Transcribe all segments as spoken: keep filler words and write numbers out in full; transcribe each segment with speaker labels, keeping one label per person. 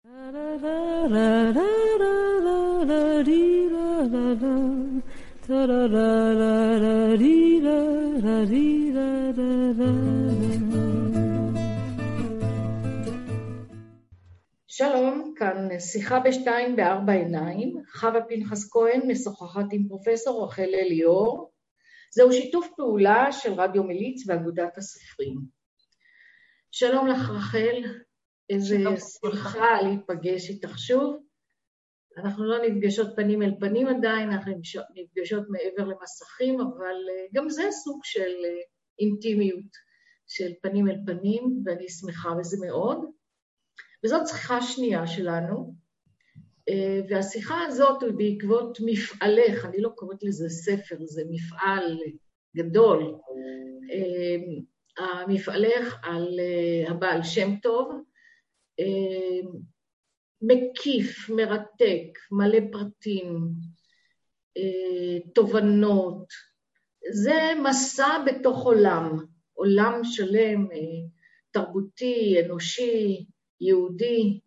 Speaker 1: שלום, כאן שיחה בשתיים בארבע עיניים. חווה פנחס כהן משוחחת עם פרופסור רחל אליאור. זהו שיתוף פעולה של רדיו מליץ ואגודת הסופרים. שלום לך רחל, איזה שמחה להיפגש איתך שוב. אנחנו לא נפגשות פנים אל פנים עדיין, אנחנו נפגשות מעבר למסכים, אבל גם זה סוג של אינטימיות של פנים אל פנים, ואני שמחה בזה מאוד. וזאת שיחה שנייה שלנו, והשיחה הזאת היא בעקבות מפעלך, אני לא קוראת לזה ספר, זה מפעל גדול, המפעלך על הבעל שם טוב, מקיף, מרתק, מלא פרטים, תובנות, זה מסע בתוך עולם, עולם שלם, תרבותי, אנושי, יהודי,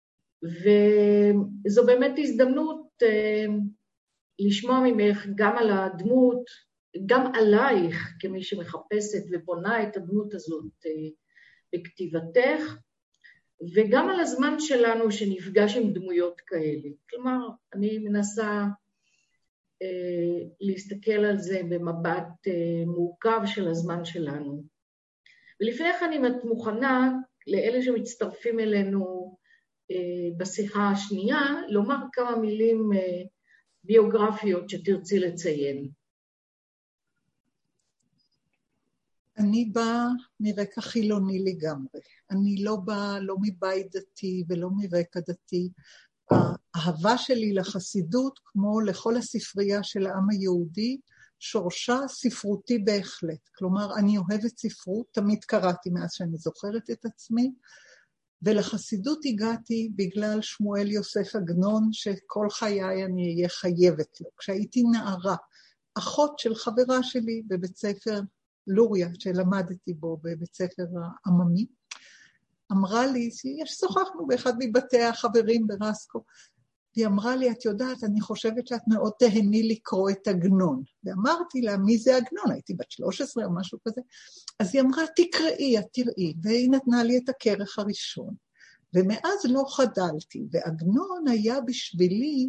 Speaker 1: וזו באמת הזדמנות אה, לשמוע ממך גם על הדמות, גם עלייך כמי שמחפשת ובונה את הדמות הזאת אה, בכתיבתך, וגם על הזמן שלנו שנפגש עם דמויות כאלה. כלומר, אני מנסה אה, להסתכל על זה במבט אה, מורכב של הזמן שלנו. ולפני כן, אם את מוכנה, לאלה שמצטרפים אלינו אה, בשיחה השנייה, לומר כמה מילים אה, ביוגרפיות שתרצי לציין.
Speaker 2: אני באה מרקע חילוני לגמרי. אני לא באה לא מבית דתי ולא מרקע דתי. האהבה שלי לחסידות, כמו לכל הספרייה של העם היהודי, שורשה ספרותי בהחלט. כלומר, אני אוהבת ספרות, תמיד קראתי מאז שאני זוכרת את עצמי, ולחסידות הגעתי בגלל שמואל יוסף עגנון, שכל חיי אני אהיה חייבת לו. כשהייתי נערה, אחות של חברה שלי בבית ספר לוריה, שלמדתי בו בבית ספר העממי, אמרה לי, ששוחחנו באחד מבתי החברים ברסקו, היא אמרה לי, את יודעת, אני חושבת שאת מאוד תהני לקרוא את עגנון. ואמרתי לה, מי זה עגנון? הייתי בת שלוש עשרה או משהו כזה. אז היא אמרה, תקראי, את תראי. והיא נתנה לי את הכרך הראשון. ומאז לא חדלתי. ועגנון היה בשבילי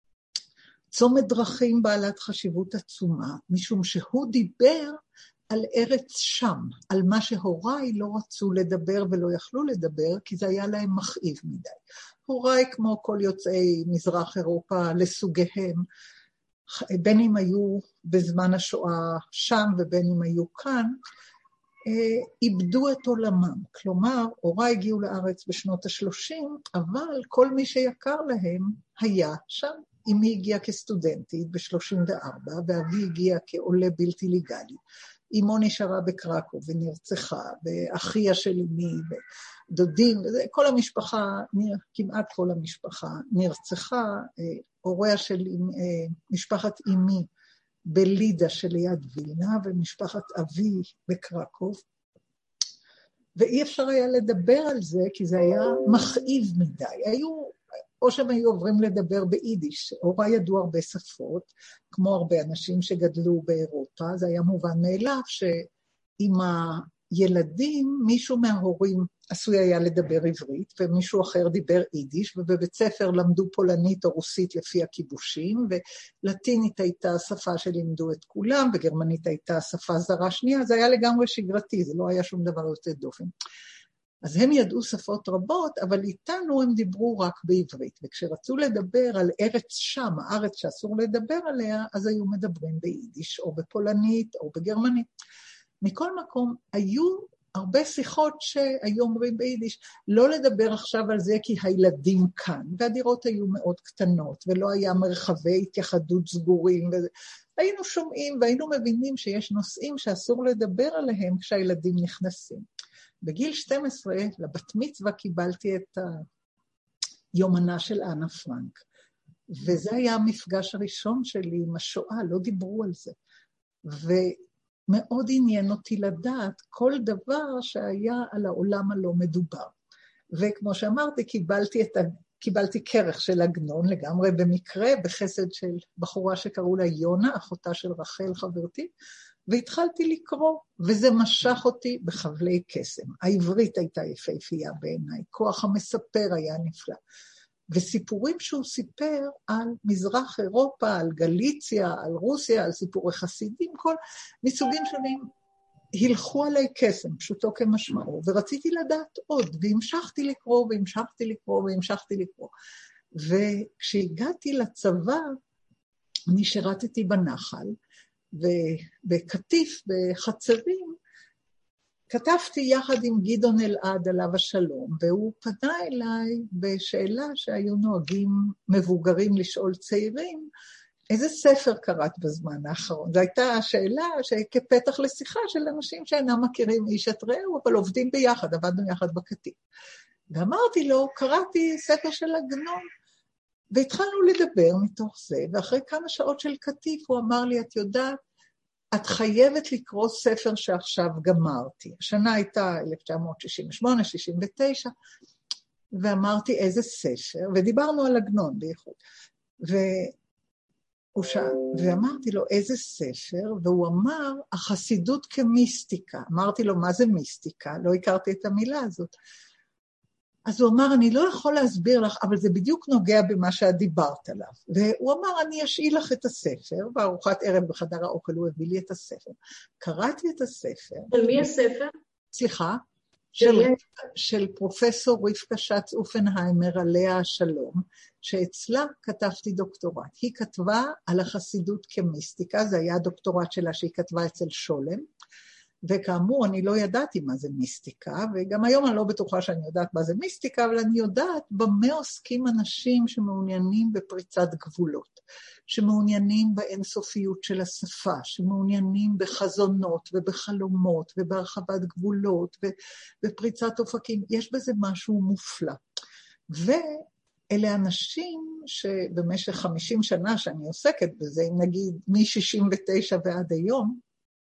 Speaker 2: צומת דרכים בעלת חשיבות עצומה, משום שהוא דיבר על ארץ שם, על מה שהוריי לא רצו לדבר ולא יכלו לדבר, כי זה היה להם מכאיב מדי. הוריי, כמו כל יוצאי מזרח אירופה לסוגיהם, בין אם היו בזמן השואה שם ובין אם היו כאן, איבדו את עולמם. כלומר, הוריי הגיעו לארץ בשנות ה-שלושים, אבל כל מי שיקר להם היה שם. אמי הגיעה כסטודנטית ב-שלושים וארבע, ואבי הגיע כעולה בלתי לגלי. אמו נשארה בקרקוב ונרצחה, ואחיה של אמי, ודודים, כל המשפחה, כמעט כל המשפחה נרצחה, הוריה של משפחת אמי בלידה שליד וילנה, ומשפחת אבי בקרקוב, ואי אפשר היה לדבר על זה, כי זה היה מכאיב מדי. היו, או שהם היו עוברים לדבר ביידיש, הוריי ידעו הרבה שפות, כמו הרבה אנשים שגדלו באירופה, זה היה מובן מאליו שעם הילדים, מישהו מההורים עשוי היה לדבר עברית, ומישהו אחר דיבר יידיש, ובבית ספר למדו פולנית או רוסית לפי הכיבושים, ולטינית הייתה השפה שלימדו את כולם, וגרמנית הייתה השפה זרה שנייה, זה היה לגמרי שגרתי, זה לא היה שום דבר יוצא דופן. אז הם ידעו שפות רבות, אבל איתנו הם דיברו רק בעברית, וכשרצו לדבר על ארץ שם, הארץ שאסור לדבר עליה, אז היו מדברים ביידיש, או בפולנית, או בגרמנית. מכל מקום, היו הרבה שיחות שהיו אומרים ביידיש, לא לדבר עכשיו על זה כי הילדים כאן, והדירות היו מאוד קטנות, ולא היה מרחבי התייחדות סגורים, והיינו שומעים והיינו מבינים שיש נושאים שאסור לדבר עליהם כשהילדים נכנסים. בגיל שתים עשרה, לבת מצווה, קיבלתי את היומנה של אנה פרנק, וזה היה המפגש הראשון שלי עם השואה, לא דיברו על זה. ומאוד עניין אותי לדעת כל דבר שהיה על העולם הלא מדובר. וכמו שאמרתי, קיבלתי, את ה... קיבלתי כרך של עגנון לגמרי במקרה, בחסד של בחורה שקראו לה יונה, אחותה של רחל חברתי, והתחלתי לקרוא, וזה משך אותי בחבלי קסם. העברית הייתה יפהפייה בעיניי, כוח המספר היה נפלא. וסיפורים שהוא סיפר על מזרח אירופה, על גליציה, על רוסיה, על סיפורי חסידים, כל מסוגים שונים, הלכו עליי קסם, פשוטו כמשמעו, ורציתי לדעת עוד, והמשכתי לקרוא, והמשכתי לקרוא, והמשכתי לקרוא. וכשהגעתי לצבא, אני שירתתי בנחל, ובקטיף, בחצרים, כתבתי יחד עם גדעון אלעד עליו השלום, והוא פנה אליי בשאלה שהיו נוהגים מבוגרים לשאול צעירים, איזה ספר קראת בזמן האחרון? זו הייתה השאלה שכפתח לשיחה של אנשים שאינם מכירים איש את רעהו, אבל עובדים ביחד, עבדנו יחד בקטיף. ואמרתי לו, קראתי ספר של עגנון, והתחלנו לדבר מתוך זה, ואחרי כמה שעות של קטיף הוא אמר לי, את יודעת, את חייבת לקרוא ספר שעכשיו גמרתי. השנה הייתה אלף תשע מאות שישים ושמונה שישים ותשע, ואמרתי איזה ספר, ודיברנו על עגנון בייחוד. והוא שאל, ואמרתי לו איזה ספר, והוא אמר, החסידות כמיסטיקה. אמרתי לו, מה זה מיסטיקה? לא הכרתי את המילה הזאת. אז הוא אמר, אני לא יכול להסביר לך, אבל זה בדיוק נוגע במה שאת דיברת עליו. והוא אמר, אני אשאיל לך את הספר, בארוחת ערב בחדר האוכל הוא הביא לי את הספר. קראתי את הספר.
Speaker 1: של מי הספר?
Speaker 2: סליחה, של, של פרופסור רבקה שץ אופנהיימר, עליה השלום, שאצלה כתבתי דוקטורט. היא כתבה על החסידות כמיסטיקה, זה היה הדוקטורט שלה שהיא כתבה אצל שולם, וכאמור, אני לא ידעתי מה זה מיסטיקה, וגם היום אני לא בטוחה שאני יודעת מה זה מיסטיקה, אבל אני יודעת במה עוסקים אנשים שמעוניינים בפריצת גבולות, שמעוניינים באינסופיות של השפה, שמעוניינים בחזונות ובחלומות ובהרחבת גבולות ובפריצת אופקים. יש בזה משהו מופלא. ואלה אנשים שבמשך חמישים שנה שאני עוסקת בזה, נגיד מ-שישים ותשע ועד היום,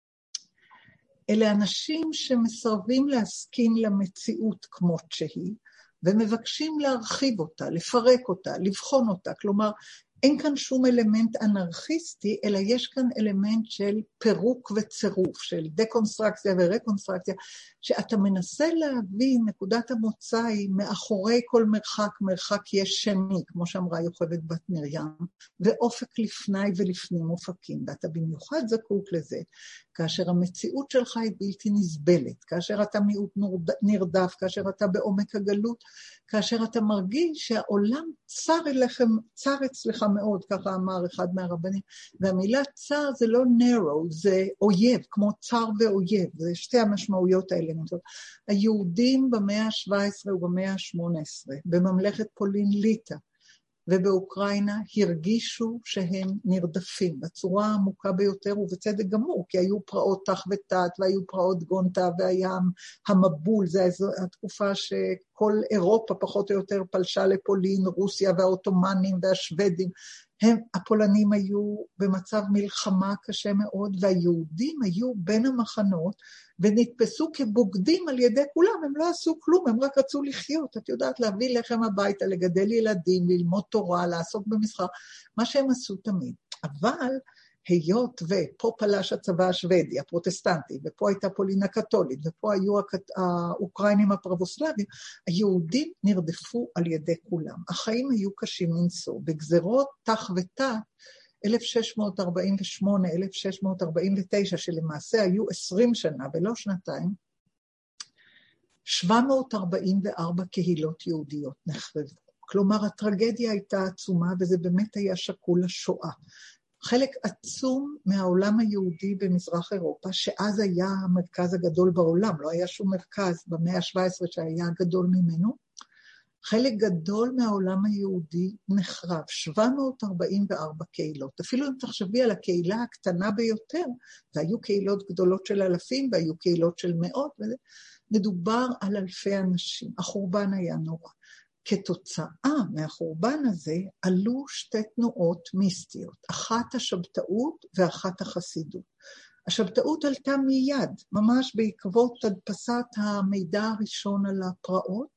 Speaker 2: אלה אנשים שמסרבים להסכים למציאות כמות שהיא, ומבקשים להרחיב אותה, לפרק אותה, לבחון אותה. כלומר, אין כאן שום אלמנט אנרכיסטי, אלא יש כאן אלמנט של פירוק וצירוף, של דקונסטרקציה ורקונסטרקציה, שאתה מנסה להבין, נקודת המוצא היא מאחורי כל מרחק, מרחק יש שני, כמו שאמרה יוכבד בת מרים, ואופק לפני ולפנים אופקים, ואתה במיוחד זקוק לזה, כאשר המציאות שלך היא בלתי נסבלת, כאשר אתה מיעוט נרדף, כאשר אתה בעומק הגלות, כאשר אתה מרגיש שהעולם צר אליכם, צר אצלך מאוד, ככה אמר אחד מהרבנים, והמילה צר זה לא narrow, זה אויב, כמו צר ואויב, זה שתי המשמעויות האלה. היהודים במאה ה-שבע עשרה ובמאה ה-שמונה עשרה, בממלכת פולין ליטא, ובאוקראינה הרגישו שהם נרדפים בצורה העמוקה ביותר ובצדק גמור, כי היו פרעות תח ותת והיו פרעות גונטה והיה המבול, זה התקופה שכל אירופה פחות או יותר פלשה לפולין, רוסיה והאוטומנים והשוודים, הם, הפולנים היו במצב מלחמה קשה מאוד, והיהודים היו בין המחנות, ונתפסו כבוגדים על ידי כולם, הם לא עשו כלום, הם רק רצו לחיות, את יודעת, להביא לחם הביתה, לגדל ילדים, ללמוד תורה, לעסוק במסחר, מה שהם עשו תמיד. אבל היות ופה פלש הצבא השוודי, הפרוטסטנטי, ופה הייתה פולין הקתולית, ופה היו האוקראינים הפרבוסלבים, היהודים נרדפו על ידי כולם. החיים היו קשים מנשוא, בגזרות תח ותת, אלף שש מאות ארבעים ושמונה אלף שש מאות ארבעים ותשע, שלמעשה היו עשרים שנה ולא שנתיים, שבע מאות ארבעים וארבע קהילות יהודיות נחרבו. כלומר, הטרגדיה הייתה עצומה, וזה באמת היה שקול לשואה. חלק עצום מהעולם היהודי במזרח אירופה, שאז היה המרכז הגדול בעולם, לא היה שום מרכז במאה ה-שבע עשרה שהיה הגדול ממנו, חלק גדול מהעולם היהודי נחרב, שבע מאות ארבעים וארבע קהילות. אפילו אם תחשבי על הקהילה הקטנה ביותר, והיו קהילות גדולות של אלפים, והיו קהילות של מאות, מדובר על אלפי אנשים. החורבן היה נורא. כתוצאה מהחורבן הזה עלו שתי תנועות מיסטיות, אחת השבתאות ואחת החסידות. השבתאות עלתה מיד, ממש בעקבות הדפסת המידע הראשון על הפרעות,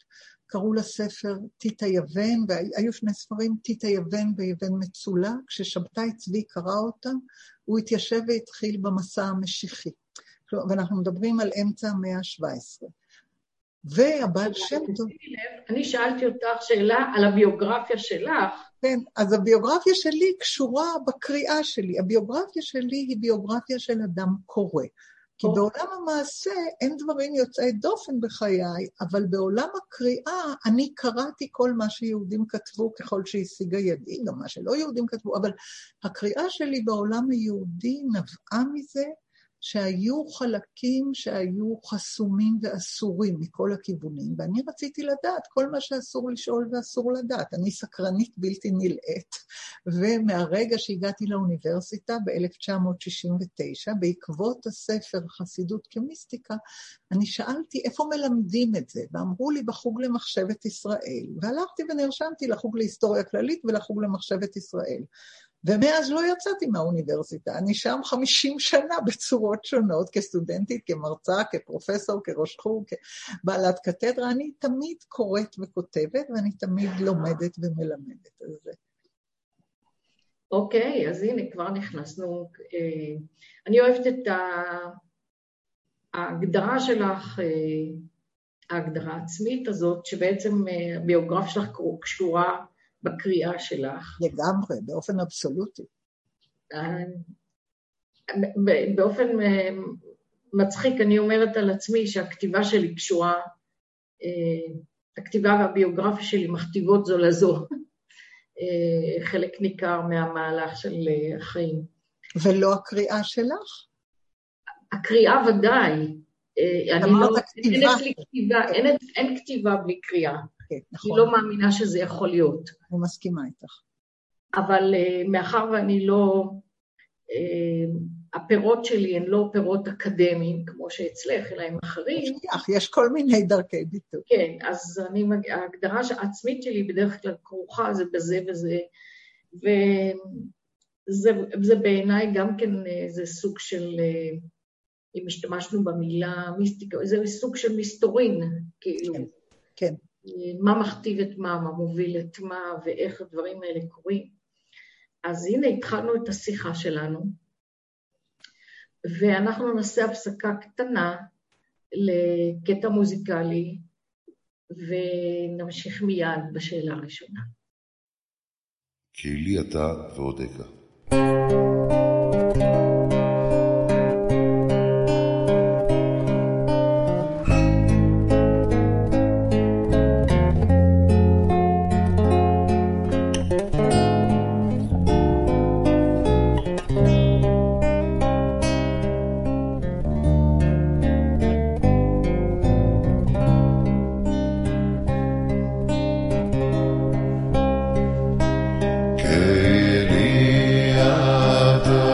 Speaker 2: קראו לספר טיטה יוון, והיו שני ספרים, טיטה יוון ויוון מצולה. כששבתאי צבי קרא אותם, הוא התיישב והתחיל במסע המשיחי. ואנחנו מדברים על אמצע המאה ה-שבע עשרה. והבעל שם טוב...
Speaker 1: אני שאלתי אותך שאלה על הביוגרפיה שלך.
Speaker 2: כן, אז הביוגרפיה שלי קשורה בקריאה שלי. הביוגרפיה שלי היא ביוגרפיה של אדם קורא. כי בעולם המעשה אין דברים יוצאי דופן בחיי, אבל בעולם הקריאה אני קראתי כל מה שיהודים כתבו ככל שהשיגה ידי, גם מה שלא יהודים כתבו, אבל הקריאה שלי בעולם היהודי נבעה מזה שהיו חלקים שהיו חסומים ואסורים מכל הכיוונים, ואני רציתי לדעת כל מה שאסור לשאול ואסור לדעת. אני סקרנית בלתי נלאית, ומהרגע שהגעתי לאוניברסיטה ב-אלף תשע מאות שישים ותשע, בעקבות הספר חסידות כמיסטיקה, אני שאלתי איפה מלמדים את זה, ואמרו לי בחוג למחשבת ישראל, והלכתי ונרשמתי לחוג להיסטוריה כללית ולחוג למחשבת ישראל. ומאז לא יצאתי מהאוניברסיטה, אני שם חמישים שנה בצורות שונות, כסטודנטית, כמרצה, כפרופסור, כראש חוג, כבעלת קתדרה, אני תמיד קוראת וכותבת, ואני תמיד לומדת ומלמדת על זה.
Speaker 1: אוקיי, אז הנה כבר נכנסנו, אני אוהבת את ההגדרה שלך, ההגדרה העצמית הזאת, שבעצם הביוגרפיה שלך קשורה, בקריאה שלך.
Speaker 2: לגמרי, באופן אבסולוטי.
Speaker 1: באופן מצחיק, אני אומרת על עצמי שהכתיבה שלי קשורה, הכתיבה והביוגרפיה שלי מכתיבות זו לזו, חלק ניכר מהמהלך של החיים.
Speaker 2: ולא הקריאה שלך?
Speaker 1: הקריאה ודאי.
Speaker 2: אמרת לא, כתיבה.
Speaker 1: אין, כתיבה אין, אין כתיבה בלי קריאה.
Speaker 2: כן, נכון.
Speaker 1: אני לא מאמינה שזה יכול להיות.
Speaker 2: אני מסכימה איתך.
Speaker 1: אבל uh, מאחר ואני לא, uh, הפירות שלי הן לא פירות אקדמיים, כמו שאצלך, אלא הם אחרים.
Speaker 2: יש, יש כל מיני דרכי ביטוי.
Speaker 1: כן, אז אני, ההגדרה העצמית שלי בדרך כלל כרוכה זה בזה וזה, וזה זה בעיניי גם כן זה סוג של, אם השתמשנו במילה מיסטיקה, זה סוג של מסתורין, כאילו.
Speaker 2: כן, כן.
Speaker 1: מה מכתיב את מה, מה מוביל את מה, ואיך הדברים האלה קורים. אז הנה התחלנו את השיחה שלנו, ואנחנו נעשה הפסקה קטנה לקטע מוזיקלי, ונמשיך מיד בשאלה הראשונה.
Speaker 3: כי לי אתה ועודקה. Kelia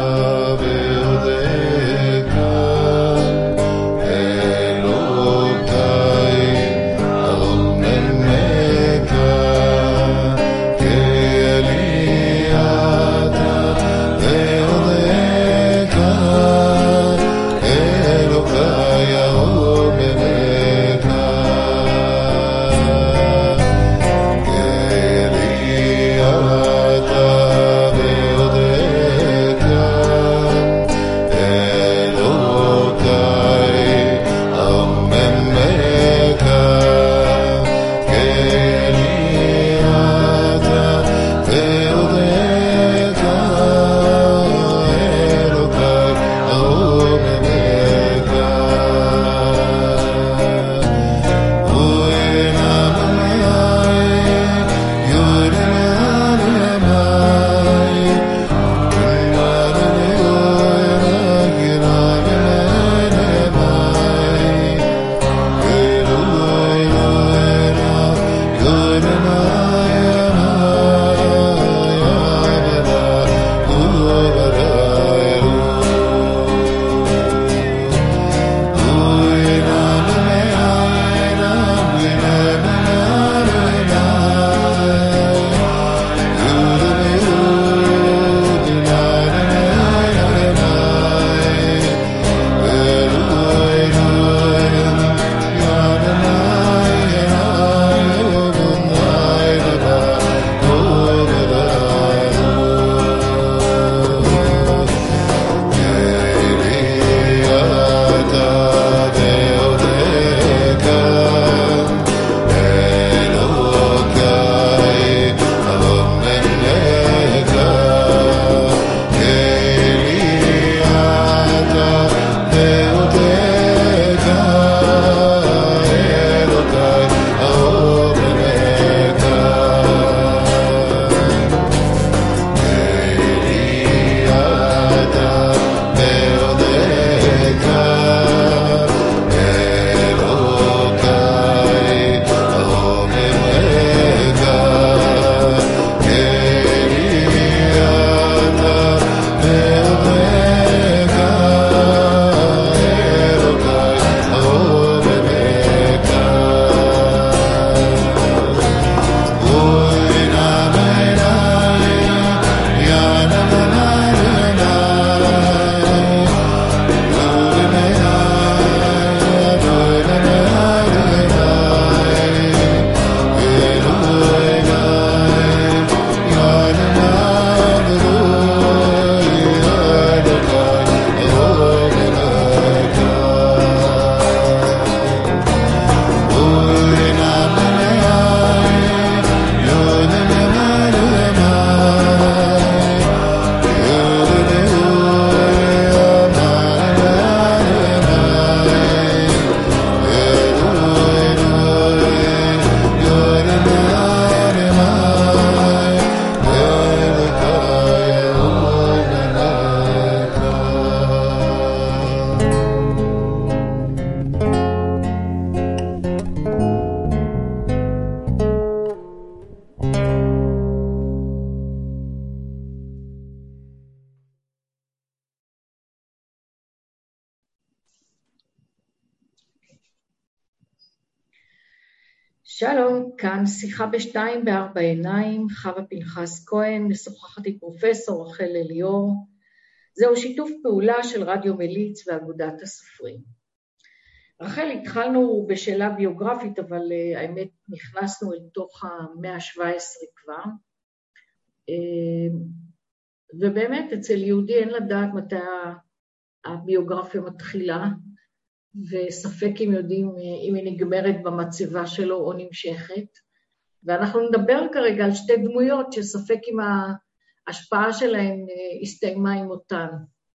Speaker 1: שלום, כאן שיחה בשתיים בארבע עיניים, חווה פנחס כהן, משוחחת עם פרופסור רחל אליאור. זהו שיתוף פעולה של רדיו מליץ ואגודת הסופרים. רחל, התחלנו בשאלה ביוגרפית, אבל uh, האמת נכנסנו אל תוך המאה ה-שבע עשרה כבר. Uh, ובאמת, אצל יהודי אין לדעת מתי הביוגרפיה מתחילה, וספק אם יודעים אם היא נגמרת במצבה שלו או נמשכת. ואנחנו נדבר כרגע על שתי דמויות שספק אם ההשפעה שלהן הסתיימה עם אותן.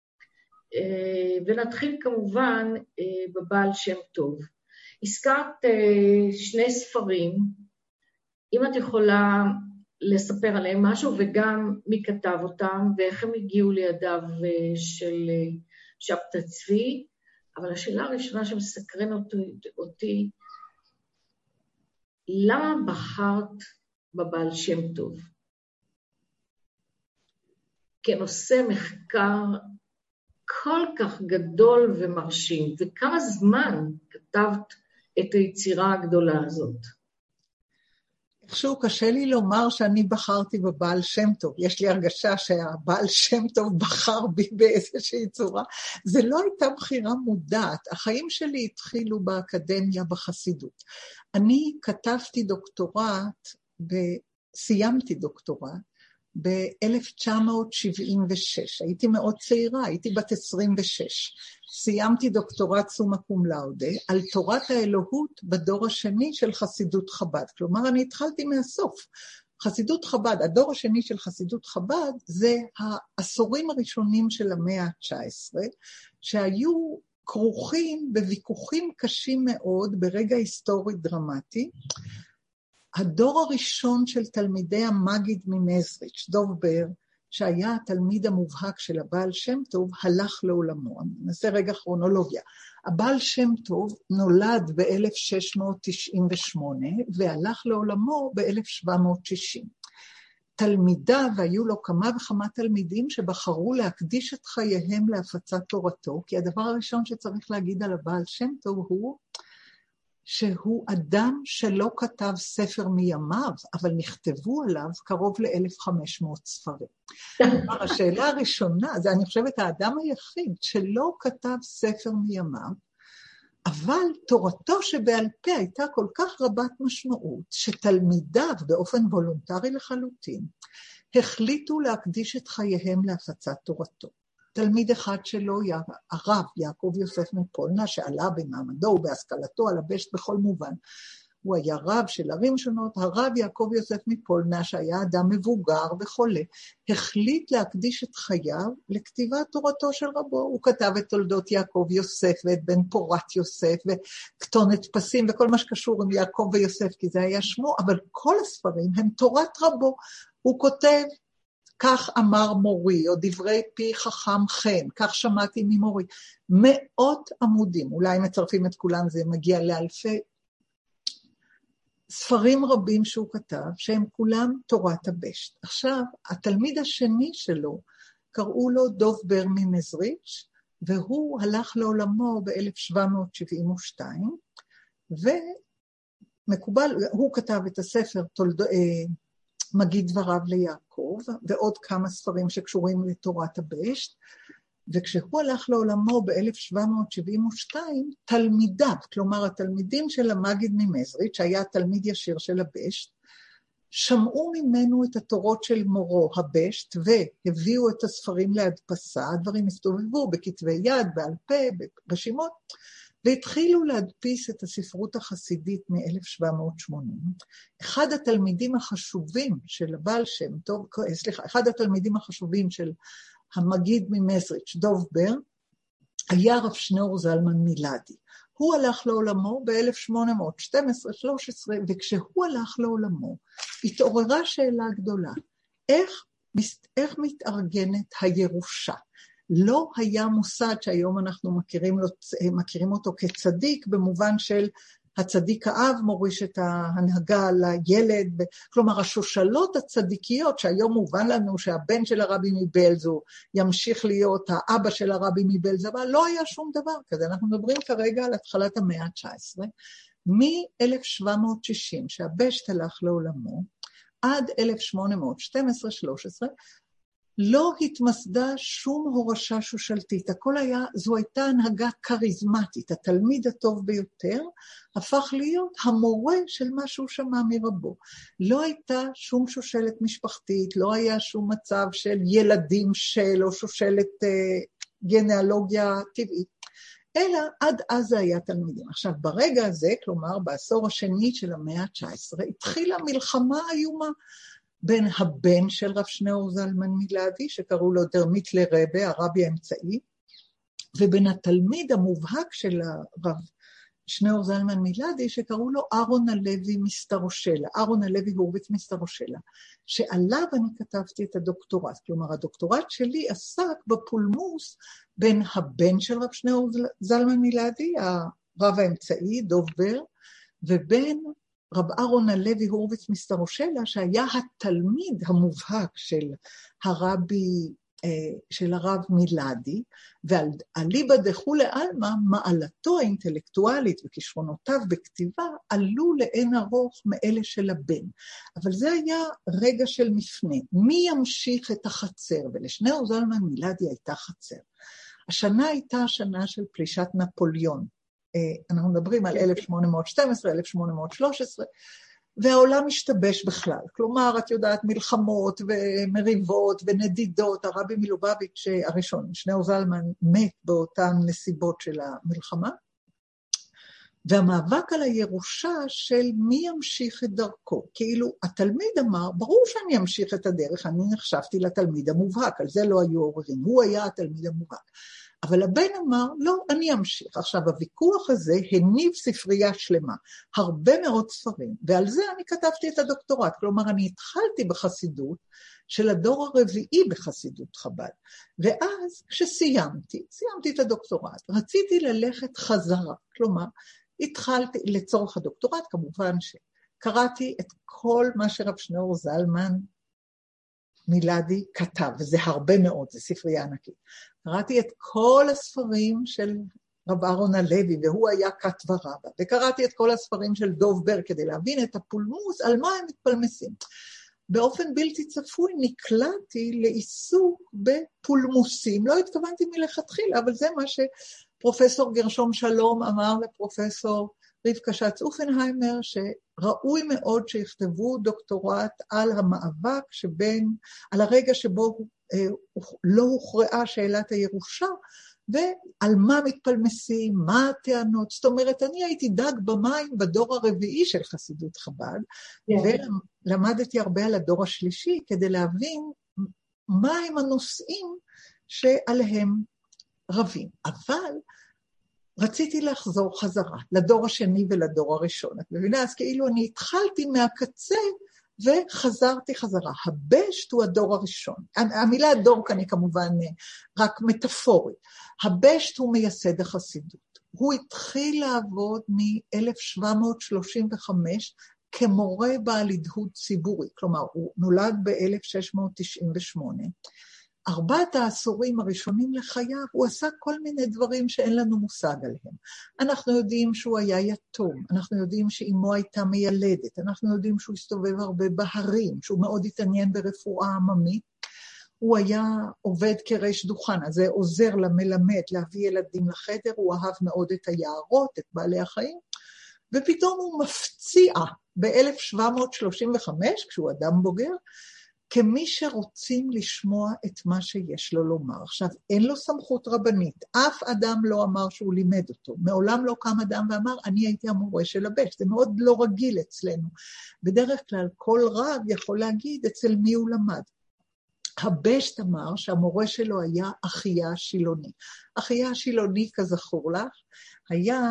Speaker 1: ונתחיל כמובן בבעל שם טוב. הזכרת שני ספרים, אם את יכולה לספר עליהם משהו, וגם מי כתב אותם, ואיך הם הגיעו לידיו של שבתא צבי. אבל השאלה הראשונה שמסקרן אותי, אותי, למה בחרת בבעל שם טוב? כנושא מחקר כל כך גדול ומרשים, וכמה זמן כתבת את היצירה הגדולה הזאת?
Speaker 2: איכשהו קשה לי לומר שאני בחרתי בבעל שם טוב. יש לי הרגשה שהבעל שם טוב בחר בי באיזושהי צורה. זה לא הייתה בחירה מודעת. החיים שלי התחילו באקדמיה בחסידות. אני כתבתי דוקטורט, סיימתי דוקטורט, ב-אלף תשע מאות שבעים ושש. הייתי מאוד צעירה, הייתי בת עשרים ושש. סיימתי דוקטורט סומא קום לאודה על תורת האלוהות בדור השני של חסידות חב"ד. כלומר, אני התחלתי מהסוף. חסידות חב"ד, הדור השני של חסידות חב"ד, זה העשורים הראשונים של המאה ה-תשע עשרה, שהיו כרוכים בוויכוחים קשים מאוד ברגע היסטורי דרמטי. הדור הראשון של תלמידי המגיד ממזריץ', דוב בר, שהיה התלמיד המובהק של הבעל שם טוב, הלך לעולמו. נעשה רגע כרונולוגיה. הבעל שם טוב נולד ב-אלף שש מאות תשעים ושמונה, והלך לעולמו ב-אלף שבע מאות שישים. תלמידיו, והיו לו כמה וכמה תלמידים שבחרו להקדיש את חייהם להפצת תורתו, כי הדבר הראשון שצריך להגיד על הבעל שם טוב הוא, שהוא אדם שלא כתב ספר מימיו, אבל נכתבו עליו קרוב ל-אלף וחמש מאות ספרים. השאלה הראשונה, זה אני חושבת האדם היחיד שלא כתב ספר מימיו, אבל תורתו שבעל פה הייתה כל כך רבת משמעות, שתלמידיו באופן וולונטרי לחלוטין, החליטו להקדיש את חייהם להפצת תורתו. תלמיד אחד שלו, הרב יעקב יוסף מפולנה, שעלה במעמדו ובהשכלתו על הבשט בכל מובן. הוא היה רב של ערים שונות, הרב יעקב יוסף מפולנה, שהיה אדם מבוגר וחולה, החליט להקדיש את חייו לכתיבת תורתו של רבו. הוא כתב את תולדות יעקב יוסף ואת בן פורת יוסף וכתונת פסים וכל מה שקשור עם יעקב ויוסף, כי זה היה שמו, אבל כל הספרים הם תורת רבו. הוא כותב, כך אמר מורי, או דברי פי חכם חן, כך שמעתי ממורי. מאות עמודים, אולי מצרפים את כולם, זה מגיע לאלפי ספרים רבים שהוא כתב, שהם כולם תורת הבשט. עכשיו, התלמיד השני שלו, קראו לו דוב בר ממזריץ', והוא הלך לעולמו ב-אלף שבע מאות שבעים ושתיים, ומקובל, הוא כתב את הספר תולדו, מגיד דבריו ליעקב, ועוד כמה ספרים שקשורים לתורת הבשט, וכשהוא הלך לעולמו ב-אלף שבע מאות שבעים ושתיים, תלמידיו, כלומר התלמידים של המגיד ממזריץ', שהיה תלמיד ישיר של הבשט, שמעו ממנו את התורות של מורו הבשט, והביאו את הספרים להדפסה, הדברים הסתובבו בכתבי יד, בעל פה, ברשימות, והתחילו להדפיס את הספרות החסידית מ-אלף שבע מאות שמונים. אחד התלמידים החשובים של הבעל שם טוב, סליחה, אחד התלמידים החשובים של המגיד ממזריץ', דוב בר, היה רב שניאור זלמן מילדי. הוא הלך לעולמו ב-אלף שמונה מאות שתים עשרה שלוש עשרה, וכשהוא הלך לעולמו, התעוררה שאלה גדולה, איך, איך מתארגנת הירושה? לא היה מוסד שהיום אנחנו מכירים, לו, מכירים אותו כצדיק, במובן של הצדיק האב מוריש את ההנהגה לילד, כלומר השושלות הצדיקיות, שהיום מובן לנו שהבן של הרבי מבלז הוא ימשיך להיות האבא של הרבי מבלז, אבל לא היה שום דבר כזה. אנחנו מדברים כרגע על התחלת המאה ה-תשע עשרה, מ-אלף שבע מאות שישים, שהבשט הלך לעולמו, עד אלף שמונה מאות שתים עשרה שלוש עשרה, לא התמסדה שום הורשה שושלתית. הכל היה, זו הייתה הנהגה קריזמטית. התלמיד הטוב ביותר הפך להיות המורה של מה שהוא שמע מרבו. לא הייתה שום שושלת משפחתית, לא היה שום מצב של ילדים של, או שושלת אה, גנאלוגיה טבעית, אלא עד אז זה היה תלמידים. עכשיו, ברגע הזה, כלומר, בעשור השני של המאה ה-תשע עשרה, התחילה מלחמה איומה, בין הבן של רב שניאור זלמן מלאדי, שקראו לו דרמיטלה רבה, הרבי האמצעי, ובין התלמיד המובהק של הרב שניאור זלמן מלאדי, שקראו לו אהרון הלוי מסתרושלה, אהרון הלוי הורוביץ מסתרושלה, שעליו אני כתבתי את הדוקטורט. כלומר, הדוקטורט שלי עסק בפולמוס בין הבן של רב שניאור זלמן מלאדי, הרב האמצעי, דוב בר, ובין רב אהרון הלוי הורוביץ מסתרושלה, שהיה התלמיד המובהק של הרבי, של הרב מלאדי, ואליבא דכולי עלמא, מעלתו האינטלקטואלית וכישרונותיו בכתיבה, עלו לאין ארוך מאלה של הבן. אבל זה היה רגע של מפנה. מי ימשיך את החצר? ולשניאור זלמן מלאדי הייתה חצר. השנה הייתה השנה של פלישת נפוליאון. אנחנו מדברים על אלף שמונה מאות שתים עשרה, אלף שמונה מאות שלוש עשרה, והעולם משתבש בכלל. כלומר, את יודעת, מלחמות ומריבות ונדידות. הרבי מלובביץ' הראשון, שניאור זלמן, מת באותן נסיבות של המלחמה, והמאבק על הירושה של מי ימשיך את דרכו. כאילו, התלמיד אמר, ברור שאני אמשיך את הדרך, אני נחשבתי לתלמיד המובהק, על זה לא היו עוררים, הוא היה התלמיד המובהק. אבל הבן אמר, לא, אני אמשיך. עכשיו, הוויכוח הזה הניב ספרייה שלמה, הרבה מאוד ספרים, ועל זה אני כתבתי את הדוקטורט. כלומר, אני התחלתי בחסידות של הדור הרביעי בחסידות חב"ד, ואז כשסיימתי, סיימתי את הדוקטורט, רציתי ללכת חזרה. כלומר, התחלתי, לצורך הדוקטורט, כמובן שקראתי את כל מה שרב שניאור זלמן מלאדי כתב, וזה הרבה מאוד, זה ספרייה ענקית. קראתי את כל הספרים של רב אהרון הלוי, והוא היה כתב רבא, וקראתי את כל הספרים של דוב בר, כדי להבין את הפולמוס, על מה הם מתפלמסים. באופן בלתי צפוי נקלעתי לעיסוק בפולמוסים, לא התכוונתי מלכתחילה, אבל זה מה שפרופסור גרשום שלום אמר לפרופסור רבקה שץ אופנהיימר, שראוי מאוד שיכתבו דוקטורט על המאבק שבין, על הרגע שבו אה, לא הוכרעה שאלת הירושה, ועל מה מתפלמסים, מה הטענות. זאת אומרת, אני הייתי דג במים בדור הרביעי של חסידות חב"ד, yeah. ולמדתי הרבה על הדור השלישי, כדי להבין מה הם הנושאים שעליהם רבים. אבל רציתי לחזור חזרה, לדור השני ולדור הראשון. את מבינה? אז כאילו אני התחלתי מהקצה, וחזרתי חזרה. הבשט הוא הדור הראשון. המילה דור כאן היא כמובן רק מטאפורית. הבשט הוא מייסד החסידות. הוא התחיל לעבוד מ-אלף שבע מאות שלושים וחמש כמורה בעל הדהוד ציבורי. כלומר, הוא נולד ב-אלף שש מאות תשעים ושמונה. ארבעת העשורים הראשונים לחייו, הוא עשה כל מיני דברים שאין לנו מושג עליהם. אנחנו יודעים שהוא היה יתום, אנחנו יודעים שאמו הייתה מיילדת, אנחנו יודעים שהוא הסתובב הרבה בהרים, שהוא מאוד התעניין ברפואה עממית. הוא היה עובד כריש דוכן, אז זה עוזר למלמד להביא ילדים לחדר, הוא אהב מאוד את היערות, את בעלי החיים, ופתאום הוא מפציע ב-אלף שבע מאות שלושים וחמש, כשהוא אדם בוגר, כמי שרוצים לשמוע את מה שיש לו לומר. עכשיו, אין לו סמכות רבנית, אף אדם לא אמר שהוא לימד אותו, מעולם לא קם אדם ואמר, אני הייתי המורה של הבשט, זה מאוד לא רגיל אצלנו. בדרך כלל, כל רב יכול להגיד אצל מי הוא למד. הבשט אמר שהמורה שלו היה אחיה השילוני. אחיה השילוני, כזכור לך, היה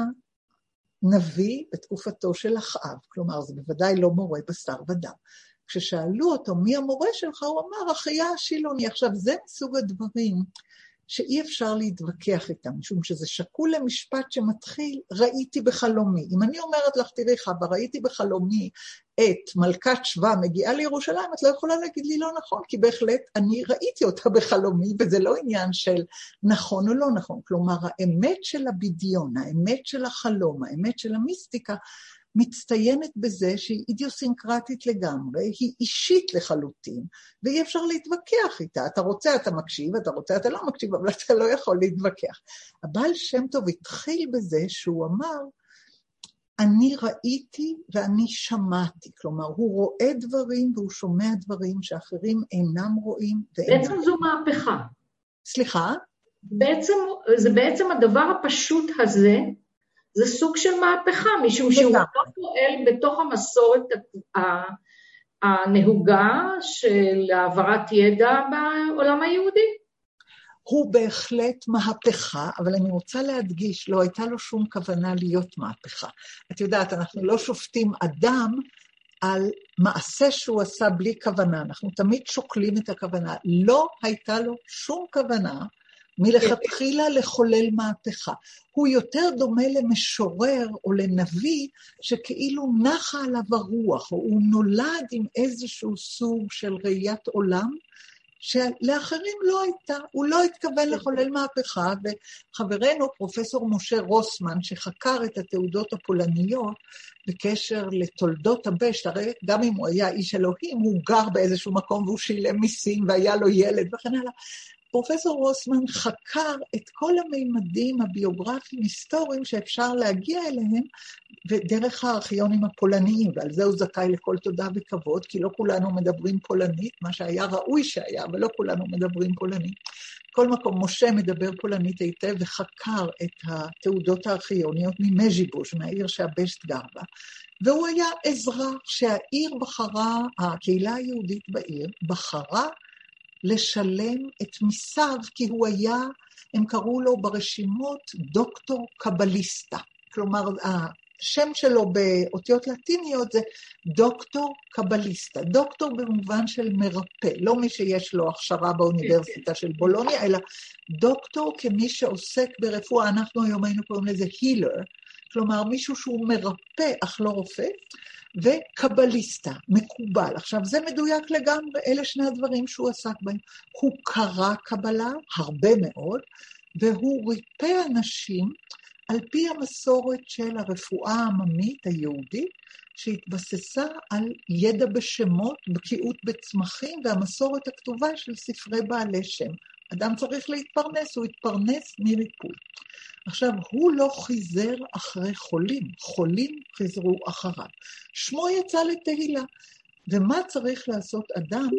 Speaker 2: נביא בתקופתו של אחאב, כלומר, זה בוודאי לא מורה בשר ודם. כששאלו אותו, מי המורה שלך? הוא אמר, אחיה השילוני. עכשיו, זה מסוג הדברים שאי אפשר להתווכח איתם, משום שזה שקול למשפט שמתחיל, ראיתי בחלומי. אם אני אומרת לך, תראי חווה, ראיתי בחלומי את מלכת שבא מגיעה לירושלים, את לא יכולה להגיד לי לא נכון, כי בהחלט אני ראיתי אותה בחלומי, וזה לא עניין של נכון או לא נכון. כלומר, האמת של הבדיון, האמת של החלום, האמת של המיסטיקה, מצטיינת בזה שהיא אידיוסינקרטית לגמרי, היא אישית לחלוטין, ואי אפשר להתווכח איתה. אתה רוצה, אתה מקשיב, אתה רוצה, אתה לא מקשיב, אבל אתה לא יכול להתווכח. הבעל שם טוב התחיל בזה שהוא אמר, אני ראיתי ואני שמעתי, כלומר, הוא רואה דברים והוא שומע דברים שאחרים אינם רואים ואינם.
Speaker 1: בעצם זו מהפכה.
Speaker 2: סליחה?
Speaker 1: בעצם, זה בעצם הדבר הפשוט הזה, זה סוג של מהפכה, משום שהוא לא פועל בתוך המסורת הנהוגה של העברת ידע בעולם היהודי.
Speaker 2: הוא בהחלט מהפכה, אבל אני רוצה להדגיש, לא הייתה לו שום כוונה להיות מהפכה. את יודעת, אנחנו לא שופטים אדם על מעשה שהוא עשה בלי כוונה, אנחנו תמיד שוקלים את הכוונה. לא הייתה לו שום כוונה, מלכתחילה לחולל מהפכה. הוא יותר דומה למשורר או לנביא שכאילו נחה עליו הרוח, או הוא נולד עם איזשהו סוג של ראיית עולם, שלאחרים לא הייתה, הוא לא התכוון לחולל מהפכה, וחברנו פרופסור משה רוסמן, שחקר את התעודות הפולניות בקשר לתולדות הבשט, הרי גם אם הוא היה איש אלוהים, הוא גר באיזשהו מקום והוא שילם מיסים והיה לו ילד וכן הלאה. פרופסור רוסמן חקר את כל המימדים הביוגרפיים היסטוריים שאפשר להגיע אליהם, ודרך הארכיונים הפולניים, ועל זה הוא זכאי לכל תודה וכבוד, כי לא כולנו מדברים פולנית, מה שהיה ראוי שהיה, אבל לא כולנו מדברים פולנית. כל מקום משה מדבר פולנית היטב, וחקר את התעודות הארכיוניות ממז'יבוז', מהעיר שהבשט גר בה, והוא היה אזרח שהעיר בחרה, הקהילה היהודית בעיר, בחרה לשלם את מיסיו, כי הוא היה, הם קראו לו ברשימות דוקטור קבליסטה. כלומר, השם שלו באותיות לטיניות זה דוקטור קבליסטה. דוקטור במובן של מרפא, לא מי שיש לו הכשרה באוניברסיטה של בולוניה, אלא דוקטור כמי שעוסק ברפואה, אנחנו היום היינו קוראים לזה הילר, כלומר מישהו שהוא מרפא אך לא רופא, וקבליסטה, מקובל. עכשיו, זה מדויק לגמרי, אלה שני הדברים שהוא עסק בהם. הוא קרא קבלה, הרבה מאוד, והוא ריפא אנשים על פי המסורת של הרפואה העממית היהודית, שהתבססה על ידע בשמות, בקיאות בצמחים, והמסורת הכתובה של ספרי בעלי שם. אדם צריך להתפרנס, הוא התפרנס מריפוי. עכשיו, הוא לא חיזר אחרי חולים, חולים חיזרו אחריו. שמו יצא לתהילה. ומה צריך לעשות אדם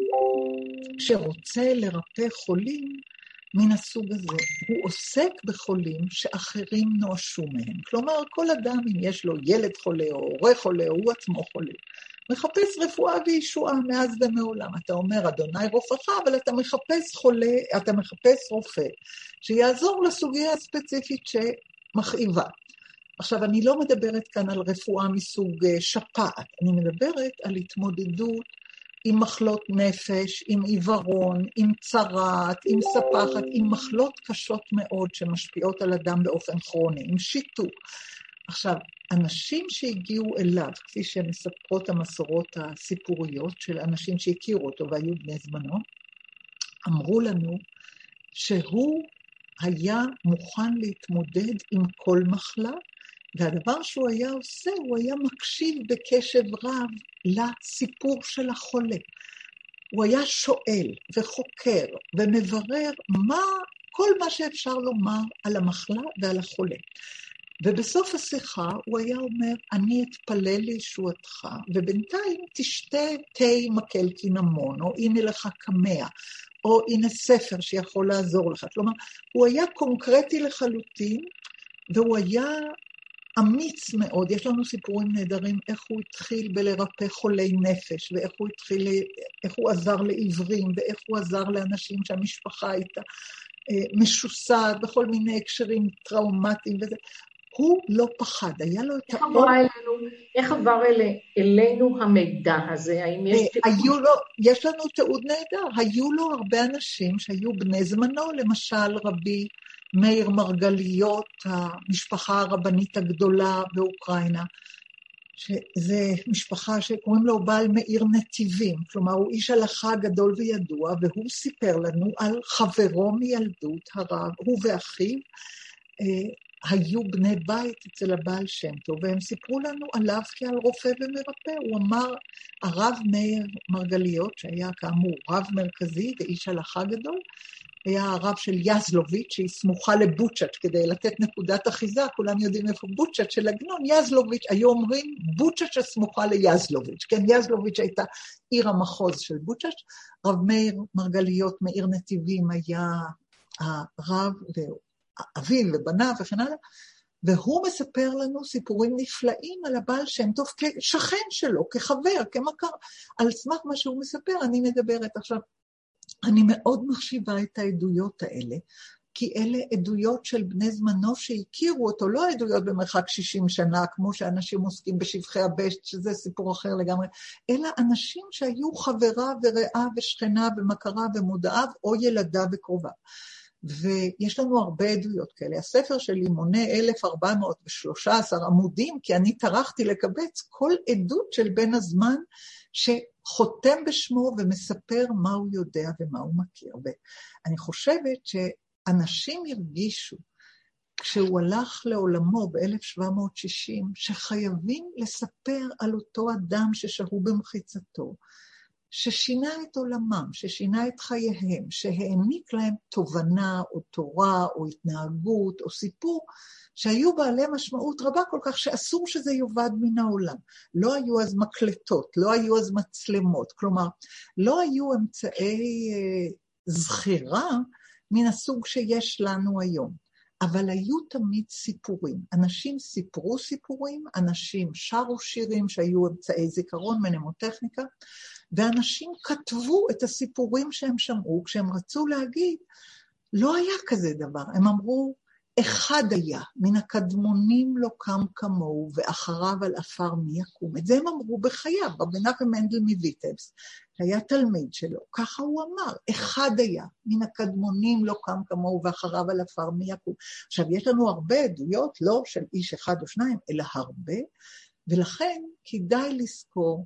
Speaker 2: שרוצה לרפא חולים מן הסוג הזה? הוא עוסק בחולים שאחרים נואשו מהם. כלומר, כל אדם, אם יש לו ילד חולה או הורה חולה, או הוא עצמו חולה, מחפש רפואה וישועה מאז ומעולם. אתה אומר, אדוני רופאך, אבל אתה מחפש חולה, אתה מחפש רופא, שיעזור לסוגיה הספציפית שמכאיבה. עכשיו, אני לא מדברת כאן על רפואה מסוג שפעת, אני מדברת על התמודדות עם מחלות נפש, עם עיוורון, עם צרת, עם ספחת, עם מחלות קשות מאוד שמשפיעות על אדם באופן כרוני, עם שיתוק. עכשיו, אנשים שהגיעו אליו, כפי שמספרות המסורות הסיפוריות של אנשים שהכירו אותו והיו בני זמנו, אמרו לנו שהוא היה מוכן להתמודד עם כל מחלה, והדבר שהוא היה עושה, הוא היה מקשיב בקשב רב לסיפור של החולה. הוא היה שואל וחוקר ומברר מה, כל מה שאפשר לומר על המחלה ועל החולה. ובסוף השיחה הוא היה אומר, אני אתפלל לישועתך, ובינתיים תשתה תה מקל קינמון, או הנה לך קמע, או הנה ספר שיכול לעזור לך. כלומר, הוא היה קונקרטי לחלוטין, והוא היה אמיץ מאוד. יש לנו סיפורים נהדרים איך הוא התחיל בלרפא חולי נפש, ואיך הוא התחיל, איך הוא עזר לעברים, ואיך הוא עזר לאנשים שהמשפחה הייתה משוסעת, בכל מיני הקשרים טראומטיים וזה. הוא לא פחד, היה לו את
Speaker 1: איך
Speaker 2: האור.
Speaker 1: עבר אלינו, איך עבר אלי, אלינו המידע הזה? האם יש
Speaker 2: היו לו, יש לנו תיעוד נהדר, היו לו הרבה אנשים שהיו בני זמנו, למשל רבי מאיר מרגליות, המשפחה הרבנית הגדולה באוקראינה, שזה משפחה שקוראים לו בעל מאיר נתיבים, כלומר הוא איש הלכה גדול וידוע, והוא סיפר לנו על חברו מילדות הרב, הוא ואחיו, היו בני בית אצל הבעל שם טוב, והם סיפרו לנו עליו כעל רופא ומרפא. הוא אמר, הרב מאיר מרגליות, שהיה כאמור רב מרכזי ואיש הלכה גדול, היה הרב של יזלוביץ', שהיא סמוכה לבוצ'ץ', כדי לתת נקודת אחיזה, כולם יודעים איפה בוצ'ץ' של עגנון, יזלוביץ', היו אומרים בוצ'ץ' הסמוכה ליזלוביץ', כן, יזלוביץ' הייתה עיר המחוז של בוצ'ץ', רב מאיר מרגליות, מאיר נתיבים, היה הרב ואביו ובניו וכן הלאה, והוא מספר לנו סיפורים נפלאים על הבעל שם טוב, כשכן שלו, כחבר, כמכר, על סמך מה שהוא מספר, אני מדברת עכשיו, אני מאוד מחשיבה את העדויות האלה, כי אלה עדויות של בני זמנו שהכירו אותו, לא עדויות במרחק שישים שנה, כמו שאנשים עוסקים בשבחי הבשט, שזה סיפור אחר לגמרי, אלא אנשים שהיו חברה ורעה ושכנה ומכרה ומודעיו, או ילדה וקרובה. ויש לנו הרבה עדויות כאלה. הספר שלי מונה אלף ארבע מאות ושלושה עשר עמודים, כי אני טרחתי לקבץ כל עדות של בן הזמן שחותם בשמו ומספר מה הוא יודע ומה הוא מכיר. ואני חושבת שאנשים הרגישו, כשהוא הלך לעולמו ב-אלף שבע מאות שישים, שחייבים לספר על אותו אדם ששהו במחיצתו, ששינה את עולמם, ששינה את חייהם, שהעניק להם תובנה או תורה או התנהגות או סיפור, שהיו בעלי משמעות רבה כל כך שאסור שזה יובד מן העולם. לא היו אז מקלטות, לא היו אז מצלמות, כלומר, לא היו אמצעי אה, זכירה מן הסוג שיש לנו היום. אבל היו תמיד סיפורים. אנשים סיפרו סיפורים, אנשים שרו שירים שהיו אמצעי זיכרון מנמוטכניקה, ואנשים כתבו את הסיפורים שהם שמעו, כשהם רצו להגיד, לא היה כזה דבר. הם אמרו, אחד היה, מן הקדמונים לא קם כמוהו, ואחריו על אפר מי יקום. את זה הם אמרו בחייו, רבי מנחם מנדל מוויטבסק, שהיה תלמיד שלו. ככה הוא אמר, אחד היה, מן הקדמונים לא קם כמוהו, ואחריו על אפר מי יקום. עכשיו, יש לנו הרבה עדויות, לא של איש אחד או שניים, אלא הרבה, ולכן כדאי לזכור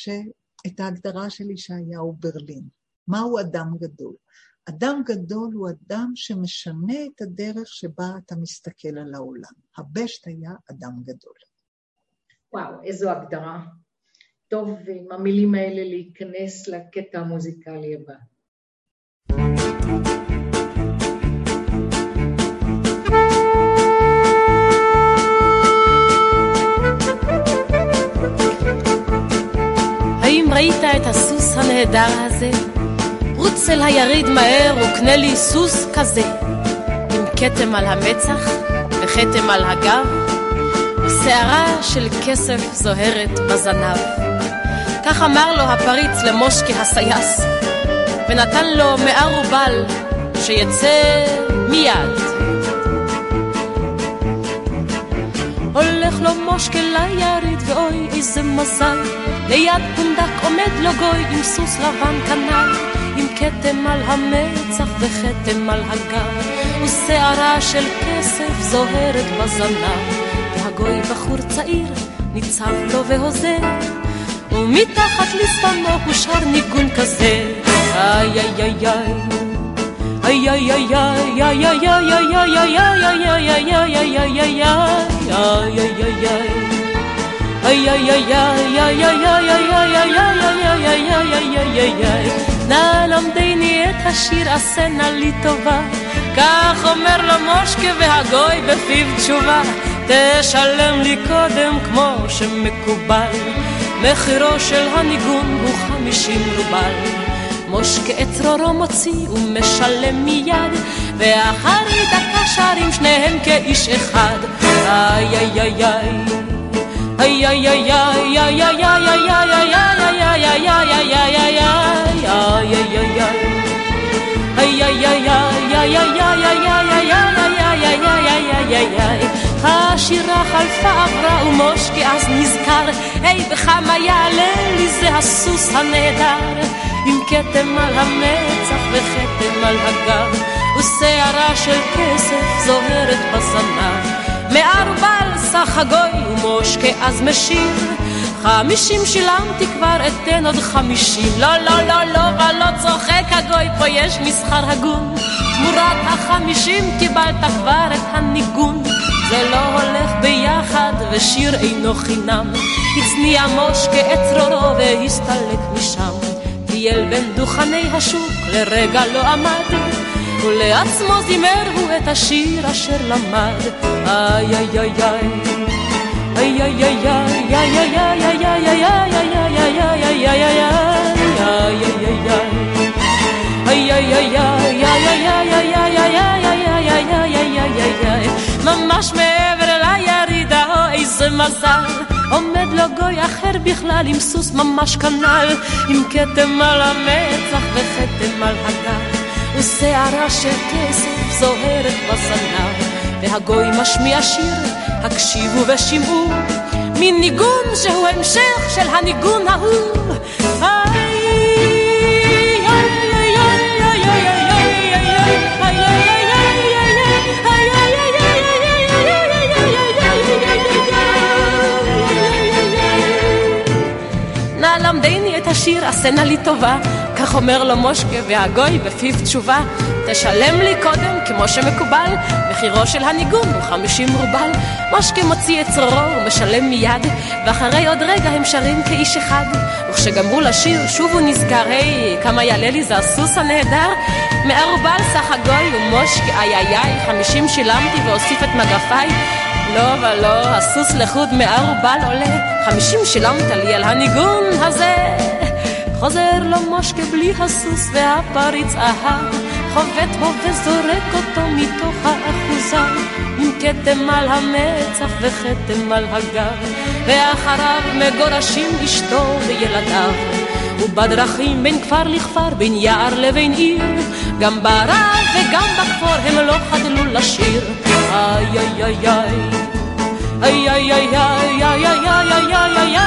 Speaker 2: שאת ההגדרה של ישעיהו ברלין, מהו אדם גדול? אדם גדול הוא אדם שמשנה את הדרך שבה אתה מסתכל על העולם. הבשט היה אדם גדול.
Speaker 1: וואו, איזו הגדרה. טוב, עם המילים האלה להיכנס לקטע המוזיקלי הבא.
Speaker 4: האם ראית את הסוס הנהדר הזה? רוץ אל היריד מהר וקנה לי סוס כזה, עם כתם על המצח וכתם על הגב, ושערה של כסף זוהרת בזנב. כך אמר לו הפריץ למושקי הסייס, ונתן לו מאר ובל שיצא מיד. הולך לו מושקי ליריד ואוי איזה מזל, ליד פונדק עומד לו גוי עם סוס לבן כנל, עם כתם על המצח וכתם על הגב, ושערה של כסף זוהרת בזנב. והגוי בחור צעיר ניצב לו והוזר, ומתחת לשפמו הוא שר ניגון כזה. איי איי איי איי איי איי איי איי איי איי איי, נא למדני את השיר עשנה לי טובה, כך אומר לו מושקה והגוי בפיו תשובה. תשלם לי קודם כמו שמקובל, מחירו של הניגון הוא חמישים רובל. מושקה את צרורו מוציא ומשלם מיד, ואחרי דקה שרים שניהם כאיש אחד. איי איי איי איי איי איי איי איי איי איי איי איי איי, השירה חלפה עברה ומושקי אז נזכר, היי בכמה יעלה לי זה הסוס הנהדר, עם כתם על המצח וכתם על הגב, ושערה של כסף זוהרת בזנב. מערבל סך הגוי ומושקי אז משיר, חמישים שילמתי כבר אתן עוד חמישים. לא לא לא לא ולא צוחק הגוי, פה יש מסחר הגון, תמורת החמישים קיבלת כבר את הניגון. זה לא הולך ביחד ושיר אינו חינם, הצניע מושקי את צרורו והסתלק משם. טייל בין דוכני השוק לרגע לא עמד, ולעצמו זימר הוא את השיר אשר למד. איי איי איי איי איי איי איי איי איי איי איי, ממש מעבר לירידה, איזה מזל, עומד לו גוי אחר בכלל עם סוס ממש כנל, עם כתם על המצח וכתם על הגב, ושערה של כסף זוהרת בזנב. והגוי משמיע שיר, הקשיבו ושמעו, מין ניגון שהוא המשך של הניגון ההוא. נא למדני את השיר, עשנה לי טובה, כך אומר לו מושקה, והגוי בפיו תשובה, תשלם לי קודם כמו שמקובל, מחירו של הניגון הוא חמישים רובל. מושקה מוציא את צרורו ומשלם מיד, ואחרי עוד רגע הם שרים כאיש אחד. וכשגמרו לשיר שוב הוא נזכר, היי כמה יעלה לי זה הסוס הנהדר. מערובל סך הגוי ומושקה, איי איי איי, חמישים שילמתי והוסיף את מגפיי. לא ולא, הסוס לחוד מערובל עולה, חמישים שילמת לי על הניגון הזה. חוזר לו מושקה בלי הסוס והפריץ אהב, חובט בו וזורק אותו מתוך האחוזה, עם כתם על המצח וכתם על הגב, ואחריו מגורשים אשתו וילדיו. ובדרכים בין כפר לכפר, בין יער לבין עיר, גם ברב וגם בכפור הם לא חדלו לשיר. איי איי איי איי איי איי איי איי איי איי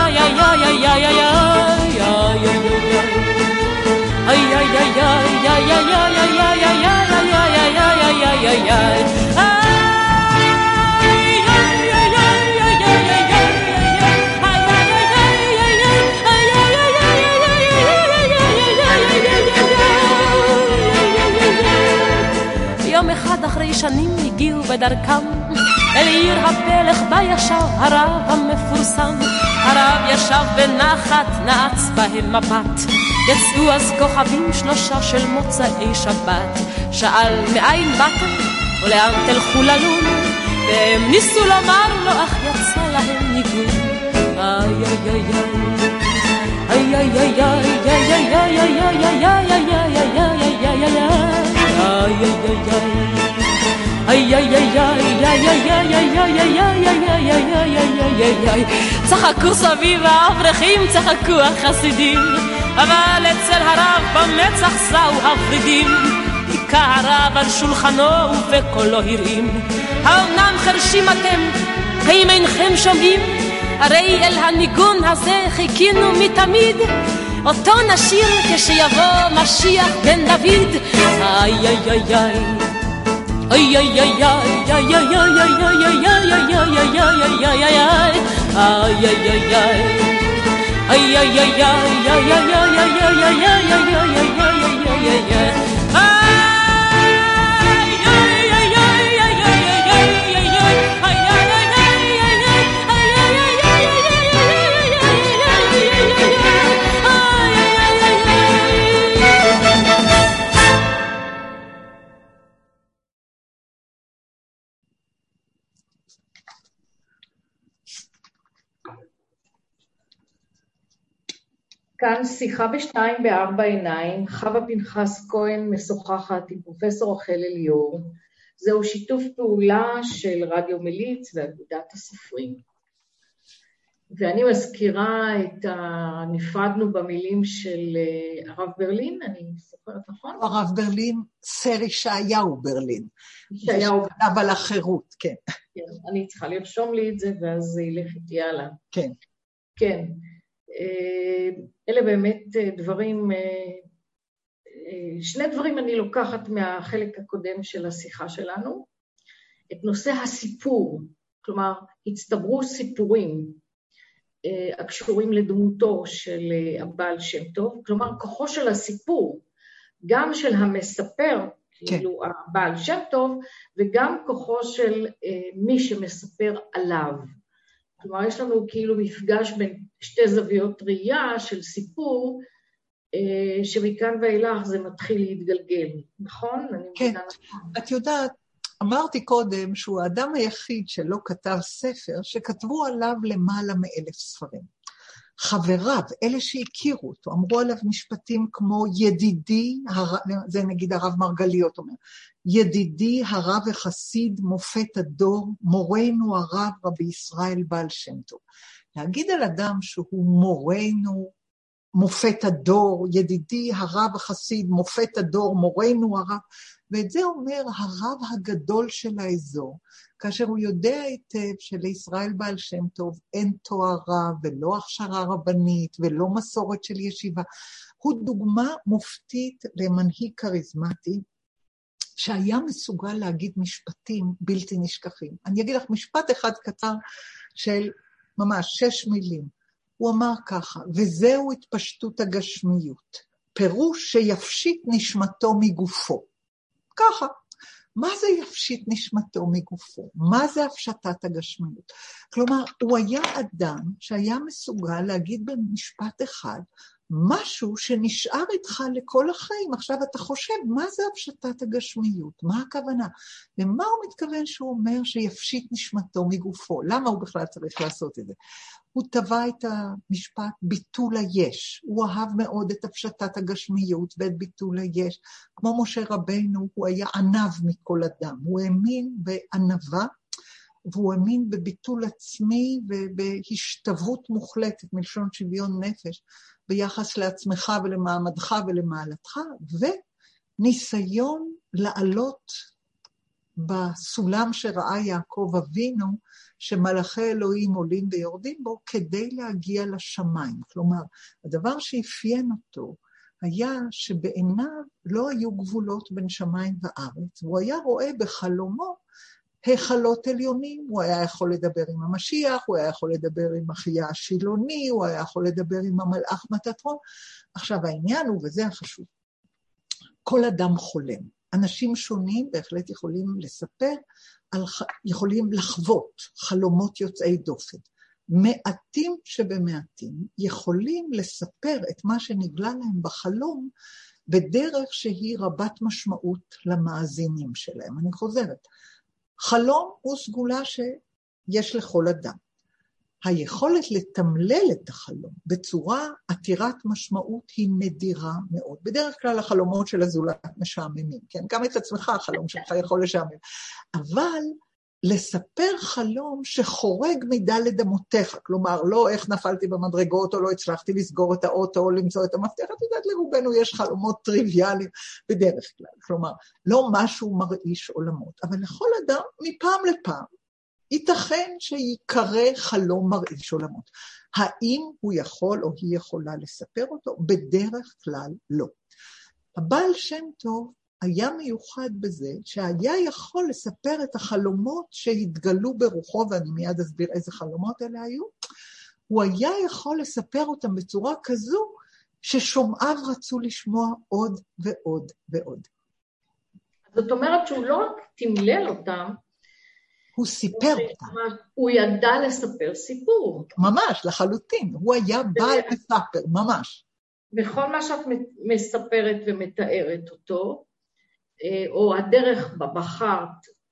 Speaker 4: יום אחד אחרי שנים הגיעו בדרכם אל עיר הפלך בה ישב הרב המפורסם. הרב ישב בנחת, נעץ בהם מבט, יצאו אז כוכבים שלושה של מוצאי שבת. שאל מאין באתם ולאן תלכו ללון, והם ניסו לומר לו אך יצא להם ניגון. איי איי איי איי איי איי איי איי איי איי, צחקו סביב האברכים, צחקו החסידים, אבל אצל הרב במצח זהו הוורידים. היכה הרב על שולחנו ובקולו הרעים, האומנם חרשים אתם, האם אינכם שומעים? הרי אל הניגון הזה חיכינו מתמיד, אותו נשיר כשיבוא משיח בן דוד. איי איי איי איי איי איי איי איי איי
Speaker 1: כאן שיחה בשתיים בארבע עיניים, חווה פנחס כהן משוחחת עם פרופסור רחל אליאור. זהו שיתוף פעולה של רדיו מליץ ואגודת הסופרים. ואני מזכירה את ה... נפרדנו במילים של הרב ברלין, אני זוכרת נכון?
Speaker 2: הרב ברלין, סר ישעיהו ברלין.
Speaker 1: ישעיהו ברלין.
Speaker 2: אבל החירות, כן.
Speaker 1: כן. אני צריכה לרשום לי את זה, ואז זה ילך איתי הלאה.
Speaker 2: כן.
Speaker 1: כן. אלה באמת דברים, שני דברים אני לוקחת מהחלק הקודם של השיחה שלנו, את נושא הסיפור, כלומר, הצטברו סיפורים הקשורים לדמותו של הבעל שם טוב, כלומר, כוחו של הסיפור, גם של המספר, כאילו כן. הבעל שם טוב, וגם כוחו של מי שמספר עליו. כלומר, יש לנו כאילו מפגש בין שתי זוויות ראייה של סיפור, שמכאן ואילך זה מתחיל להתגלגל, נכון?
Speaker 2: כן, את יודעת, אמרתי קודם שהוא האדם היחיד שלא כתב ספר, שכתבו עליו למעלה מאלף ספרים. חבריו, אלה שהכירו אותו, אמרו עליו משפטים כמו ידידי, זה נגיד הרב מרגליות אומר, ידידי הרב החסיד מופת הדור, מורנו הרב רבי ישראל בעל שם טוב. להגיד על אדם שהוא מורנו, מופת הדור, ידידי הרב החסיד מופת הדור, מורנו הרב, ואת זה אומר הרב הגדול של האזור, כאשר הוא יודע היטב שלישראל בעל שם טוב אין תואר רב ולא הכשרה רבנית ולא מסורת של ישיבה. הוא דוגמה מופתית למנהיג כריזמטי שהיה מסוגל להגיד משפטים בלתי נשכחים. אני אגיד לך משפט אחד קצר של ממש שש מילים. הוא אמר ככה, וזהו התפשטות הגשמיות, פירוש שיפשיט נשמתו מגופו. ככה. מה זה יפשיט נשמתו מגופו? מה זה הפשטת הגשמיות? כלומר, הוא היה אדם שהיה מסוגל להגיד במשפט אחד, משהו שנשאר איתך לכל החיים. עכשיו אתה חושב, מה זה הפשטת הגשמיות? מה הכוונה? למה הוא מתכוון שהוא אומר שיפשיט נשמתו מגופו? למה הוא בכלל צריך לעשות את זה? הוא טבע את המשפט ביטול היש. הוא אהב מאוד את הפשטת הגשמיות ואת ביטול היש. כמו משה רבנו, הוא היה ענב מכל אדם. הוא האמין בענבה, והוא האמין בביטול עצמי ובהשתוות מוחלטת, מלשון שוויון נפש, ביחס לעצמך ולמעמדך ולמעלתך, וניסיון לעלות בסולם שראה יעקב אבינו, שמלאכי אלוהים עולים ויורדים בו, כדי להגיע לשמיים. כלומר, הדבר שאפיין אותו היה שבעיניו לא היו גבולות בין שמיים וארץ, והוא היה רואה בחלומו היכלות עליונים, הוא היה יכול לדבר עם המשיח, הוא היה יכול לדבר עם אחיה השילוני, הוא היה יכול לדבר עם המלאך מטאטרון. עכשיו העניין הוא, וזה החשוב, כל אדם חולם. אנשים שונים בהחלט יכולים לספר, על, יכולים לחוות חלומות יוצאי דופן. מעטים שבמעטים יכולים לספר את מה שנגלה להם בחלום, בדרך שהיא רבת משמעות למאזינים שלהם. אני חוזרת. חלום הוא סגולה שיש לכל אדם. היכולת לתמלל את החלום בצורה עתירת משמעות היא נדירה מאוד. בדרך כלל החלומות של הזולת משעממים, כן? גם את עצמך החלום שלך יכול לשעמם. אבל לספר חלום שחורג מדלת אמותיך, כלומר לא איך נפלתי במדרגות או לא הצלחתי לסגור את האוטו או למצוא את המפתח, את יודעת לרובנו יש חלומות טריוויאליים בדרך כלל, כלומר לא משהו מרעיש עולמות, אבל לכל אדם מפעם לפעם ייתכן שיקרא חלום מרעיש עולמות. האם הוא יכול או היא יכולה לספר אותו? בדרך כלל לא. הבעל שם טוב היה מיוחד בזה שהיה יכול לספר את החלומות שהתגלו ברוחו, ואני מיד אסביר איזה חלומות אלה היו, הוא היה יכול לספר אותם בצורה כזו ששומעיו רצו לשמוע עוד ועוד ועוד.
Speaker 1: זאת אומרת שהוא לא רק תמלל אותם,
Speaker 2: הוא סיפר אותם.
Speaker 1: הוא ידע לספר סיפור.
Speaker 2: ממש, לחלוטין. הוא היה בעל מספר, ממש.
Speaker 1: בכל מה שאת מספרת ומתארת אותו, או הדרך בחרת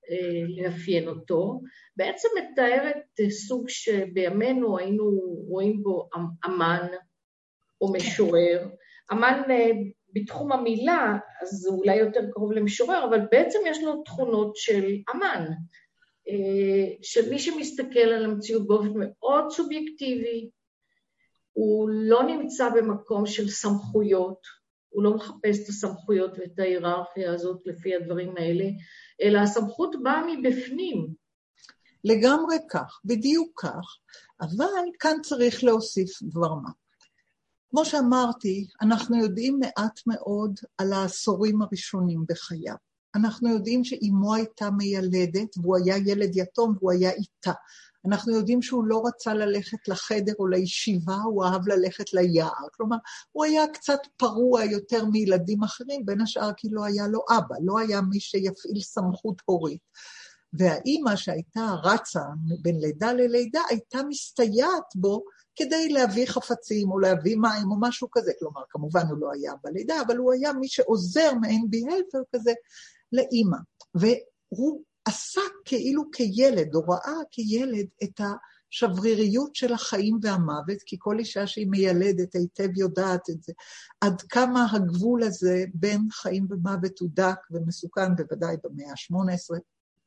Speaker 1: לאפיין אותו, בעצם מתארת סוג שבימינו היינו רואים בו אמן או משורר. אמן בתחום המילה, אז זה אולי יותר קרוב למשורר, אבל בעצם יש לו תכונות של אמן. של מי שמסתכל על המציאות באופן מאוד סובייקטיבי, הוא לא נמצא במקום של סמכויות, הוא לא מחפש את הסמכויות ואת ההיררכיה הזאת לפי הדברים האלה, אלא הסמכות באה מבפנים.
Speaker 2: לגמרי כך, בדיוק כך, אבל כאן צריך להוסיף דבר מה. כמו שאמרתי, אנחנו יודעים מעט מאוד על העשורים הראשונים בחייו. אנחנו יודעים שאימו הייתה מיילדת, והוא היה ילד יתום, והוא היה איתה. אנחנו יודעים שהוא לא רצה ללכת לחדר או לישיבה, הוא אהב ללכת ליער. כלומר, הוא היה קצת פרוע יותר מילדים אחרים, בין השאר כי לא היה לו אבא, לא היה מי שיפעיל סמכות הורית. והאימא שהייתה רצה בין לידה ללידה, הייתה מסתייעת בו כדי להביא חפצים או להביא מים או משהו כזה. כלומר, כמובן הוא לא היה בלידה, אבל הוא היה מי שעוזר מעין בי-הלפר כזה לאימא. והוא עשה כאילו כילד, או ראה כילד את השבריריות של החיים והמוות, כי כל אישה שהיא מיילדת היטב יודעת את זה, עד כמה הגבול הזה בין חיים ומוות הוא דק ומסוכן, בוודאי במאה ה-שמונה עשרה.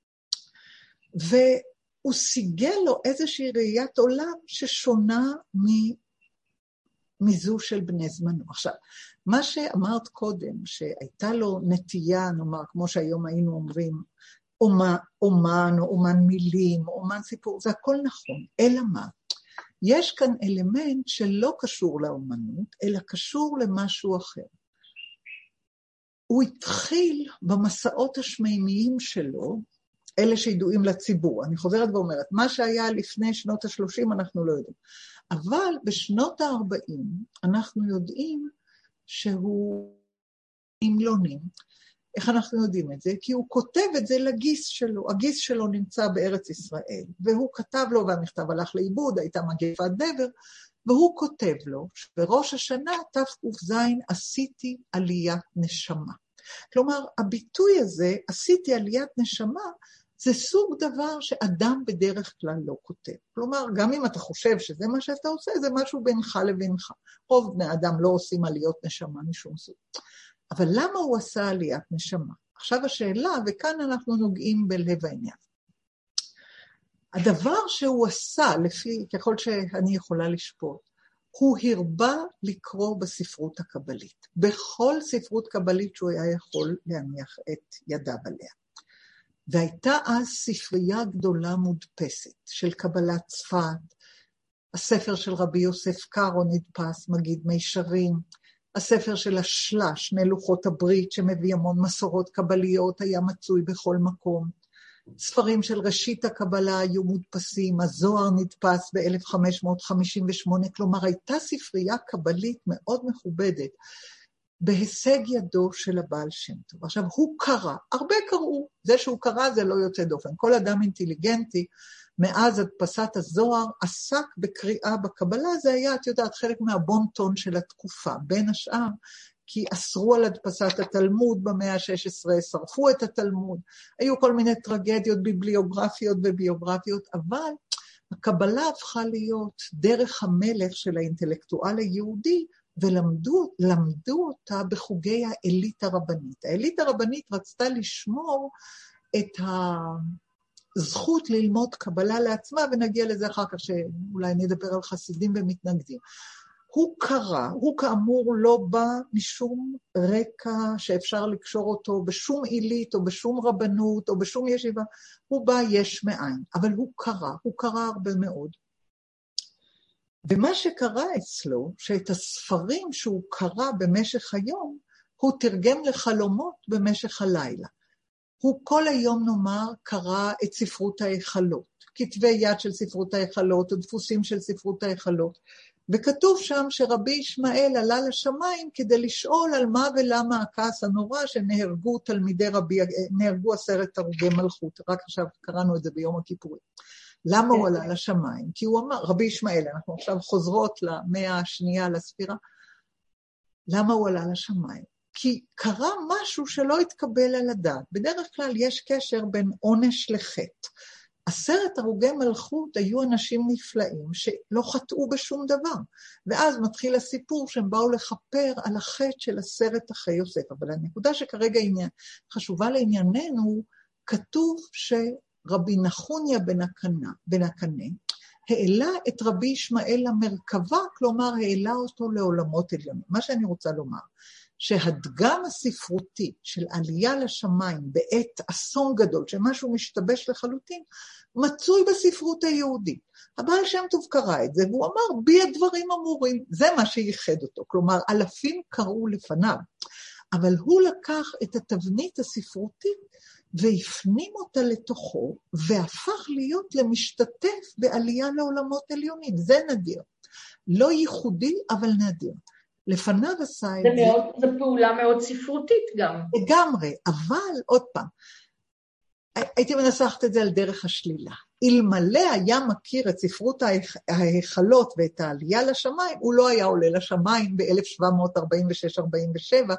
Speaker 2: והוא סיגל לו איזושהי ראיית עולם ששונה מזו של בני זמנו. עכשיו, מה שאמרת קודם, שהייתה לו נטייה, נאמר, כמו שהיום היינו אומרים, אומן, אומן או אומן מילים, או אומן סיפור, זה הכל נכון. אלא מה? יש כאן אלמנט שלא קשור לאומנות, אלא קשור למשהו אחר. הוא התחיל במסעות השמימיים שלו, אלה שידועים לציבור. אני חוזרת ואומרת, מה שהיה לפני שנות ה-שלושים אנחנו לא יודעים. אבל בשנות ה-ארבעים אנחנו יודעים שהוא המלונים. איך אנחנו יודעים את זה? כי הוא כותב את זה לגיס שלו. הגיס שלו נמצא בארץ ישראל, והוא כתב לו, והמכתב הלך לאיבוד, הייתה מגפת דבר, והוא כותב לו, שבראש השנה תק"ז עשיתי עליית נשמה. כלומר, הביטוי הזה, עשיתי עליית נשמה, זה סוג דבר שאדם בדרך כלל לא כותב. כלומר, גם אם אתה חושב שזה מה שאתה עושה, זה משהו בינך לבינך. רוב בני אדם לא עושים עליות נשמה משום סוג. אבל למה הוא עשה עליית נשמה? עכשיו השאלה, וכאן אנחנו נוגעים בלב העניין. הדבר שהוא עשה, לפי, ככל שאני יכולה לשפוט, הוא הרבה לקרוא בספרות הקבלית. בכל ספרות קבלית שהוא היה יכול להניח את ידיו עליה. והייתה אז ספרייה גדולה מודפסת של קבלת צפת, הספר של רבי יוסף קארו נדפס, מגיד מישרים, הספר של השלה, שני לוחות הברית שמביא המון מסורות קבליות, היה מצוי בכל מקום. ספרים של ראשית הקבלה היו מודפסים, הזוהר נדפס ב-אלף חמש מאות חמישים ושמונה, כלומר הייתה ספרייה קבלית מאוד מכובדת, בהישג ידו של הבעל שם טוב. עכשיו, הוא קרא, הרבה קראו, זה שהוא קרא זה לא יוצא דופן. כל אדם אינטליגנטי, מאז הדפסת הזוהר, עסק בקריאה בקבלה, זה היה, את יודעת, חלק מהבון טון של התקופה. בין השאר, כי אסרו על הדפסת התלמוד במאה ה-שש עשרה, שרפו את התלמוד, היו כל מיני טרגדיות ביבליוגרפיות וביוגרפיות, אבל הקבלה הפכה להיות דרך המלך של האינטלקטואל היהודי, ולמדו למדו אותה בחוגי האליטה הרבנית. האליטה הרבנית רצתה לשמור את הזכות ללמוד קבלה לעצמה, ונגיע לזה אחר כך שאולי נדבר על חסידים ומתנגדים. הוא קרא, הוא כאמור לא בא משום רקע שאפשר לקשור אותו בשום עילית או בשום רבנות או בשום ישיבה, הוא בא יש מאין, אבל הוא קרא, הוא קרא הרבה מאוד. ומה שקרה אצלו, שאת הספרים שהוא קרא במשך היום, הוא תרגם לחלומות במשך הלילה. הוא כל היום נאמר קרא את ספרות ההיכלות, כתבי יד של ספרות ההיכלות, הדפוסים של ספרות ההיכלות, וכתוב שם שרבי ישמעאל עלה לשמיים כדי לשאול על מה ולמה הכעס הנורא שנהרגו תלמידי רבי, נהרגו עשרת הרוגי מלכות, רק עכשיו קראנו את זה ביום הכיפורים. למה הוא עלה לשמיים? כי הוא אמר, רבי ישמעאל, אנחנו עכשיו חוזרות למאה השנייה לספירה, למה הוא עלה לשמיים? כי קרה משהו שלא התקבל על הדעת. בדרך כלל יש קשר בין עונש לחטא. עשרת הרוגי מלכות היו אנשים נפלאים שלא חטאו בשום דבר. ואז מתחיל הסיפור שהם באו לכפר על החטא של עשרת אחי יוסף. אבל הנקודה שכרגע עניין, חשובה לענייננו, כתוב ש... רבי נחוניה בן הקנה, בן הקנה, העלה את רבי ישמעאל למרכבה, כלומר העלה אותו לעולמות עליונים. מה שאני רוצה לומר, שהדגם הספרותי של עלייה לשמיים בעת אסון גדול, שמשהו משתבש לחלוטין, מצוי בספרות היהודית. הבעל שם טוב קרא את זה, והוא אמר, בי הדברים אמורים, זה מה שייחד אותו. כלומר, אלפים קראו לפניו, אבל הוא לקח את התבנית הספרותית, והפנים אותה לתוכו, והפך להיות למשתתף בעלייה לעולמות עליונים. זה נדיר. לא ייחודי, אבל נדיר. לפניו עשה את זה.
Speaker 1: זו פעולה מאוד ספרותית גם.
Speaker 2: לגמרי, אבל עוד פעם, הייתי מנסחת את זה על דרך השלילה. אלמלא היה מכיר את ספרות ההיכלות ואת העלייה לשמיים, הוא לא היה עולה לשמיים ב-אלף שבע מאות ארבעים ושש ארבעים ושבע,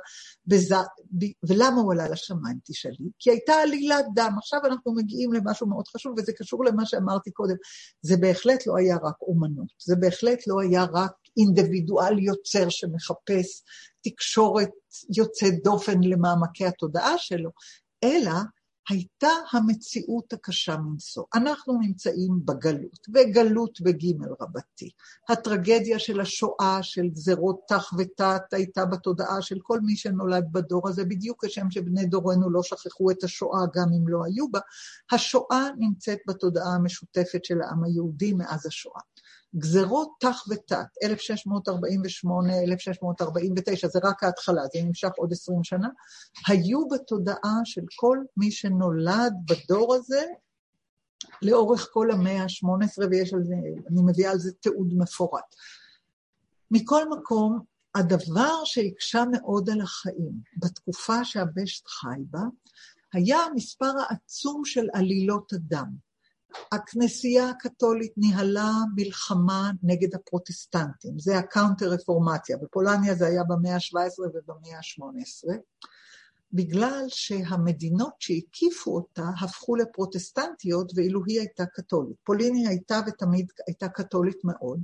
Speaker 2: ולמה הוא עלה לשמיים, תשאלי? כי הייתה עלילת דם. עכשיו אנחנו מגיעים למשהו מאוד חשוב, וזה קשור למה שאמרתי קודם. זה בהחלט לא היה רק אומנות, זה בהחלט לא היה רק אינדיבידואל יוצר שמחפש תקשורת יוצאת דופן למעמקי התודעה שלו, אלא הייתה המציאות הקשה מנשוא. אנחנו נמצאים בגלות, וגלות בגימל רבתי. הטרגדיה של השואה, של גזרות תח ותת, הייתה בתודעה של כל מי שנולד בדור הזה, בדיוק כשם שבני דורנו לא שכחו את השואה גם אם לא היו בה. השואה נמצאת בתודעה המשותפת של העם היהודי מאז השואה. גזרות תח ותת, אלף שש מאות ארבעים ושמונה אלף שש מאות ארבעים ותשע, זה רק ההתחלה, זה נמשך עוד עשרים שנה, היו בתודעה של כל מי שנולד בדור הזה, לאורך כל המאה ה-שמונה עשרה, ויש על זה, אני מביאה על זה תיעוד מפורט. מכל מקום, הדבר שהקשה מאוד על החיים, בתקופה שהבשט חי בה, היה המספר העצום של עלילות הדם. הכנסייה הקתולית ניהלה מלחמה נגד הפרוטסטנטים, זה הקאונטר רפורמציה, בפולניה זה היה במאה ה-שבע עשרה ובמאה ה-שמונה עשרה, בגלל שהמדינות שהקיפו אותה הפכו לפרוטסטנטיות ואילו היא הייתה קתולית. פולניה הייתה ותמיד הייתה קתולית מאוד,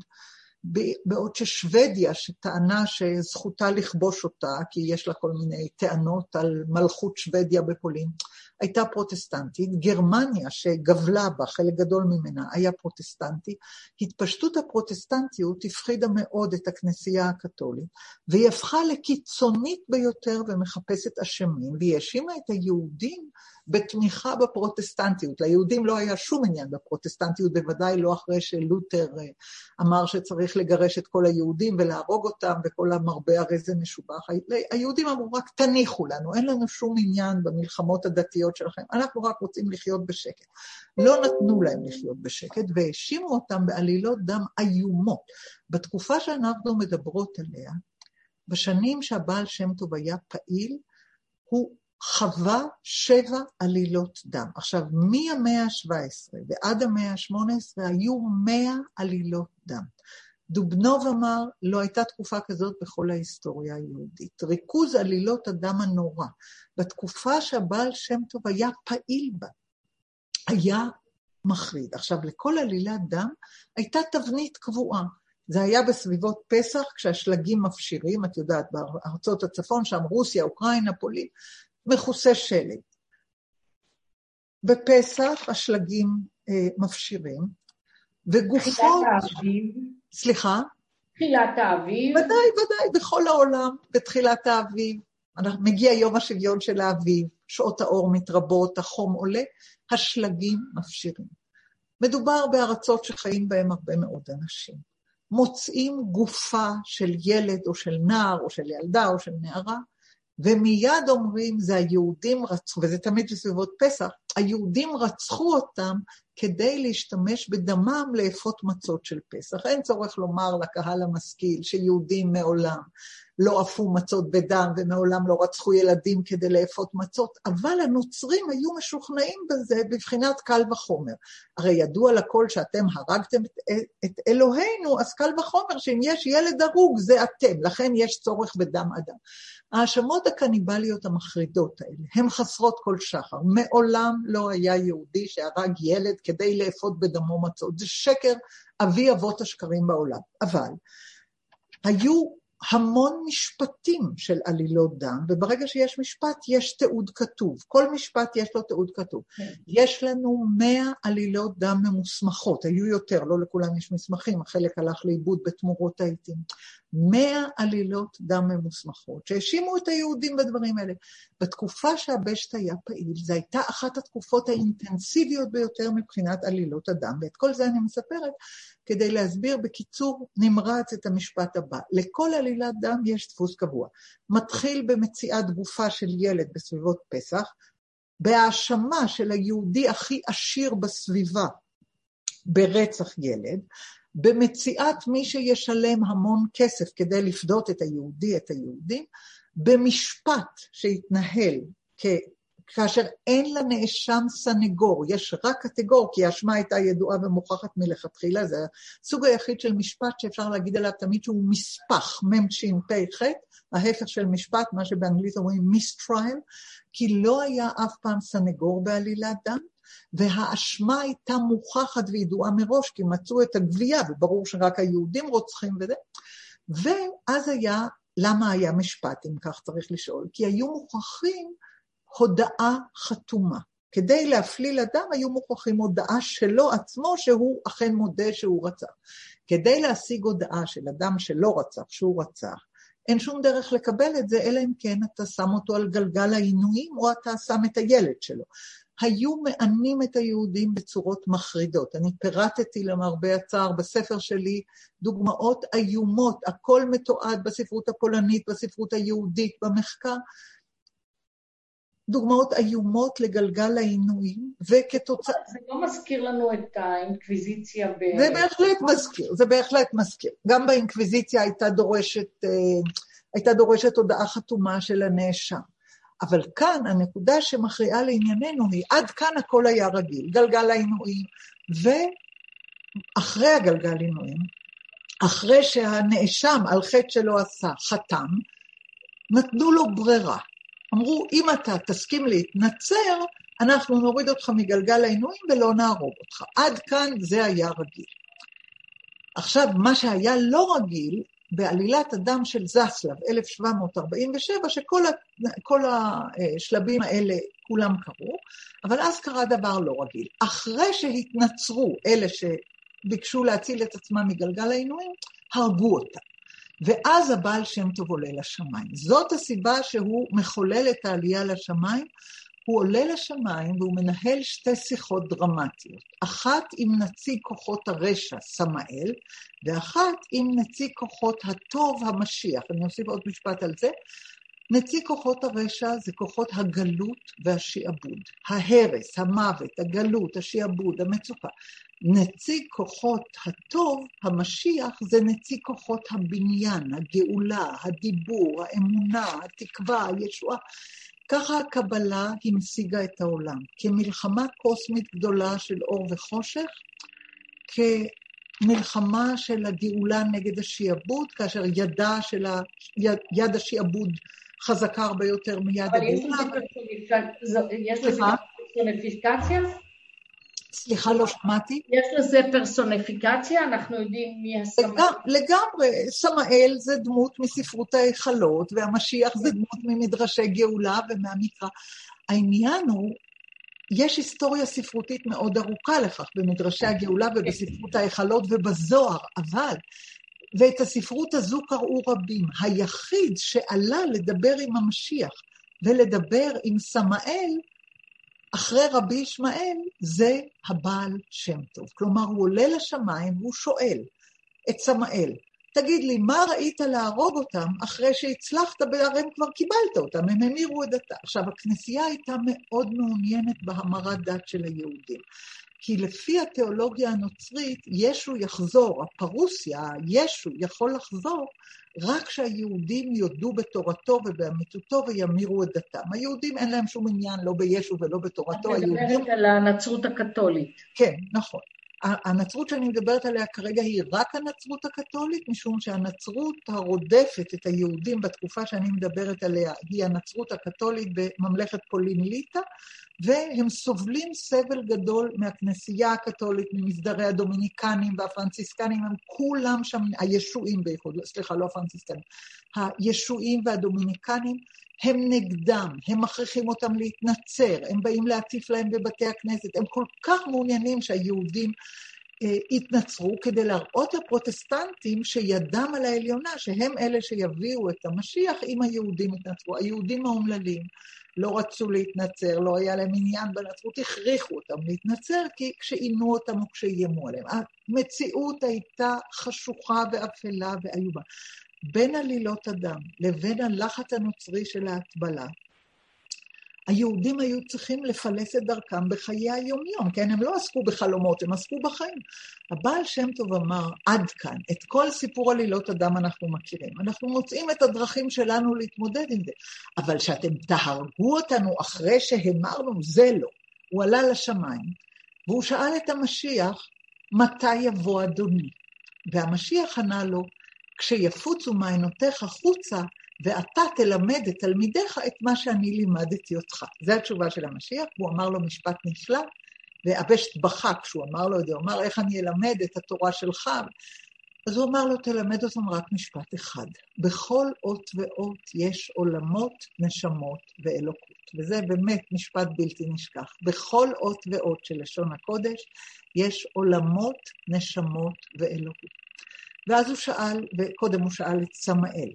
Speaker 2: בעוד ששוודיה שטענה שזכותה לכבוש אותה, כי יש לה כל מיני טענות על מלכות שוודיה בפולין, הייתה פרוטסטנטית. גרמניה שגבלה בה, חלק גדול ממנה, היה פרוטסטנטי. התפשטות הפרוטסטנטיות הפחידה מאוד את הכנסייה הקתולית, והיא הפכה לקיצונית ביותר ומחפשת אשמים, והיא האשימה את היהודים בתמיכה בפרוטסטנטיות. ליהודים לא היה שום עניין בפרוטסטנטיות, בוודאי לא אחרי שלותר אמר שצריך לגרש את כל היהודים ולהרוג אותם, וכל המרבה הרי זה משובח. היהודים אמרו רק תניחו לנו, אין לנו שום עניין במלחמות הדתיות שלכם, אנחנו רק רוצים לחיות בשקט. לא נתנו להם לחיות בשקט, והאשימו אותם בעלילות דם איומות. בתקופה שאנחנו מדברות עליה, בשנים שהבעל שם טוב היה פעיל, הוא חווה שבע עלילות דם. עכשיו, מהמאה ה-שבע עשרה ועד המאה ה-שמונה עשרה היו מאה עלילות דם. דובנוב אמר, לא הייתה תקופה כזאת בכל ההיסטוריה היהודית. ריכוז עלילות הדם הנורא, בתקופה שהבעל שם טוב היה פעיל בה, היה מחריד. עכשיו, לכל עלילת דם הייתה תבנית קבועה. זה היה בסביבות פסח, כשהשלגים מפשירים, את יודעת, בארצות הצפון, שם רוסיה, אוקראינה, פולין, מכוסה שלג. בפסח השלגים אה, מפשירים, וגופות...
Speaker 1: תחילת האביב.
Speaker 2: סליחה?
Speaker 1: תחילת האביב.
Speaker 2: ודאי, ודאי, בכל העולם, בתחילת האביב. אנחנו, מגיע יום השוויון של האביב, שעות האור מתרבות, החום עולה, השלגים מפשירים. מדובר בארצות שחיים בהם הרבה מאוד אנשים. מוצאים גופה של ילד או של נער או של ילדה או של נערה, ומיד אומרים, זה היהודים רצחו, וזה תמיד בסביבות פסח, היהודים רצחו אותם כדי להשתמש בדמם לאפות מצות של פסח. אין צורך לומר לקהל המשכיל שיהודים מעולם לא אפו מצות בדם, ומעולם לא רצחו ילדים כדי לאפות מצות, אבל הנוצרים היו משוכנעים בזה בבחינת קל וחומר. הרי ידוע לכל שאתם הרגתם את, את אלוהינו, אז קל וחומר שאם יש ילד הרוג זה אתם, לכן יש צורך בדם אדם. האשמות הקניבליות המחרידות האלה, הן חסרות כל שחר. מעולם לא היה יהודי שהרג ילד כדי לאפות בדמו מצות. זה שקר אבי אבות השקרים בעולם. אבל היו המון משפטים של עלילות דם, וברגע שיש משפט יש תיעוד כתוב, כל משפט יש לו תיעוד כתוב. יש לנו מאה עלילות דם ממוסמכות, היו יותר, לא לכולם יש מסמכים, החלק הלך לאיבוד בתמורות העיתים. מאה עלילות דם ממוסמכות, שהאשימו את היהודים בדברים האלה. בתקופה שהבשט היה פעיל, זו הייתה אחת התקופות האינטנסיביות ביותר מבחינת עלילות הדם, ואת כל זה אני מספרת כדי להסביר בקיצור נמרץ את המשפט הבא. לכל עלילת דם יש דפוס קבוע. מתחיל במציאת גופה של ילד בסביבות פסח, בהאשמה של היהודי הכי עשיר בסביבה ברצח ילד, במציאת מי שישלם המון כסף כדי לפדות את היהודי, את היהודים, במשפט שהתנהל כ... כאשר אין לנאשם סנגור, יש רק קטגור, כי האשמה הייתה ידועה ומוכחת מלכתחילה, זה הסוג היחיד של משפט שאפשר להגיד עליו תמיד שהוא מספח, ממשין פי חט, ההפך של משפט, מה שבאנגלית אומרים מיסטרייל, כי לא היה אף פעם סנגור בעלילת דם, והאשמה הייתה מוכחת וידועה מראש, כי מצאו את הגבייה, וברור שרק היהודים רוצחים וזה, ואז היה, למה היה משפט, אם כך צריך לשאול? כי היו מוכחים הודעה חתומה. כדי להפליל אדם היו מוכרחים הודעה שלו עצמו שהוא אכן מודה שהוא רצח. כדי להשיג הודעה של אדם שלא רצח, שהוא רצח, אין שום דרך לקבל את זה, אלא אם כן אתה שם אותו על גלגל העינויים, או אתה שם את הילד שלו. היו מענים את היהודים בצורות מחרידות. אני פירטתי למרבה הצער בספר שלי דוגמאות איומות, הכל מתועד בספרות הפולנית, בספרות היהודית, במחקר, דוגמאות איומות לגלגל העינויים, וכתוצאה...
Speaker 1: זה לא מזכיר לנו את האינקוויזיציה ב...
Speaker 2: זה בהחלט מזכיר, זה בהחלט מזכיר. גם באינקוויזיציה הייתה דורשת, הייתה דורשת הודעה חתומה של הנאשם. אבל כאן הנקודה שמכריעה לענייננו היא, עד כאן הכל היה רגיל, גלגל העינויים, ואחרי הגלגל העינויים, אחרי שהנאשם על חטא שלו עשה חתם, נתנו לו ברירה. אמרו, אם אתה תסכים להתנצר, אנחנו נוריד אותך מגלגל העינויים ולא נהרוג אותך. עד כאן זה היה רגיל. עכשיו, מה שהיה לא רגיל, בעלילת הדם של זסלב, אלף שבע מאות ארבעים ושבע, שכל כל השלבים האלה כולם קרו, אבל אז קרה דבר לא רגיל. אחרי שהתנצרו אלה שביקשו להציל את עצמם מגלגל העינויים, הרגו אותם. ואז הבעל שם טוב עולה לשמיים. זאת הסיבה שהוא מחולל את העלייה לשמיים, הוא עולה לשמיים והוא מנהל שתי שיחות דרמטיות. אחת עם נציג כוחות הרשע, סמאל, ואחת עם נציג כוחות הטוב, המשיח. אני אוסיף עוד משפט על זה. נציג כוחות הרשע זה כוחות הגלות והשיעבוד. ההרס, המוות, הגלות, השיעבוד, המצוקה. נציג כוחות הטוב, המשיח, זה נציג כוחות הבניין, הגאולה, הדיבור, האמונה, התקווה, הישועה. ככה הקבלה המשיגה את העולם, כמלחמה קוסמית גדולה של אור וחושך, כמלחמה של הגאולה נגד השיעבוד, כאשר ידה של ה... יד, יד השיעבוד חזקה הרבה יותר מיד הגאולה.
Speaker 1: אבל יש לזה פרסוניפיקציה?
Speaker 2: סליחה, לא שמעתי.
Speaker 1: יש לזה פרסוניפיקציה? אנחנו יודעים מי הסמאל?
Speaker 2: לגמרי, סמאל זה דמות מספרות ההיכלות, והמשיח זה דמות ממדרשי גאולה ומהמקרא. העניין הוא, יש היסטוריה ספרותית מאוד ארוכה לכך, במדרשי הגאולה ובספרות ההיכלות ובזוהר, אבל, ואת הספרות הזו קראו רבים, היחיד שעלה לדבר עם המשיח ולדבר עם סמאל, אחרי רבי ישמעאל, זה הבעל שם טוב. כלומר, הוא עולה לשמיים והוא שואל את סמאל, תגיד לי, מה ראית להרוג אותם אחרי שהצלחת, הרי הם כבר קיבלת אותם, הם המירו את דתה. עכשיו, הכנסייה הייתה מאוד מעוניינת בהמרת דת של היהודים. כי לפי התיאולוגיה הנוצרית, ישו יחזור, הפרוסיה, ישו יכול לחזור, רק שהיהודים יודו בתורתו ובאמיתותו וימירו את דתם. היהודים אין להם שום עניין, לא בישו ולא בתורתו.
Speaker 1: את מדברת על הנצרות הקתולית.
Speaker 2: כן, נכון. הנצרות שאני מדברת עליה כרגע היא רק הנצרות הקתולית, משום שהנצרות הרודפת את היהודים בתקופה שאני מדברת עליה היא הנצרות הקתולית בממלכת פולין ליטא, והם סובלים סבל גדול מהכנסייה הקתולית, ממסדרי הדומיניקנים והפרנציסקנים, הם כולם שם, הישועים בייחוד, סליחה, לא הפרנציסקנים, הישועים והדומיניקנים, הם נגדם, הם מכריחים אותם להתנצר, הם באים להטיף להם בבתי הכנסת, הם כל כך מעוניינים שהיהודים אה, התנצרו כדי להראות לפרוטסטנטים שידם על העליונה, שהם אלה שיביאו את המשיח אם היהודים התנצרו. היהודים האומללים לא רצו להתנצר, לא היה להם עניין בנצרות, הכריחו אותם להתנצר, כי כשעינו אותם או כשאיימו עליהם. המציאות הייתה חשוכה ואפלה ואיובה. בין עלילות הדם לבין הלחץ הנוצרי של ההטבלה, היהודים היו צריכים לפלס את דרכם בחיי היום-יום, כן? הם לא עסקו בחלומות, הם עסקו בחיים. הבעל שם טוב אמר, עד כאן, את כל סיפור עלילות הדם אנחנו מכירים. אנחנו מוצאים את הדרכים שלנו להתמודד עם זה. אבל שאתם תהרגו אותנו אחרי שהמרנו, זה לא. הוא עלה לשמיים, והוא שאל את המשיח, מתי יבוא אדוני? והמשיח ענה לו, כשיפוצו מעיינותיך חוצה, ואתה תלמד את תלמידיך את מה שאני לימדתי אותך. זו התשובה של המשיח, הוא אמר לו משפט נפלא, ואבשת בכה כשהוא אמר לו את זה, הוא אמר איך אני אלמד את התורה שלך, אז הוא אמר לו תלמד אותם רק משפט אחד, בכל אות ואות יש עולמות, נשמות ואלוקות, וזה באמת משפט בלתי נשכח, בכל אות ואות של לשון הקודש יש עולמות, נשמות ואלוקות. ואז הוא שאל, וקודם הוא שאל את סמאל,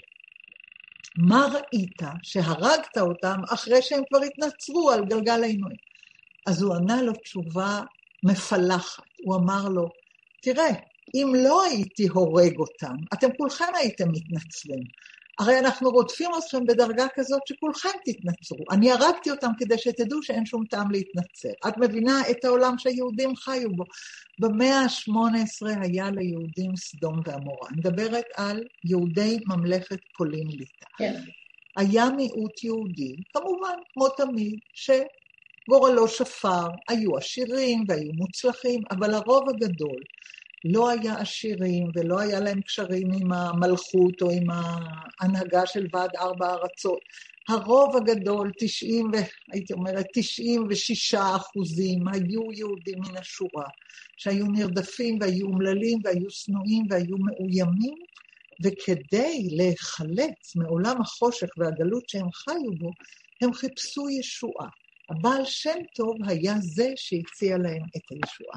Speaker 2: מה ראית שהרגת אותם אחרי שהם כבר התנצרו על גלגל העינויים? אז הוא ענה לו תשובה מפלחת, הוא אמר לו, תראה, אם לא הייתי הורג אותם, אתם כולכם הייתם מתנצרים, הרי אנחנו רודפים אתכם בדרגה כזאת שכולכם תתנצרו, אני הרגתי אותם כדי שתדעו שאין שום טעם להתנצר, את מבינה את העולם שהיהודים חיו בו, במאה ה-שמונה עשרה היה ליהודים סדום ועמורה, אני מדברת על יהודי ממלכת פולין ליטא, כן. היה מיעוט יהודי, כמובן כמו תמיד, שגורלו שפר, היו עשירים והיו מוצלחים, אבל הרוב הגדול, לא היה עשירים ולא היה להם קשרים עם המלכות או עם ההנהגה של ועד ארבע ארצות. הרוב הגדול, תשעים, הייתי אומרת, תשעים ושישה אחוזים, היו יהודים מן השורה, שהיו נרדפים והיו אומללים והיו שנואים והיו מאוימים, וכדי להיחלץ מעולם החושך והגלות שהם חיו בו, הם חיפשו ישועה. הבעל שם טוב היה זה שהציע להם את הישועה.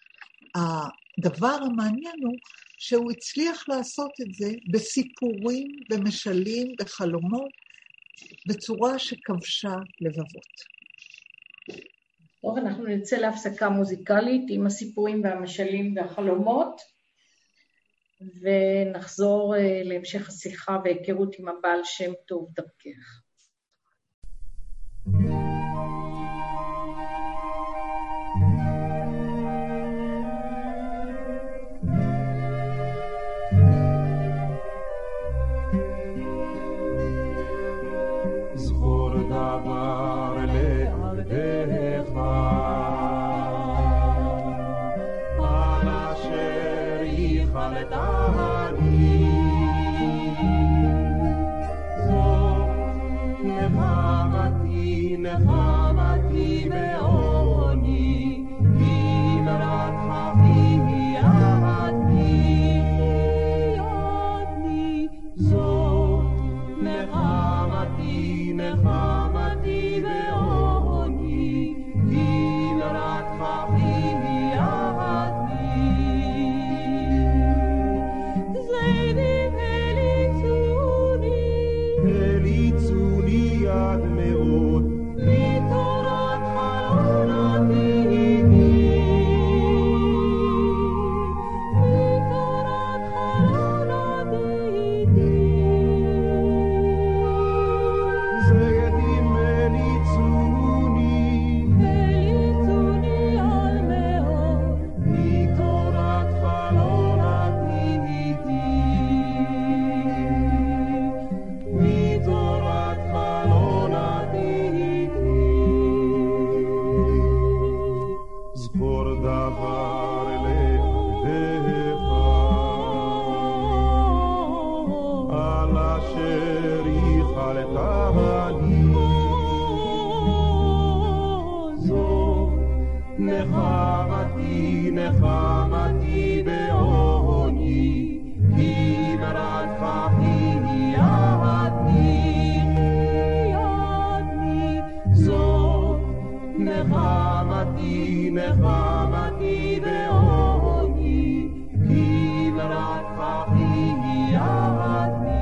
Speaker 2: הדבר המעניין הוא שהוא הצליח לעשות את זה בסיפורים, במשלים, בחלומות, בצורה שכבשה לבבות.
Speaker 1: טוב, אנחנו נצא להפסקה מוזיקלית עם הסיפורים והמשלים והחלומות, ונחזור להמשך השיחה והיכרות עם הבעל שם טוב דרכך.
Speaker 5: Say it, לי זו נחמתי נחמתי בעוני כי מרדך היא ידני ידני זו נחמתי נחמתי בעוני כי מרדך היא ידני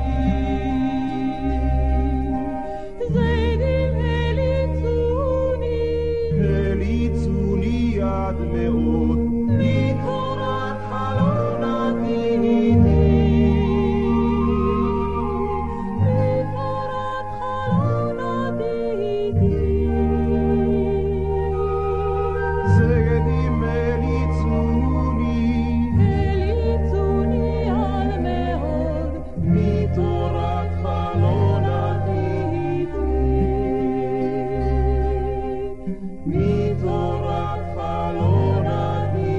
Speaker 5: זיידים הליצוני הליצוני יד מאוד מתורת חלונתי מתורת חלונתי זיידים הליצוני הליצוני יד מאוד מתורת חלונתי מתורת חלונתי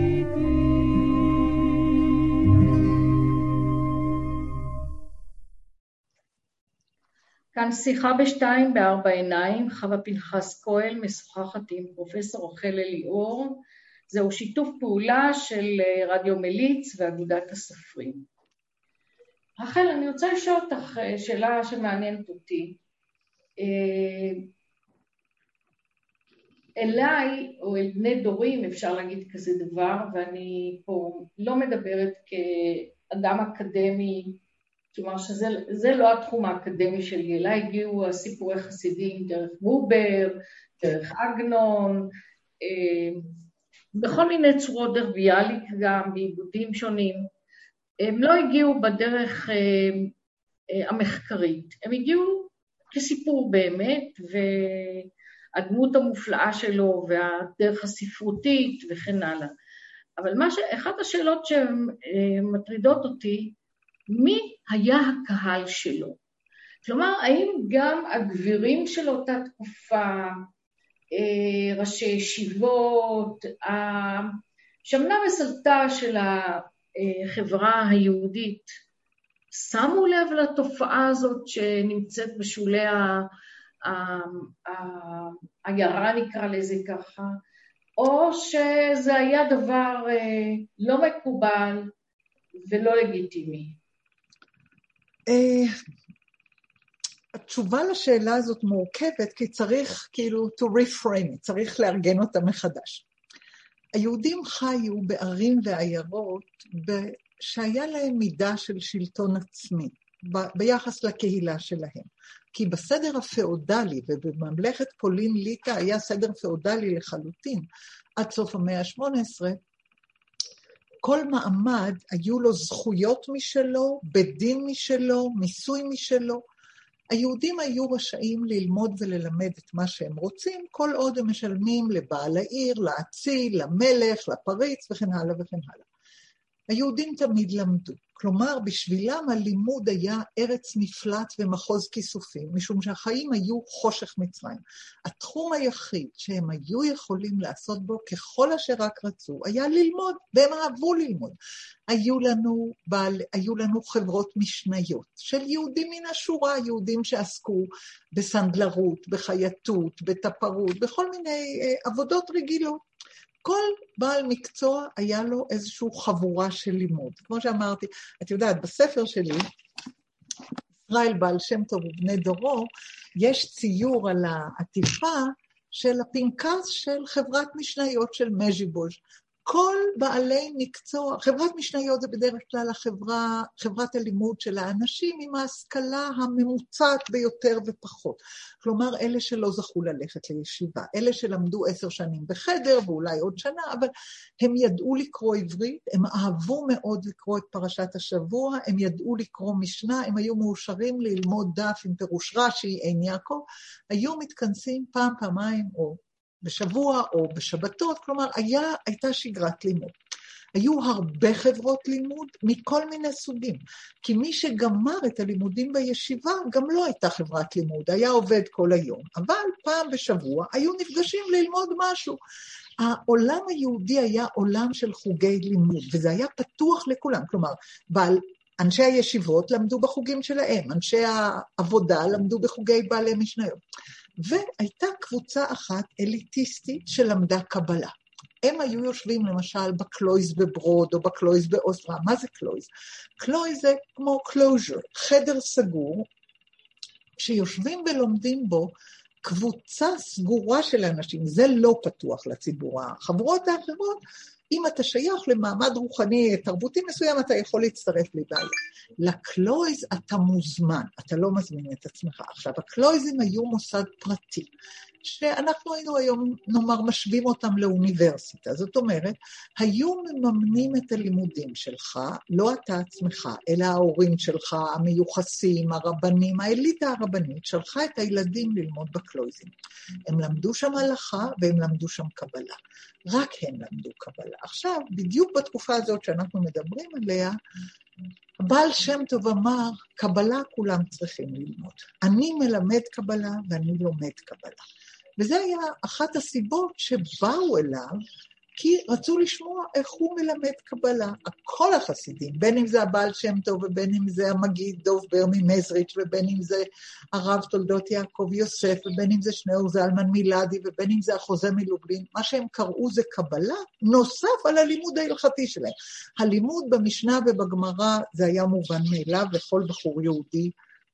Speaker 1: כאן שיחה בשתיים בארבע עיניים, חווה פנחס כהן משוחחת עם פרופסור רחל אליאור. זהו שיתוף פעולה של רדיו מליץ ואגודת הסופרים. רחל, אני רוצה לשאול אותך שאלה שמעניינת אותי. אליי, או אל בני דורים, אפשר להגיד כזה דבר, ואני פה לא מדברת כאדם אקדמי, כלומר שזה לא התחום האקדמי שלי, אליי הגיעו הסיפורי חסידים דרך בובר, דרך אגנון, בכל מיני צורות, דרך ביאליק גם, בעיבודים שונים. הם לא הגיעו בדרך המחקרית, הם הגיעו כסיפור באמת, והדמות המופלאה שלו, והדרך הספרותית וכן הלאה. אבל מה ש... אחת השאלות שמטרידות אותי, מי היה הקהל שלו? כלומר, האם גם הגבירים של אותה תקופה, ראשי ישיבות, שמנה וסלטה של החברה היהודית, שמו לב לתופעה הזאת שנמצאת בשולי העיירה, נקרא לזה ככה, או שזה היה דבר לא מקובל ולא לגיטימי?
Speaker 2: התשובה לשאלה הזאת מורכבת, כי צריך כאילו to reframe, צריך לארגן אותה מחדש. היהודים חיו בערים ועיירות שהיה להם מידה של שלטון עצמי, ביחס לקהילה שלהם. כי בסדר הפאודלי, ובממלכת פולין ליטא היה סדר פאודלי לחלוטין, עד סוף המאה ה-שמונה עשרה, כל מעמד היו לו זכויות משלו, בדין משלו, מיסוי משלו. היהודים היו רשאים ללמוד וללמד את מה שהם רוצים, כל עוד הם משלמים לבעל העיר, לאציל, למלך, לפריץ וכן הלאה וכן הלאה. היהודים תמיד למדו, כלומר בשבילם הלימוד היה ארץ נפלט ומחוז כיסופים, משום שהחיים היו חושך מצרים. התחום היחיד שהם היו יכולים לעשות בו ככל אשר רק רצו, היה ללמוד, והם אהבו ללמוד. היו לנו, בעל, היו לנו חברות משניות של יהודים מן השורה, יהודים שעסקו בסנדלרות, בחייטות, בתפרות, בכל מיני אה, עבודות רגילות. כל בעל מקצוע היה לו איזושהי חבורה של לימוד. כמו שאמרתי, את יודעת, בספר שלי, ישראל בעל שם טוב ובני דורו, יש ציור על העטיפה של הפנקס של חברת משניות של מז'יבוז'. כל בעלי מקצוע, חברת משניות זה בדרך כלל החברה, חברת הלימוד של האנשים עם ההשכלה הממוצעת ביותר ופחות. כלומר, אלה שלא זכו ללכת לישיבה, אלה שלמדו עשר שנים בחדר ואולי עוד שנה, אבל הם ידעו לקרוא עברית, הם אהבו מאוד לקרוא את פרשת השבוע, הם ידעו לקרוא משנה, הם היו מאושרים ללמוד דף עם פירוש רש"י, עין יעקב, היו מתכנסים פעם, פעמיים או בשבוע או בשבתות, כלומר היה, הייתה שגרת לימוד. היו הרבה חברות לימוד מכל מיני סוגים, כי מי שגמר את הלימודים בישיבה גם לא הייתה חברת לימוד, היה עובד כל היום, אבל פעם בשבוע היו נפגשים ללמוד משהו. העולם היהודי היה עולם של חוגי לימוד, וזה היה פתוח לכולם, כלומר, בעל אנשי הישיבות למדו בחוגים שלהם, אנשי העבודה למדו בחוגי בעלי משניות. והייתה קבוצה אחת אליטיסטית שלמדה קבלה. הם היו יושבים למשל בקלויז בברוד או בקלויז באוסטרה. מה זה קלויז? קלויז זה כמו closure, חדר סגור, שיושבים ולומדים בו קבוצה סגורה של אנשים. זה לא פתוח לציבור. החברות האחרות, אם אתה שייך למעמד רוחני, תרבותי מסוים, אתה יכול להצטרף לי בעיה. לקלויז אתה מוזמן, אתה לא מזמין את עצמך. עכשיו, הקלויזים היו מוסד פרטי, שאנחנו היינו היום, נאמר, משווים אותם לאוניברסיטה. זאת אומרת, היו מממנים את הלימודים שלך, לא אתה עצמך, אלא ההורים שלך, המיוחסים, הרבנים, האליטה הרבנית, שלחה את הילדים ללמוד בקלויזים. הם למדו שם הלכה והם למדו שם קבלה. רק הם למדו קבלה. עכשיו, בדיוק בתקופה הזאת שאנחנו מדברים עליה, הבעל שם טוב אמר, קבלה כולם צריכים ללמוד. אני מלמד קבלה ואני לומד קבלה. וזה היה אחת הסיבות שבאו אליו, כי רצו לשמוע איך הוא מלמד קבלה. כל החסידים, בין אם זה הבעל שם טוב, ובין אם זה המגיד דוב בר ממזריץ', ובין אם זה הרב תולדות יעקב יוסף, ובין אם זה שניאור זלמן מילדי, ובין אם זה החוזה מלובלין, מה שהם קראו זה קבלה, נוסף על הלימוד ההלכתי שלהם. הלימוד במשנה ובגמרא זה היה מובן מאליו לכל בחור יהודי,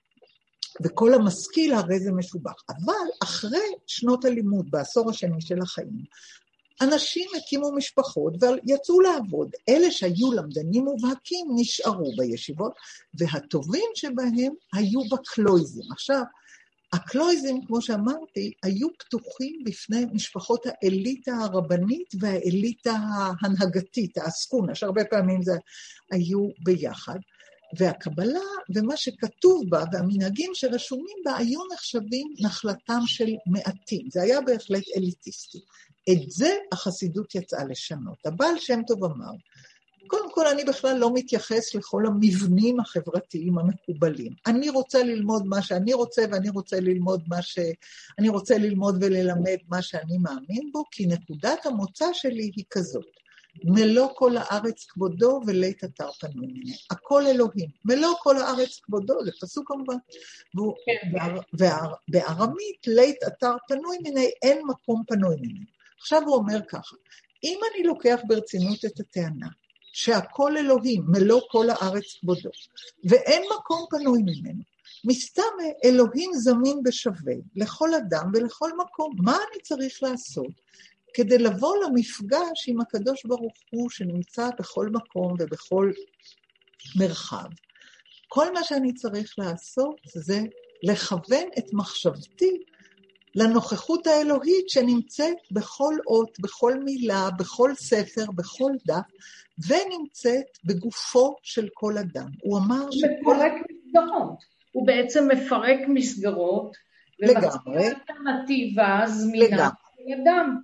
Speaker 2: וכל המשכיל הרי זה משובח. אבל אחרי שנות הלימוד, בעשור השני של החיים, אנשים הקימו משפחות ויצאו לעבוד. אלה שהיו למדנים מובהקים נשארו בישיבות, והטובים שבהם היו בקלויזים. עכשיו, הקלויזים, כמו שאמרתי, היו פתוחים בפני משפחות האליטה הרבנית והאליטה ההנהגתית, העסקונה, שהרבה פעמים זה היו ביחד. והקבלה ומה שכתוב בה והמנהגים שרשומים בה היו נחשבים נחלתם של מעטים. זה היה בהחלט אליטיסטי. את זה החסידות יצאה לשנות. הבעל שם טוב אמר, קודם כל אני בכלל לא מתייחס לכל המבנים החברתיים המקובלים. אני רוצה ללמוד מה שאני רוצה, ואני רוצה ללמוד מה ש... אני רוצה ללמוד וללמד מה שאני מאמין בו, כי נקודת המוצא שלי היא כזאת. מלוא כל הארץ כבודו ולית אתר פנוי מיני. הכל אלוהים. מלוא כל הארץ כבודו, זה פסוק כמובן. ובארמית, לית אתר פנוי מיני, אין מקום פנוי מיני. עכשיו הוא אומר ככה, אם אני לוקח ברצינות את הטענה, שהכל אלוהים, מלוא כל הארץ כבודו, ואין מקום פנוי ממנו, מסתם אלוהים זמין בשווה, לכל אדם ולכל מקום. מה אני צריך לעשות? כדי לבוא למפגש עם הקדוש ברוך הוא שנמצא בכל מקום ובכל מרחב. כל מה שאני צריך לעשות זה לכוון את מחשבתי לנוכחות האלוהית שנמצאת בכל אות, בכל מילה, בכל ספר, בכל דף, ונמצאת בגופו של כל אדם. הוא אמר
Speaker 1: שכל... מפרק מסגרות. הוא בעצם מפרק מסגרות,
Speaker 2: לגמרי.
Speaker 1: ומציע אלטרנטיבה זמינה לאדם.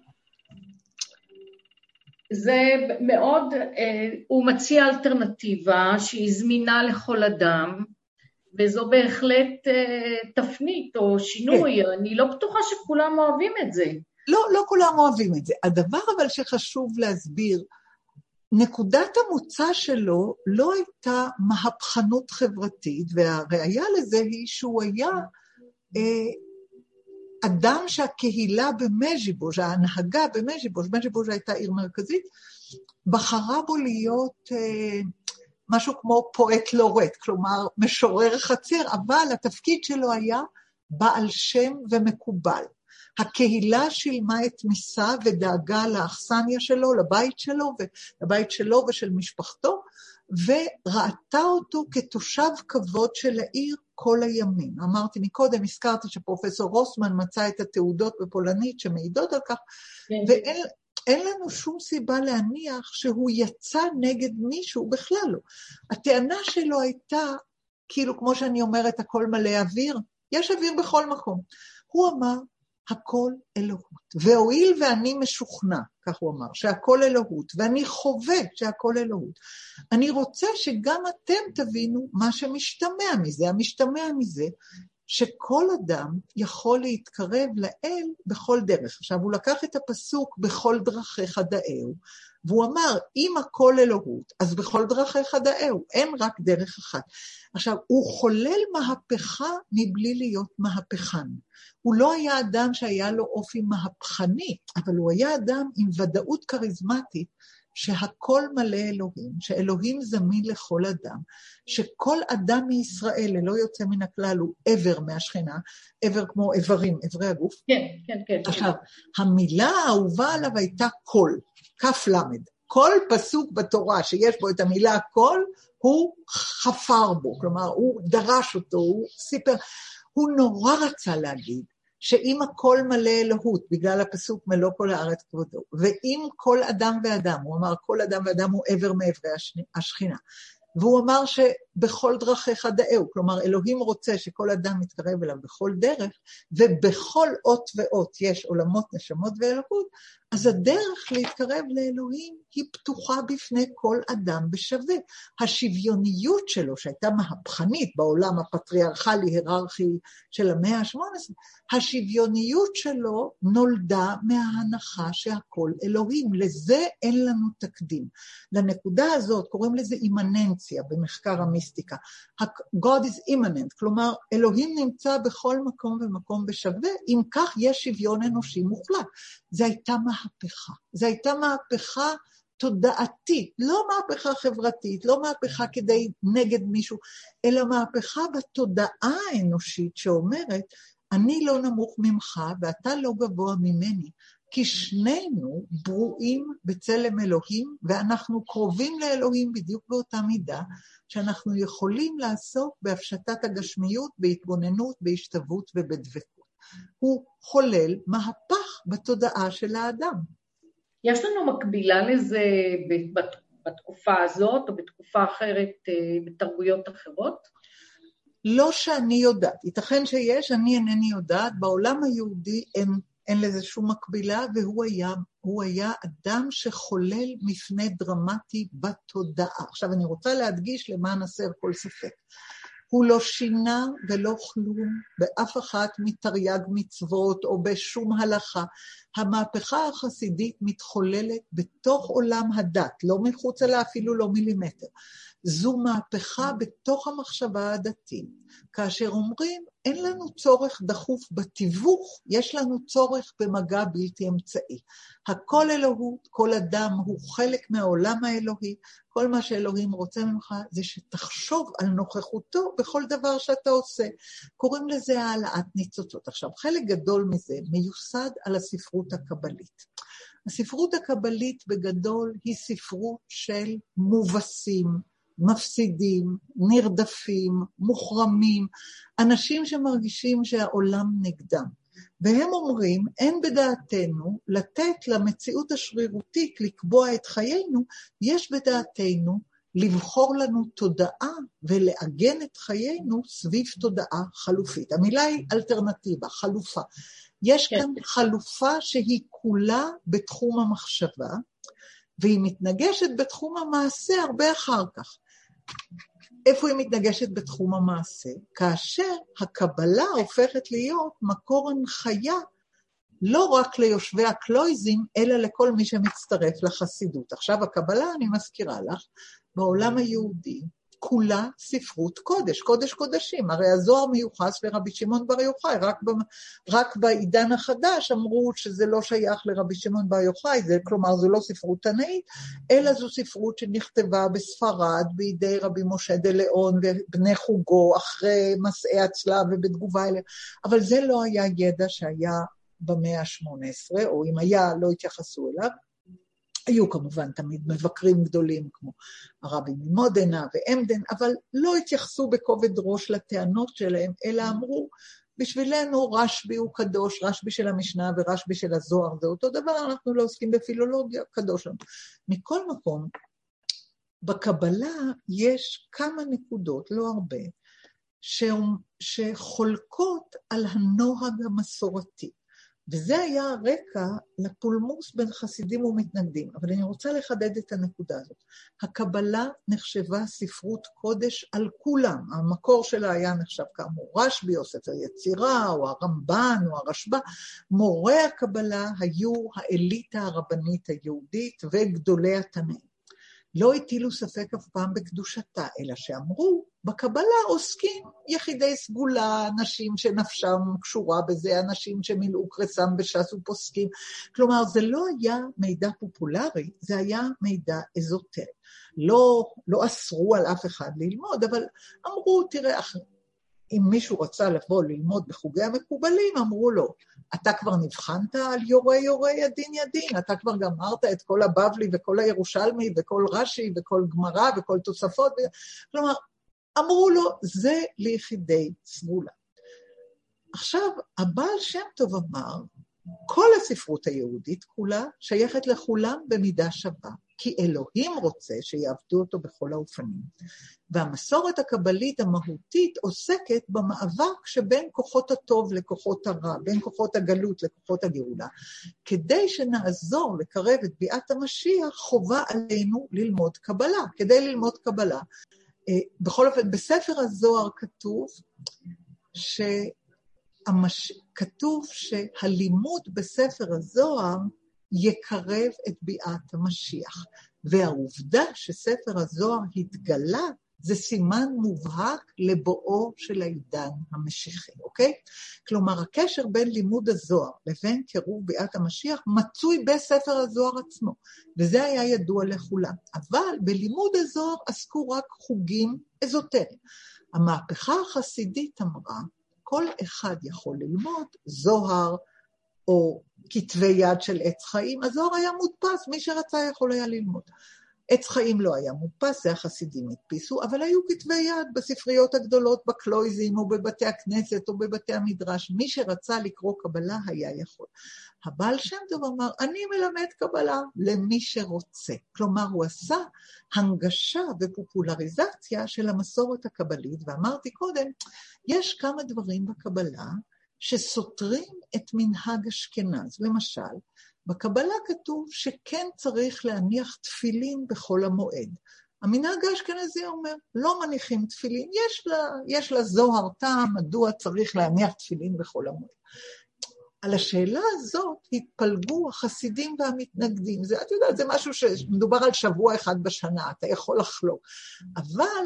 Speaker 1: זה מאוד, הוא מציע אלטרנטיבה שהיא זמינה לכל אדם, וזו בהחלט תפנית או שינוי. אני לא בטוחה שכולם אוהבים את זה.
Speaker 2: לא, לא כולם אוהבים את זה. הדבר אבל שחשוב להסביר, נקודת המוצא שלו לא הייתה מהפכנות חברתית, והראיה לזה היא שהוא היה אדם שהקהילה במז'יבוז', ההנהגה במז'יבוז', מז'יבוז' הייתה עיר מרכזית, בחרה בו להיות משהו כמו פואט לורט, כלומר משורר חצר, אבל התפקיד שלו היה בעל שם ומקובל. הקהילה שילמה את מיסה ודאגה לאכסניה שלו, לבית שלו, לבית שלו ושל משפחתו, וראתה אותו כתושב כבוד של העיר כל הימים. אמרתי מקודם, הזכרתי שפרופסור רוסמן מצא את התעודות בפולנית שמעידות על כך, ואין אין לנו שום סיבה להניח שהוא יצא נגד מישהו, בכלל לא. הטענה שלו הייתה, כאילו כמו שאני אומרת, הכל מלא אוויר, יש אוויר בכל מקום. הוא אמר, הכל אלוהות. והואיל ואני משוכנע, כך הוא אמר, שהכל אלוהות, ואני חווה שהכל אלוהות. אני רוצה שגם אתם תבינו מה שמשתמע מזה. המשתמע מזה, שכל אדם יכול להתקרב לאל בכל דרך. עכשיו, הוא לקח את הפסוק בכל דרכיך דאהו, והוא אמר, אם הכל אלוהות, אז בכל דרכיך דאהו, אין רק דרך אחת. עכשיו, הוא חולל מהפכה מבלי להיות מהפכן. הוא לא היה אדם שהיה לו אופי מהפכני, אבל הוא היה אדם עם ודאות כריזמטית, שהכל מלא אלוהים, שאלוהים זמין לכל אדם, שכל אדם מישראל, ללא יוצא מן הכלל, הוא עבר מהשכינה, עבר כמו איברים, איברי הגוף.
Speaker 1: כן, כן, כן.
Speaker 2: עכשיו, המילה האהובה עליו הייתה כל, כף למד. כל פסוק בתורה שיש בו את המילה כל, הוא חפר בו, כלומר, הוא דרש אותו, הוא סיפר, הוא נורא רצה להגיד, שאם הכל מלא אלוהות, בגלל הפסוק מלוא כל הארץ כבודו, ואם כל אדם ואדם, הוא אמר כל אדם ואדם הוא עבר מעברי השכינה, והוא אמר שבכל דרכיך דאהו, כלומר אלוהים רוצה שכל אדם מתקרב אליו בכל דרך, ובכל אות ואות יש עולמות נשמות ואלוהות, אז הדרך להתקרב לאלוהים היא פתוחה בפני כל אדם בשווה. השוויוניות שלו, שהייתה מהפכנית בעולם הפטריארכלי, היררכי של המאה ה-שמונה עשרה, השוויוניות שלו נולדה מההנחה שהכל אלוהים. לזה אין לנו תקדים. לנקודה הזאת קוראים לזה אימננציה במחקר המיסטיקה. God is immanent, כלומר אלוהים נמצא בכל מקום ומקום בשווה, אם כך יש שוויון אנושי מוחלט. זה הייתה מהפכה. זה הייתה מהפכה תודעתית, לא מהפכה חברתית, לא מהפכה כדי נגד מישהו, אלא מהפכה בתודעה האנושית שאומרת, אני לא נמוך ממך ואתה לא גבוה ממני, כי שנינו ברואים בצלם אלוהים, ואנחנו קרובים לאלוהים בדיוק באותה מידה, שאנחנו יכולים לעסוק בהפשטת הגשמיות, בהתבוננות, בהשתוות ובדבקות. הוא חולל מהפך בתודעה של האדם.
Speaker 1: יש לנו מקבילה לזה בתקופה הזאת, או בתקופה אחרת, בתרבויות אחרות?
Speaker 2: לא שאני יודעת. ייתכן שיש, אני אינני יודעת. בעולם היהודי אין, אין לזה שום מקבילה, והוא היה, הוא היה אדם שחולל מפנה דרמטי בתודעה. עכשיו אני רוצה להדגיש למען הסר כל ספק. הוא לא שינה ולא כלום באף אחת מתרי"ג מצוות או בשום הלכה. המהפכה החסידית מתחוללת בתוך עולם הדת, לא מחוץ לה אפילו לא מילימטר. זו מהפכה בתוך המחשבה הדתית. כאשר אומרים, אין לנו צורך דחוף בתיווך, יש לנו צורך במגע בלתי אמצעי. הכל אלוהות, כל אדם הוא חלק מהעולם האלוהי, כל מה שאלוהים רוצה ממך זה שתחשוב על נוכחותו בכל דבר שאתה עושה. קוראים לזה העלאת ניצוצות. עכשיו, חלק גדול מזה מיוסד על הספרות הקבלית. הספרות הקבלית בגדול היא ספרות של מובסים, מפסידים, נרדפים, מוחרמים, אנשים שמרגישים שהעולם נגדם. והם אומרים, אין בדעתנו לתת למציאות השרירותית לקבוע את חיינו, יש בדעתנו לבחור לנו תודעה ולעגן את חיינו סביב תודעה חלופית. המילה היא אלטרנטיבה, חלופה. יש כאן חלופה שהיא כולה בתחום המחשבה, והיא מתנגשת בתחום המעשה הרבה אחר כך. איפה היא מתנגשת בתחום המעשה? כאשר הקבלה הופכת להיות מקור הנחיה, לא רק ליושבי הקלויזים, אלא לכל מי שמצטרף לחסידות. עכשיו הקבלה, אני מזכירה לך, בעולם היהודי, כולה ספרות קודש, קודש קודשים. הרי הזוהר מיוחס לרבי שמעון בר יוחאי, רק, ב, רק בעידן החדש אמרו שזה לא שייך לרבי שמעון בר יוחאי, זה, כלומר זו לא ספרות תנאית, אלא זו ספרות שנכתבה בספרד בידי רבי משה דה ליאון ובני חוגו, אחרי מסעי הצלב ובתגובה אליה, אבל זה לא היה ידע שהיה במאה ה-שמונה עשרה, או אם היה לא התייחסו אליו. היו כמובן תמיד מבקרים גדולים כמו הרבי ממודנה ואמדן, אבל לא התייחסו בכובד ראש לטענות שלהם, אלא אמרו, בשבילנו רשב"י הוא קדוש, רשב"י של המשנה ורשב"י של הזוהר, זה אותו דבר, אנחנו לא עוסקים בפילולוגיה, קדוש לנו. מכל מקום, בקבלה יש כמה נקודות, לא הרבה, ש... שחולקות על הנוהג המסורתי. וזה היה הרקע לפולמוס בין חסידים ומתנגדים. אבל אני רוצה לחדד את הנקודה הזאת. הקבלה נחשבה ספרות קודש על כולם. המקור שלה היה נחשב כאמור רשב"י, או ספר יצירה, או הרמב"ן, או הרשב"א. מורי הקבלה היו האליטה הרבנית היהודית וגדולי התנאים. לא הטילו ספק אף פעם בקדושתה, אלא שאמרו, בקבלה עוסקים יחידי סגולה, אנשים שנפשם קשורה בזה, אנשים שמילאו קרסם בש"ס ופוסקים. כלומר, זה לא היה מידע פופולרי, זה היה מידע אזוטרי. לא, לא אסרו על אף אחד ללמוד, אבל אמרו, תראה, אם מישהו רצה לבוא ללמוד בחוגי המקובלים, אמרו לו, אתה כבר נבחנת על יורי יורי ידין ידין, אתה כבר גמרת את כל הבבלי וכל הירושלמי וכל רש"י וכל גמרא וכל תוספות. כלומר, אמרו לו, זה ליחידי סגולה. עכשיו, הבעל שם טוב אמר, כל הספרות היהודית כולה שייכת לכולם במידה שווה, כי אלוהים רוצה שיעבדו אותו בכל האופנים. והמסורת הקבלית המהותית עוסקת במאבק שבין כוחות הטוב לכוחות הרע, בין כוחות הגלות לכוחות הגאולה. כדי שנעזור לקרב את ביאת המשיח, חובה עלינו ללמוד קבלה. כדי ללמוד קבלה. בכל אופן, בספר הזוהר כתוב ש... המש... כתוב שהלימוד בספר הזוהר יקרב את ביאת המשיח. והעובדה שספר הזוהר התגלה, זה סימן מובהק לבואו של העידן המשיחי, אוקיי? כלומר, הקשר בין לימוד הזוהר לבין קירוב ביאת המשיח מצוי בספר הזוהר עצמו, וזה היה ידוע לכולם. אבל בלימוד הזוהר עסקו רק חוגים אזוטריים. המהפכה החסידית אמרה, כל אחד יכול ללמוד זוהר או כתבי יד של עץ חיים. הזוהר היה מודפס, מי שרצה יכול היה ללמוד. עץ חיים לא היה מודפס, זה החסידים הדפיסו, אבל היו כתבי יד בספריות הגדולות, בקלויזים או בבתי הכנסת או בבתי המדרש. מי שרצה לקרוא קבלה היה יכול. הבעל שם טוב אמר, אני מלמד קבלה למי שרוצה. כלומר, הוא עשה הנגשה ופופולריזציה של המסורת הקבלית, ואמרתי קודם, יש כמה דברים בקבלה שסותרים את מנהג אשכנז. למשל, בקבלה כתוב שכן צריך להניח תפילין בכל המועד. המנהג האשכנזי אומר, לא מניחים תפילין, יש לה, יש לה זוהר טעם, מדוע צריך להניח תפילין בכל המועד. על השאלה הזאת התפלגו החסידים והמתנגדים. זה, את יודעת, זה משהו שמדובר על שבוע אחד בשנה, אתה יכול לחלוק. אבל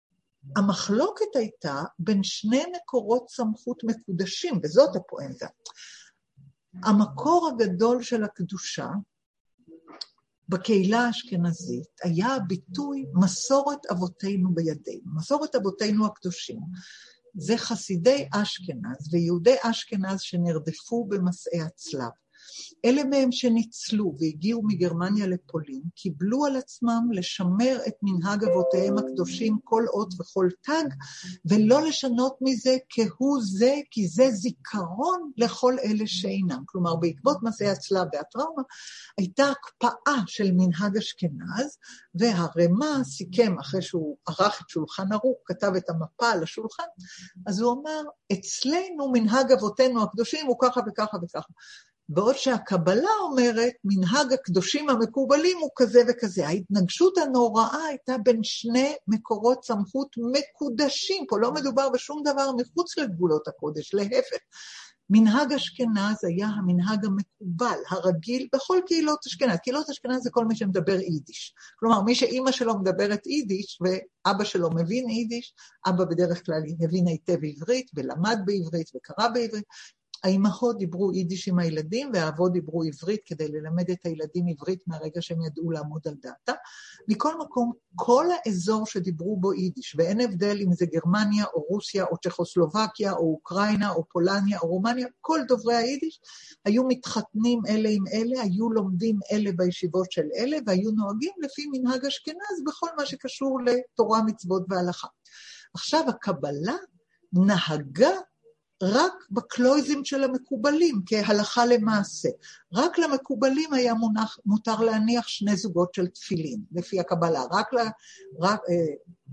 Speaker 2: המחלוקת הייתה בין שני מקורות סמכות מקודשים, וזאת הפואנטה. המקור הגדול של הקדושה בקהילה האשכנזית היה הביטוי מסורת אבותינו בידינו. מסורת אבותינו הקדושים. זה חסידי אשכנז ויהודי אשכנז שנרדפו במסעי הצלב. אלה מהם שניצלו והגיעו מגרמניה לפולין, קיבלו על עצמם לשמר את מנהג אבותיהם הקדושים כל אות וכל תג, ולא לשנות מזה כהוא זה, כי זה זיכרון לכל אלה שאינם. כלומר, בעקבות מסעי הצלב והטראומה, הייתה הקפאה של מנהג אשכנז, והרמ"א סיכם אחרי שהוא ערך את שולחן ערוך, כתב את המפה על השולחן, אז הוא אמר, אצלנו מנהג אבותינו הקדושים הוא ככה וככה וככה. בעוד שהקבלה אומרת, מנהג הקדושים המקובלים הוא כזה וכזה. ההתנגשות הנוראה הייתה בין שני מקורות סמכות מקודשים. פה לא מדובר בשום דבר מחוץ לגבולות הקודש, להפך. מנהג אשכנז היה המנהג המקובל, הרגיל, בכל קהילות אשכנז. קהילות אשכנז זה כל מי שמדבר יידיש. כלומר, מי שאימא שלו מדברת יידיש, ואבא שלו מבין יידיש, אבא בדרך כלל הבין היטב עברית, ולמד בעברית, וקרא בעברית. האימהות דיברו יידיש עם הילדים, והאבות דיברו עברית כדי ללמד את הילדים עברית מהרגע שהם ידעו לעמוד על דעתה. מכל מקום, כל האזור שדיברו בו יידיש, ואין הבדל אם זה גרמניה או רוסיה או צ'כוסלובקיה או אוקראינה או פולניה או רומניה, כל דוברי היידיש היו מתחתנים אלה עם אלה, היו לומדים אלה בישיבות של אלה, והיו נוהגים לפי מנהג אשכנז בכל מה שקשור לתורה, מצוות והלכה. עכשיו הקבלה נהגה רק בקלויזים של המקובלים, כהלכה למעשה. רק למקובלים היה מונח, מותר להניח שני זוגות של תפילין, לפי הקבלה. רק, לה, רק, אה,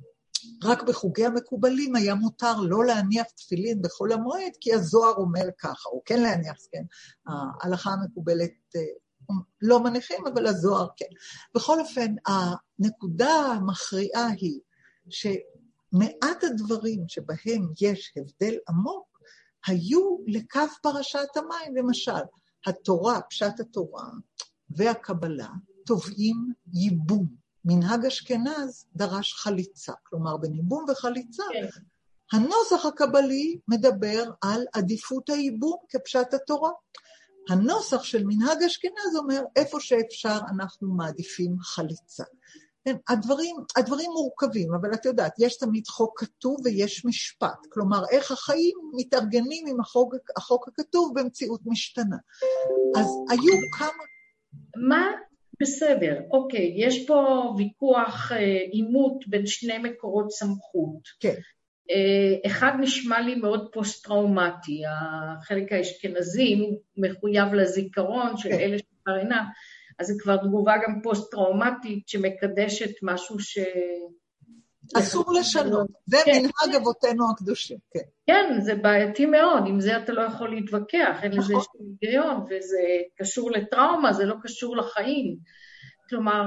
Speaker 2: רק בחוגי המקובלים היה מותר לא להניח תפילין בכל המועד, כי הזוהר אומר ככה, או כן להניח, כן, ההלכה המקובלת לא מניחים, אבל הזוהר כן. בכל אופן, הנקודה המכריעה היא שמעט הדברים שבהם יש הבדל עמוק, היו לקו פרשת המים, למשל, התורה, פשט התורה והקבלה, תובעים ייבום. מנהג אשכנז דרש חליצה, כלומר בין ייבום וחליצה, כן. הנוסח הקבלי מדבר על עדיפות הייבום כפשט התורה. הנוסח של מנהג אשכנז אומר, איפה שאפשר אנחנו מעדיפים חליצה. כן, הדברים, הדברים מורכבים, אבל את יודעת, יש תמיד חוק כתוב ויש משפט, כלומר, איך החיים מתארגנים עם החוק, החוק הכתוב במציאות משתנה. אז היו כמה...
Speaker 1: מה? בסדר, אוקיי, יש פה ויכוח עימות בין שני מקורות סמכות.
Speaker 2: כן.
Speaker 1: אחד נשמע לי מאוד פוסט-טראומטי, החלק האשכנזי מחויב לזיכרון של כן. אלה שכבר אינה, אז זה כבר תגובה גם פוסט-טראומטית שמקדשת משהו ש...
Speaker 2: אסור לשנות, זה כן, מנהג כן. אבותינו הקדושים. כן.
Speaker 1: כן, זה בעייתי מאוד, עם זה אתה לא יכול להתווכח, אין לזה שום היגיון, וזה קשור לטראומה, זה לא קשור לחיים. כלומר,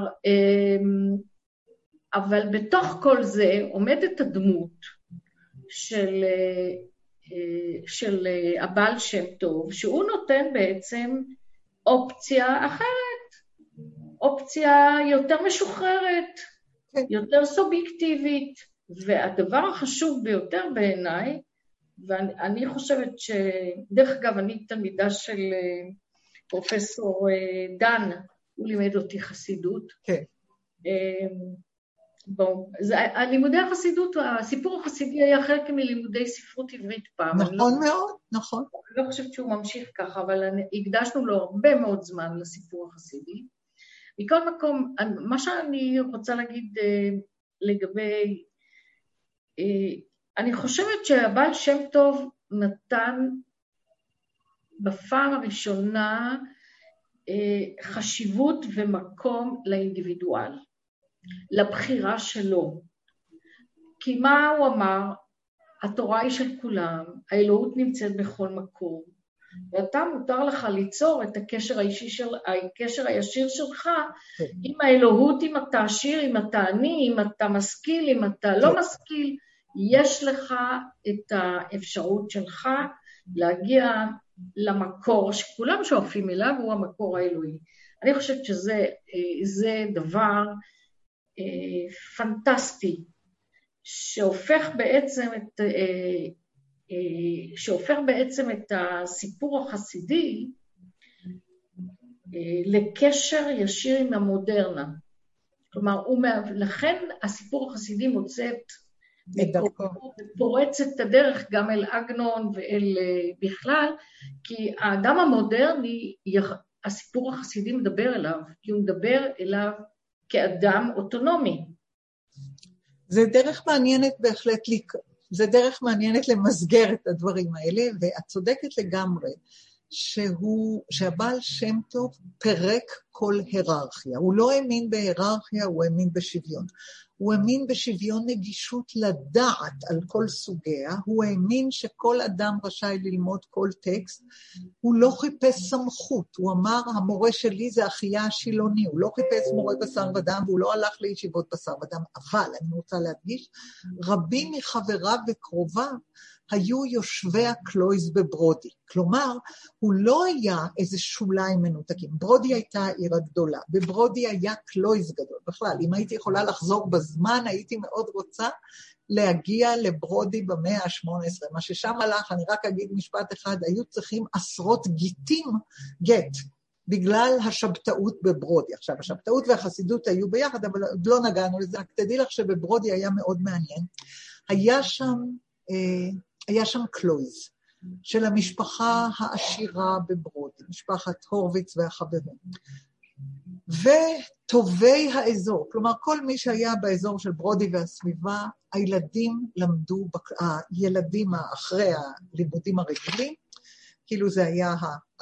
Speaker 1: אבל בתוך כל זה עומדת הדמות של, של הבעל שם טוב, שהוא נותן בעצם אופציה אחרת, אופציה יותר משוחררת, יותר סובייקטיבית, והדבר החשוב ביותר בעיניי, ואני חושבת ש... דרך אגב, אני תלמידה של פרופסור דן, הוא לימד אותי חסידות.
Speaker 2: כן.
Speaker 1: בואו, הלימודי החסידות, הסיפור החסידי היה חלק מלימודי ספרות עברית פעם.
Speaker 2: נכון לא, מאוד, נכון.
Speaker 1: אני לא חושבת שהוא ממשיך ככה, אבל הקדשנו לו הרבה מאוד זמן לסיפור החסידי. מכל מקום, מה שאני רוצה להגיד לגבי, אני חושבת שהבעל שם טוב נתן בפעם הראשונה חשיבות ומקום לאינדיבידואל, לבחירה שלו. כי מה הוא אמר? התורה היא של כולם, האלוהות נמצאת בכל מקום, ואתה מותר לך ליצור את הקשר האישי של, הקשר הישיר שלך עם האלוהות, אם אתה עשיר, אם אתה עני, אם אתה משכיל, אם אתה לא משכיל, יש לך את האפשרות שלך להגיע למקור שכולם שואפים אליו, הוא המקור האלוהי. אני חושבת שזה זה דבר פנטסטי, שהופך בעצם את... שהופך בעצם את הסיפור החסידי לקשר ישיר עם המודרנה. כלומר, לכן הסיפור החסידי מוצאת ופורץ את הדרך גם אל עגנון ואל בכלל, כי האדם המודרני, הסיפור החסידי מדבר אליו, כי הוא מדבר אליו כאדם אוטונומי.
Speaker 2: זה דרך מעניינת בהחלט לקרוא. זה דרך מעניינת למסגר את הדברים האלה, ואת צודקת לגמרי שהוא, שהבעל שם טוב פרק כל היררכיה. הוא לא האמין בהיררכיה, הוא האמין בשוויון. הוא האמין בשוויון נגישות לדעת על כל סוגיה, הוא האמין שכל אדם רשאי ללמוד כל טקסט, הוא לא חיפש סמכות, הוא אמר, המורה שלי זה אחיה השילוני, הוא לא חיפש מורה בשר ודם, והוא לא הלך לישיבות בשר ודם, אבל אני רוצה להדגיש, רבים מחבריו וקרוביו, היו יושבי הקלויז בברודי. כלומר, הוא לא היה איזה שוליים מנותקים. ברודי הייתה העיר הגדולה. בברודי היה קלויז גדול. בכלל, אם הייתי יכולה לחזור בזמן, הייתי מאוד רוצה להגיע לברודי במאה ה-שמונה עשרה. מה ששם הלך, אני רק אגיד משפט אחד, היו צריכים עשרות גיטים גט, בגלל השבתאות בברודי. עכשיו, השבתאות והחסידות היו ביחד, אבל עוד לא נגענו לזה. רק תדעי לך שבברודי היה מאוד מעניין. היה שם... אה, היה שם קלויז של המשפחה העשירה בברודי, משפחת הורוויץ והחברים. וטובי האזור, כלומר כל מי שהיה באזור של ברודי והסביבה, הילדים למדו, הילדים אחרי הלימודים הרגילים, כאילו זה היה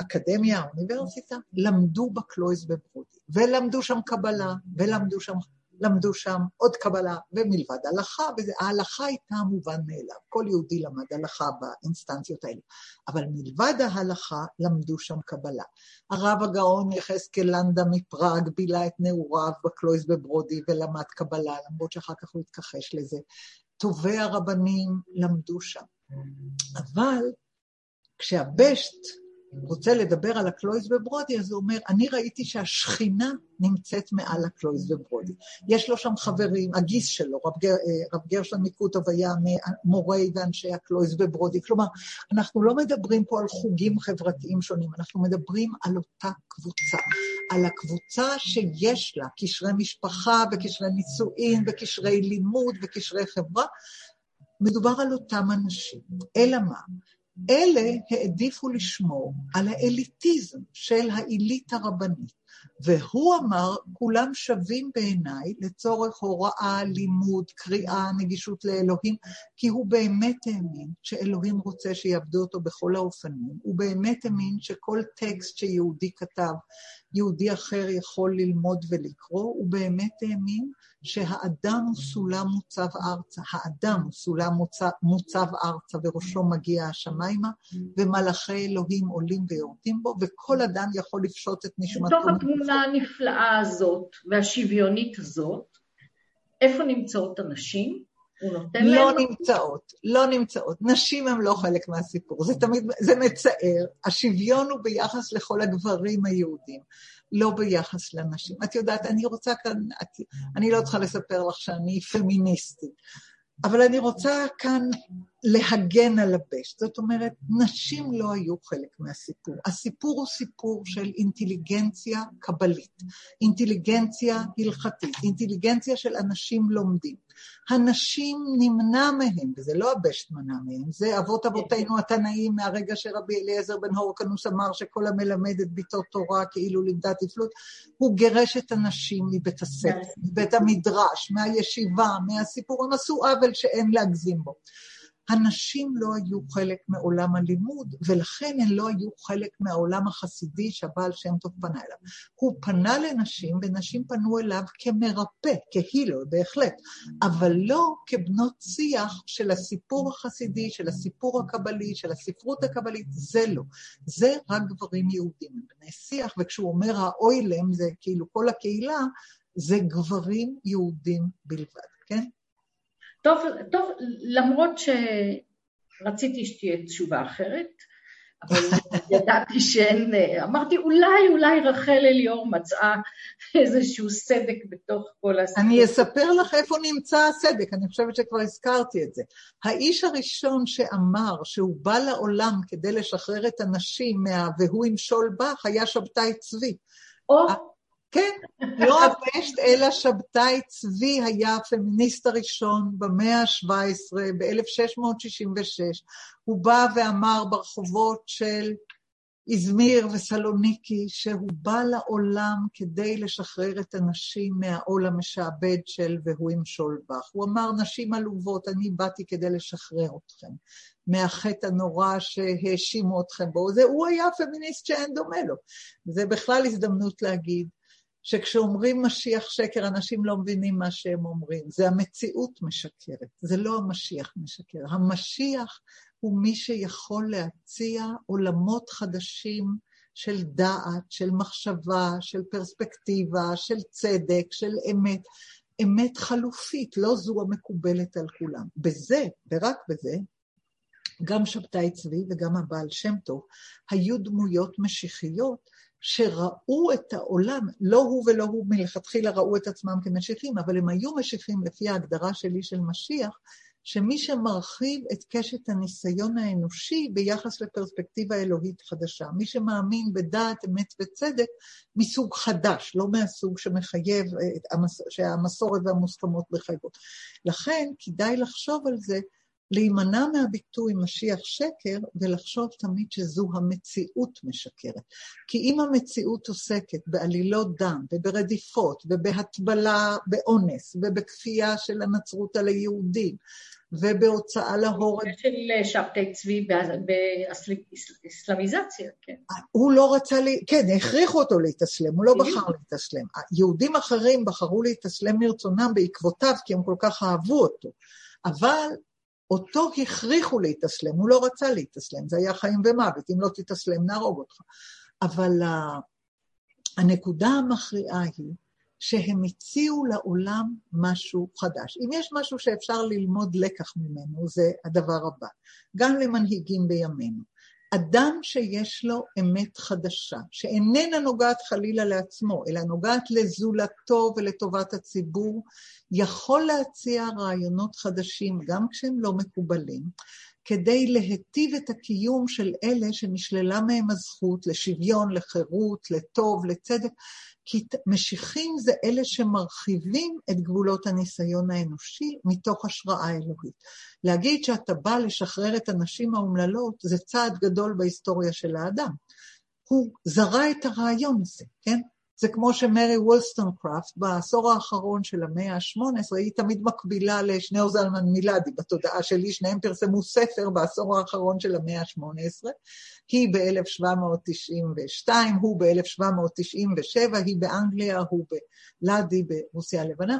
Speaker 2: האקדמיה, האוניברסיטה, למדו בקלויז בברודי, ולמדו שם קבלה, ולמדו שם למדו שם עוד קבלה ומלבד הלכה, וההלכה הייתה מובן מאליו. כל יהודי למד הלכה באינסטנציות האלה. אבל מלבד ההלכה למדו שם קבלה. הרב הגאון יחזקאל לנדה מפראג בילה את נעוריו בקלויז בברודי ולמד קבלה, למרות שאחר כך הוא התכחש לזה. טובי הרבנים למדו שם. אבל כשהבשט רוצה לדבר על הקלויז בברודי, אז הוא אומר, אני ראיתי שהשכינה נמצאת מעל הקלויז בברודי. יש לו שם חברים, הגיס שלו, רב, גר, רב גרשון מקוטוב היה מורי ואנשי הקלויז בברודי. כלומר, אנחנו לא מדברים פה על חוגים חברתיים שונים, אנחנו מדברים על אותה קבוצה, על הקבוצה שיש לה קשרי משפחה וקשרי נישואין וקשרי לימוד וקשרי חברה. מדובר על אותם אנשים. אלא מה? אלה העדיפו לשמור על האליטיזם של העילית הרבנית, והוא אמר, כולם שווים בעיניי לצורך הוראה, לימוד, קריאה, נגישות לאלוהים, כי הוא באמת האמין שאלוהים רוצה שיעבדו אותו בכל האופנים, הוא באמת האמין שכל טקסט שיהודי כתב, יהודי אחר יכול ללמוד ולקרוא, הוא באמת האמין שהאדם הוא סולם מוצב ארצה, האדם הוא סולם מוצב, מוצב ארצה וראשו מגיע השמיימה, ומלאכי אלוהים עולים ויורדים בו, וכל אדם יכול לפשוט את נשמתו.
Speaker 1: בתוך התמונה הנפלאה הזאת והשוויונית הזאת, איפה נמצאות הנשים?
Speaker 2: לא נמצאות, לא נמצאות. נשים הם לא חלק מהסיפור, זה תמיד, זה מצער. השוויון הוא ביחס לכל הגברים היהודים, לא ביחס לנשים. את יודעת, אני רוצה כאן, את, אני לא צריכה לספר לך שאני פמיניסטית, אבל אני רוצה כאן להגן על הבשט. זאת אומרת, נשים לא היו חלק מהסיפור. הסיפור הוא סיפור של אינטליגנציה קבלית, אינטליגנציה הלכתית, אינטליגנציה של אנשים לומדים. הנשים נמנע מהם, וזה לא הבשט מנע מהם, זה אבות אבותינו התנאים מהרגע שרבי אליעזר בן הורקנוס אמר שכל המלמד את ביתו תורה כאילו לימדה תפלות, הוא גירש את הנשים מבית הספר, מבית המדרש, מהישיבה, מהסיפור, הם עשו עוול שאין להגזים בו. הנשים לא היו חלק מעולם הלימוד, ולכן הן לא היו חלק מהעולם החסידי שהבעל שם טוב פנה אליו. הוא פנה לנשים, ונשים פנו אליו כמרפא, כהילר, בהחלט, אבל לא כבנות שיח של הסיפור החסידי, של הסיפור הקבלי, של הספרות הקבלית, זה לא. זה רק גברים יהודים, בני שיח, וכשהוא אומר האוילם, זה כאילו כל הקהילה, זה גברים יהודים בלבד, כן?
Speaker 1: טוב, טוב, למרות שרציתי שתהיה תשובה אחרת, אבל ידעתי שאין, אמרתי אולי, אולי רחל אליאור מצאה איזשהו סדק בתוך כל הסיפור.
Speaker 2: אני אספר לך איפה נמצא הסדק, אני חושבת שכבר הזכרתי את זה. האיש הראשון שאמר שהוא בא לעולם כדי לשחרר את הנשים מה והוא ימשול בך, היה שבתאי צבי.
Speaker 1: או...
Speaker 2: כן, לא הבשט, אלא שבתאי צבי היה הפמיניסט הראשון במאה ה-שבע עשרה, ב-אלף שש מאות שישים ושש. הוא בא ואמר ברחובות של איזמיר וסלוניקי, שהוא בא לעולם כדי לשחרר את הנשים מהעול המשעבד של והוא ימשול בך. הוא אמר, נשים עלובות, אני באתי כדי לשחרר אתכם, מהחטא הנורא שהאשימו אתכם בו. זה, הוא היה פמיניסט שאין דומה לו. זה בכלל הזדמנות להגיד, שכשאומרים משיח שקר, אנשים לא מבינים מה שהם אומרים. זה המציאות משקרת, זה לא המשיח משקר. המשיח הוא מי שיכול להציע עולמות חדשים של דעת, של מחשבה, של פרספקטיבה, של צדק, של אמת. אמת חלופית, לא זו המקובלת על כולם. בזה, ורק בזה, גם שבתאי צבי וגם הבעל שם טוב, היו דמויות משיחיות, שראו את העולם, לא הוא ולא הוא מלכתחילה ראו את עצמם כמשיחים, אבל הם היו משיחים לפי ההגדרה שלי של משיח, שמי שמרחיב את קשת הניסיון האנושי ביחס לפרספקטיבה אלוהית חדשה, מי שמאמין בדעת אמת וצדק מסוג חדש, לא מהסוג שמחייב, שהמסורת והמוסכמות מחייבות. לכן כדאי לחשוב על זה, להימנע מהביטוי משיח שקר, ולחשוב תמיד שזו המציאות משקרת. כי אם המציאות עוסקת בעלילות דם, וברדיפות, ובהטבלה באונס, ובכפייה של הנצרות על היהודים, ובהוצאה להורג.
Speaker 1: של שבתאי צבי באסלאמיזציה, כן.
Speaker 2: הוא לא רצה, לי, כן, הכריחו אותו להתאסלם, הוא לא בחר להתאסלם. יהודים אחרים בחרו להתאסלם מרצונם בעקבותיו, כי הם כל כך אהבו אותו. אבל אותו הכריחו להתאסלם, הוא לא רצה להתאסלם, זה היה חיים ומוות, אם לא תתאסלם נהרוג אותך. אבל הנקודה המכריעה היא, שהם הציעו לעולם משהו חדש. אם יש משהו שאפשר ללמוד לקח ממנו, זה הדבר הבא. גם למנהיגים בימינו. אדם שיש לו אמת חדשה, שאיננה נוגעת חלילה לעצמו, אלא נוגעת לזולתו ולטובת הציבור, יכול להציע רעיונות חדשים, גם כשהם לא מקובלים, כדי להטיב את הקיום של אלה שנשללה מהם הזכות לשוויון, לחירות, לטוב, לצדק, כי משיחים זה אלה שמרחיבים את גבולות הניסיון האנושי מתוך השראה אלוהית. להגיד שאתה בא לשחרר את הנשים האומללות, זה צעד גדול בהיסטוריה של האדם. הוא זרע את הרעיון הזה, כן? זה כמו שמרי וולסטונקראפט, בעשור האחרון של המאה ה-שמונה עשרה, היא תמיד מקבילה לשניאור זלמן מילדי, בתודעה שלי, שניהם פרסמו ספר בעשור האחרון של המאה ה-שמונה עשרה, היא ב-אלף שבע מאות תשעים ושתיים, הוא ב-אלף שבע מאות תשעים ושבע, היא באנגליה, הוא בלאדי, ברוסיה הלבנה.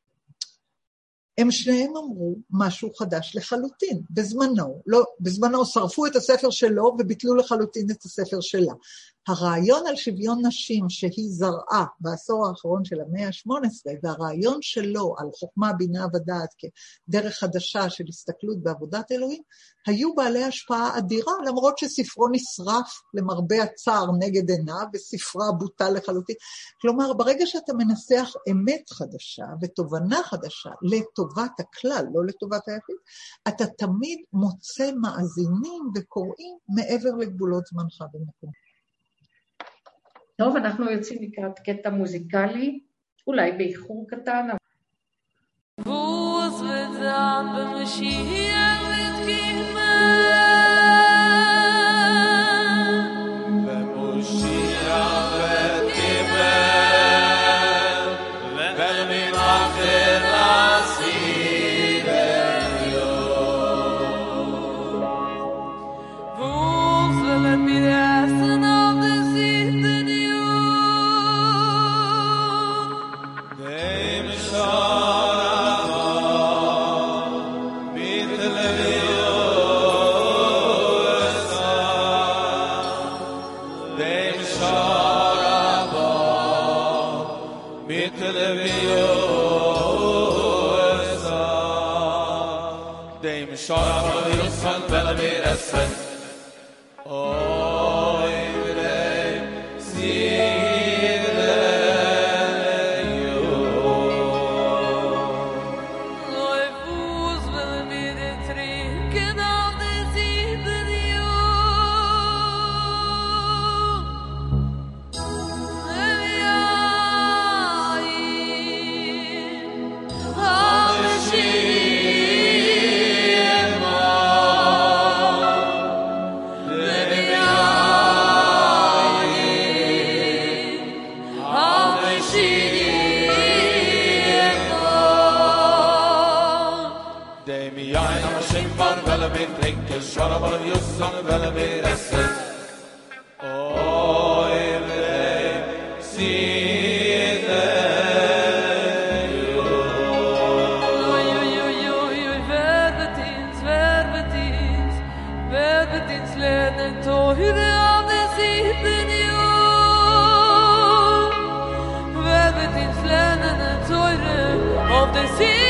Speaker 2: הם שניהם אמרו משהו חדש לחלוטין, בזמנו, לא, בזמנו שרפו את הספר שלו וביטלו לחלוטין את הספר שלה. הרעיון על שוויון נשים שהיא זרעה בעשור האחרון של המאה ה-שמונה עשרה, והרעיון שלו על חוכמה, בינה ודעת כדרך חדשה של הסתכלות בעבודת אלוהים, היו בעלי השפעה אדירה, למרות שספרו נשרף למרבה הצער נגד עיניו, וספרה בוטל לחלוטין. כלומר, ברגע שאתה מנסח אמת חדשה ותובנה חדשה לטובת הכלל, לא לטובת היחיד, אתה תמיד מוצא מאזינים וקוראים מעבר לגבולות זמנך במקום.
Speaker 1: טוב, אנחנו יוצאים לקראת קטע מוזיקלי, אולי באיחור קטן.
Speaker 4: Wo's wird dann beim Mashiach wird kommen?
Speaker 5: Beim Mashiach wird kommen, wenn wir machen das Sieben Jahr.
Speaker 4: Wo's will er mir essen auf der siebten Jahr?
Speaker 5: Dem Schar mit Leviosa, dem Schar mit Leviosa, dem Schar mit Leviosa, wir essen. Oh, in dem Sieben
Speaker 4: Oi, wo's will er mir trinken auf der siebten Jahr?
Speaker 5: Dem Jain am Schimbar, weil wir trinken, Scharabar Jussan, weil wir essen. Oh, in dem Sieden
Speaker 4: Oi, oi, oi, oi, oi, wer wird uns, wer wird uns, wer wird uns lernen, Teure auf der siebten Jahr? Wer wird uns lernen, Teure auf der siebten Jahr?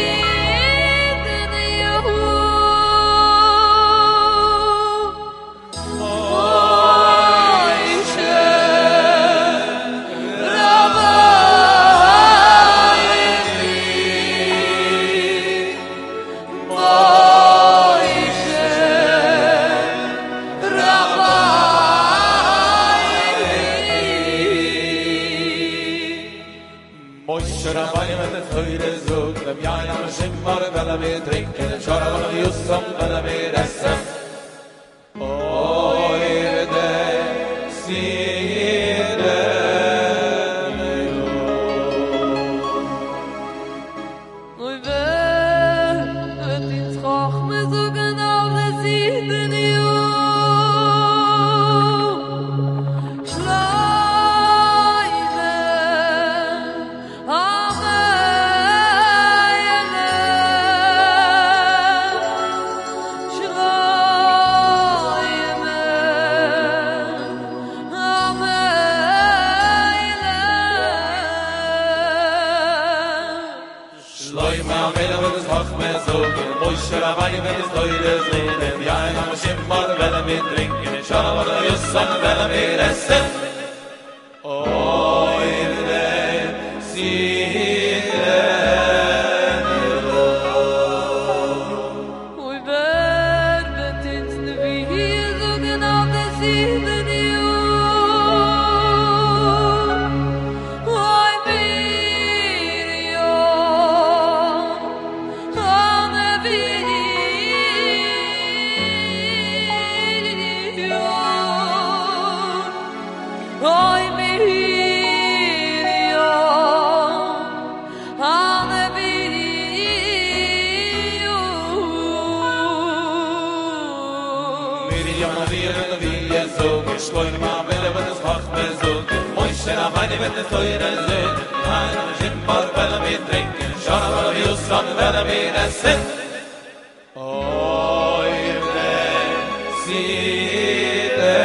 Speaker 5: Moshe Rabbeinu mit der Teure Zug, dem Jain am Schimbar, weil wir trinken, Scharabar Jussan, weil wir essen. Oh, in dem Sieden
Speaker 4: Oi, wer wird uns
Speaker 5: Moshe Rabbeinu mit des Teures lehnen, ja in am Schimmar, will er mit trinken, in Scharabach und Yusson, will er mit essen. Oy, der Siedler,
Speaker 4: Oy, wer wird ins Nevier so genau des Sieden Juh? Oy, Miriam, Hane Miriam, Oy, Miriam, Hane Miriam.
Speaker 5: Miriam Avir und wie es so, geschleun ma Welle, wenn es Fach mehr so, Moshe Rabbeinu mit des Teures lehnen, ja in am Schimmar, will er mit trinken, in Scharabach und Yusson, will er mit essen. Oy, der Siedler,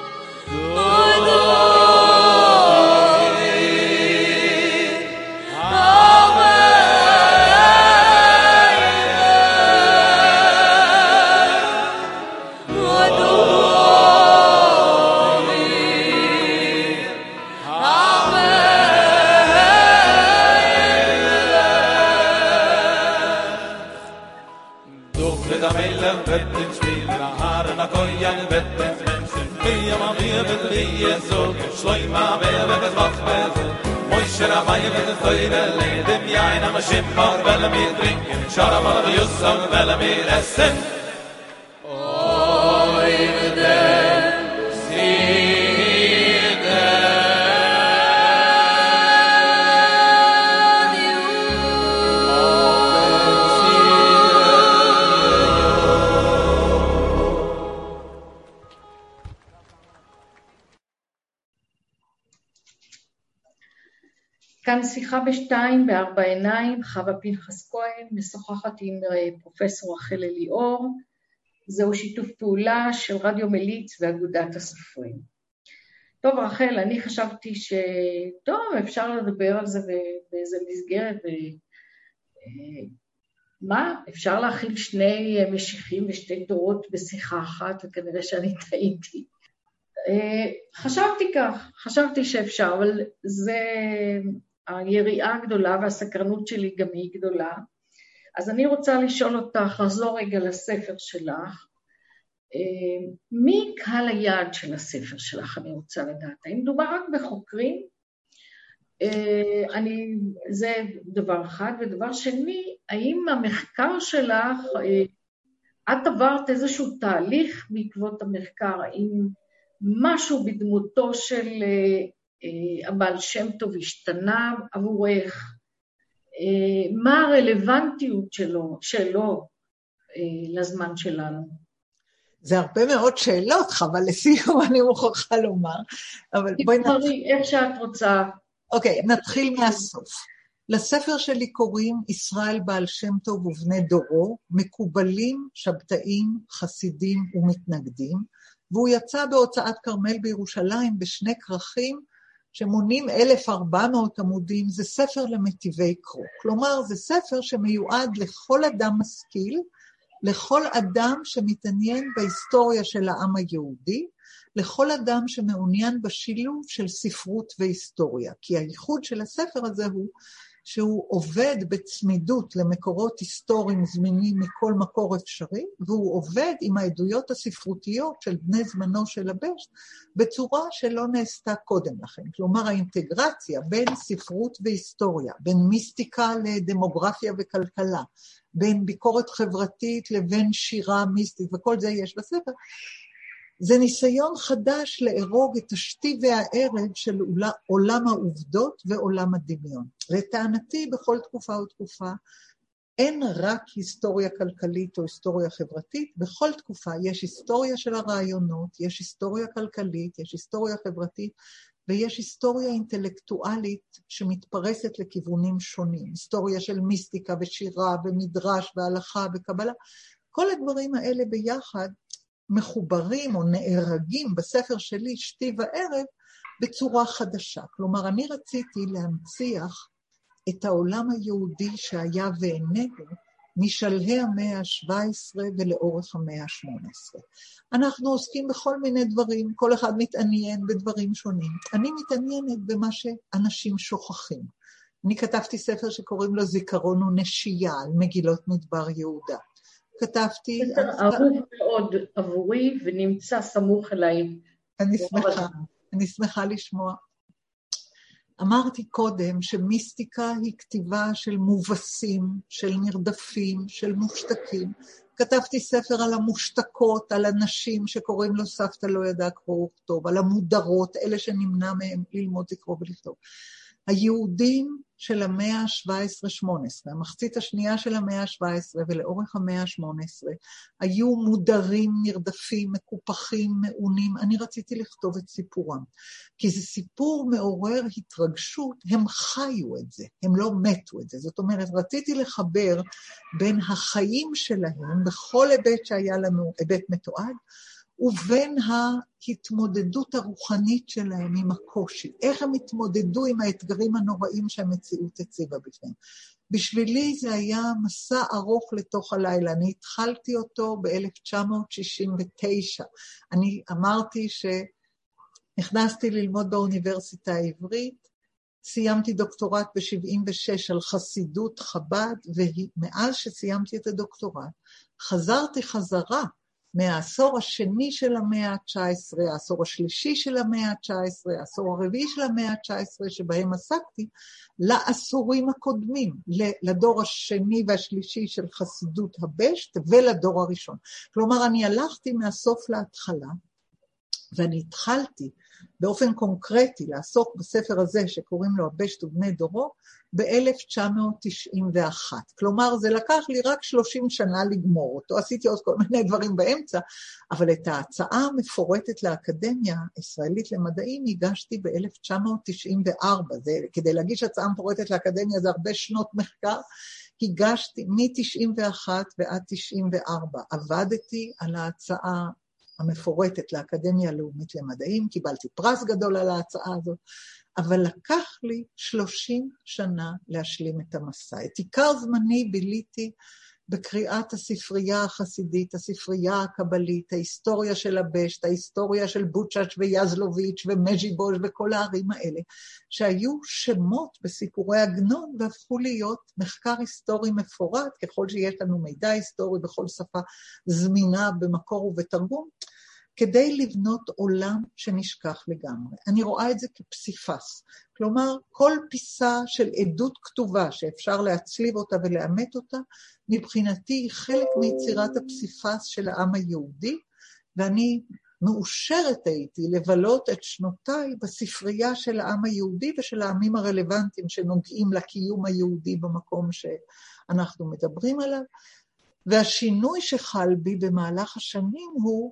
Speaker 4: Ah
Speaker 5: wird in Spiel in Haare na koyan wird in Menschen wie am wir wird wie so schloi ma wer wird wach wird Moishe Rabbeinu wird es teure Leben ja in am Schimmar will mir trinken Schara mal Yusam will mir essen Oi dem Siege
Speaker 1: כאן שיחה בשתיים, בארבע עיניים, חווה פנחס כהן, משוחחת עם פרופסור רחל אליאור. זהו שיתוף פעולה של רדיו מליץ ואגודת הסופרים. טוב רחל, אני חשבתי שטוב, אפשר לדבר על זה באיזה מסגרת, ו... מה? אפשר להכיל שני משיחים ושתי תורות בשיחה אחת, וכנראה שאני טעיתי. חשבתי כך, חשבתי שאפשר, אבל זה... היריעה הגדולה והסקרנות שלי גם היא גדולה. אז אני רוצה לשאול אותך, לחזור רגע לספר שלך. מי קהל היעד של הספר שלך, אני רוצה לדעת? האם מדובר רק בחוקרים? אני, זה דבר אחד. ודבר שני, האם המחקר שלך, את עברת איזשהו תהליך בעקבות המחקר, האם משהו בדמותו של... הבעל שם טוב השתנה עבורך, מה הרלוונטיות שלו, שלו לזמן שלנו?
Speaker 2: זה הרבה מאוד שאלות, אבל לסיום אני מוכרחה לומר. אבל בואי
Speaker 1: נתחיל. איך שאת רוצה.
Speaker 2: אוקיי, נתחיל מהסוף. לספר שלי קוראים ישראל בעל שם טוב ובני דורו, מקובלים, שבתאים, חסידים ומתנגדים, והוא יצא בהוצאת כרמל בירושלים בשני כרכים, שמונים אלף וארבע מאות עמודים, זה ספר למטיבי קרוא. כלומר, זה ספר שמיועד לכל אדם משכיל, לכל אדם שמתעניין בהיסטוריה של העם היהודי, לכל אדם שמעוניין בשילוב של ספרות והיסטוריה. כי הייחוד של הספר הזה הוא שהוא עובד בצמידות למקורות היסטוריים זמינים מכל מקור אפשרי, והוא עובד עם העדויות הספרותיות של בני זמנו של הבשט, בצורה שלא נעשתה קודם לכן. כלומר, האינטגרציה בין ספרות והיסטוריה, בין מיסטיקה לדמוגרפיה וכלכלה, בין ביקורת חברתית לבין שירה מיסטית, וכל זה יש בספר, זה ניסיון חדש לארוג את השתי והערב של עולם העובדות ועולם הדמיון. לטענתי בכל תקופה ותקופה, אין רק היסטוריה כלכלית או היסטוריה חברתית, בכל תקופה יש היסטוריה של הרעיונות, יש היסטוריה כלכלית, יש היסטוריה חברתית, ויש היסטוריה אינטלקטואלית שמתפרסת לכיוונים שונים, היסטוריה של מיסטיקה ושירה ומדרש והלכה וקבלה, כל הדברים האלה ביחד, מחוברים או נארגים בספר שלי שתי וערב בצורה חדשה. כלומר, אני רציתי להנציח את העולם היהודי שהיה ואיננו משלהי המאה ה-שבע עשרה ולאורך המאה ה-שמונה עשרה. אנחנו עוסקים בכל מיני דברים, כל אחד מתעניין בדברים שונים. אני מתעניינת במה שאנשים שוכחים. אני כתבתי ספר שקוראים לו זיכרון ונשייה על מגילות מדבר יהודה. כתבתי...
Speaker 1: אהוב מאוד עבורי ונמצא סמוך אליי.
Speaker 2: אני שמחה, אני שמחה לשמוע. אמרתי קודם שמיסטיקה היא כתיבה של מובסים, של נרדפים, של מושתקים. כתבתי ספר על המושתקות, על אנשים שקוראים לו סבתא לא ידע קרוא וכתוב, על המודרות, אלה שנמנע מהם ללמוד לקרוא ולכתוב. היהודים של המאה ה-שבע עשרה שמונה עשרה, המחצית השנייה של המאה ה-שבע עשרה ולאורך המאה ה-שמונה עשרה, היו מודרים, נרדפים, מקופחים, מעונים. אני רציתי לכתוב את סיפורם, כי זה סיפור מעורר התרגשות, הם חיו את זה, הם לא מתו את זה. זאת אומרת, רציתי לחבר בין החיים שלהם, בכל היבט שהיה לנו, היבט מתועד, ובין ההתמודדות הרוחנית שלהם עם הקושי, איך הם התמודדו עם האתגרים הנוראים שהמציאות הציבה בפניהם. בשבילי זה היה מסע ארוך לתוך הלילה, אני התחלתי אותו ב-אלף תשע מאות שישים ותשע. אני אמרתי שנכנסתי ללמוד באוניברסיטה העברית, סיימתי דוקטורט ב-שבעים ושש על חסידות חב"ד, ומאז שסיימתי את הדוקטורט, חזרתי חזרה מהעשור השני של המאה ה-תשע עשרה, העשור השלישי של המאה ה-תשע עשרה, העשור הרביעי של המאה ה-תשע עשרה, שבהם עסקתי, לעשורים הקודמים, לדור השני והשלישי של חסידות הבשט, ולדור הראשון. כלומר, אני הלכתי מהסוף להתחלה, ואני התחלתי באופן קונקרטי לעסוק בספר הזה שקוראים לו הבשט ובני דורו ב-אלף תשע מאות תשעים ואחת. כלומר, זה לקח לי רק שלושים שנה לגמור אותו, עשיתי עוד כל מיני דברים באמצע, אבל את ההצעה המפורטת לאקדמיה הישראלית למדעים הגשתי ב-אלף תשע מאות תשעים וארבע. זה, כדי להגיש הצעה מפורטת לאקדמיה זה הרבה שנות מחקר, הגשתי מ-תשעים ואחת ועד תשעים וארבע. עבדתי על ההצעה המפורטת לאקדמיה הלאומית למדעים, קיבלתי פרס גדול על ההצעה הזאת, אבל לקח לי שלושים שנה להשלים את המסע. את עיקר זמני ביליתי בקריאת הספרייה החסידית, הספרייה הקבלית, ההיסטוריה של הבשט, ההיסטוריה של בוצ'אץ' ויזלוביץ' ומז'יבוז' וכל הערים האלה, שהיו שמות בסיפורי עגנון והפכו להיות מחקר היסטורי מפורט, ככל שיש לנו מידע היסטורי בכל שפה זמינה במקור ובתרגום, כדי לבנות עולם שנשכח לגמרי. אני רואה את זה כפסיפס. כלומר, כל פיסה של עדות כתובה שאפשר להצליב אותה ולאמת אותה, מבחינתי היא חלק מיצירת הפסיפס של העם היהודי, ואני מאושרת הייתי לבלות את שנותיי בספרייה של העם היהודי ושל העמים הרלוונטיים שנוגעים לקיום היהודי במקום שאנחנו מדברים עליו. והשינוי שחל בי במהלך השנים הוא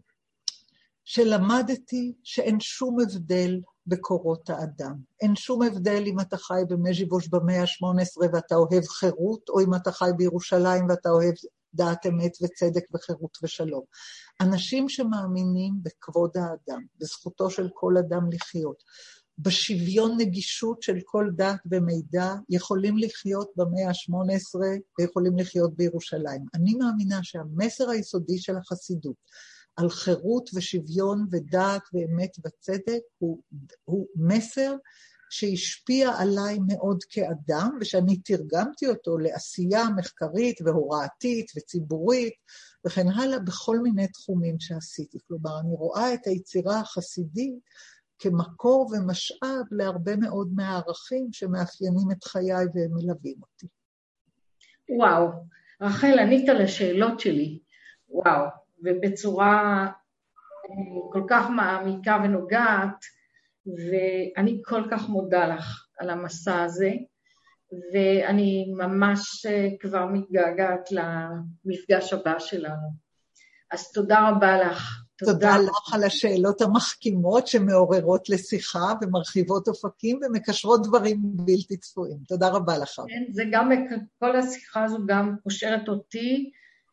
Speaker 2: שלמדתי שאין שום הבדל בקורות האדם. אין שום הבדל אם אתה חי במז'יבוז' במאה ה-שמונה עשרה ואתה אוהב חירות, או אם אתה חי בירושלים ואתה אוהב דעת אמת וצדק וחירות ושלום. אנשים שמאמינים בכבוד האדם, בזכותו של כל אדם לחיות, בשוויון נגישות של כל דת ומידע, יכולים לחיות במאה ה-שמונה עשרה ויכולים לחיות בירושלים. אני מאמינה שהמסר היסודי של החסידות, על חירות ושוויון ודעת ואמת וצדק, הוא, הוא מסר שהשפיע עליי מאוד כאדם, ושאני תרגמתי אותו לעשייה מחקרית והוראתית וציבורית, וכן הלאה בכל מיני תחומים שעשיתי. כלומר, אני רואה את היצירה החסידית כמקור ומשאב להרבה מאוד מהערכים שמאפיינים את חיי והם מלווים אותי.
Speaker 1: וואו, רחל, ענית לשאלות שלי. וואו. ובצורה כל כך מעמיקה ונוגעת, ואני כל כך מודה לך על המסע הזה, ואני ממש כבר מתגעגעת למפגש הבא שלנו. אז תודה רבה לך.
Speaker 2: תודה, תודה לך על השאלות המחכימות שמעוררות לשיחה ומרחיבות אופקים ומקשרות דברים בלתי צפויים. תודה רבה לך.
Speaker 1: כן, זה גם, כל השיחה הזו גם קושרת אותי,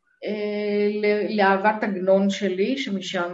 Speaker 1: לאהבת עגנון שלי, שמשם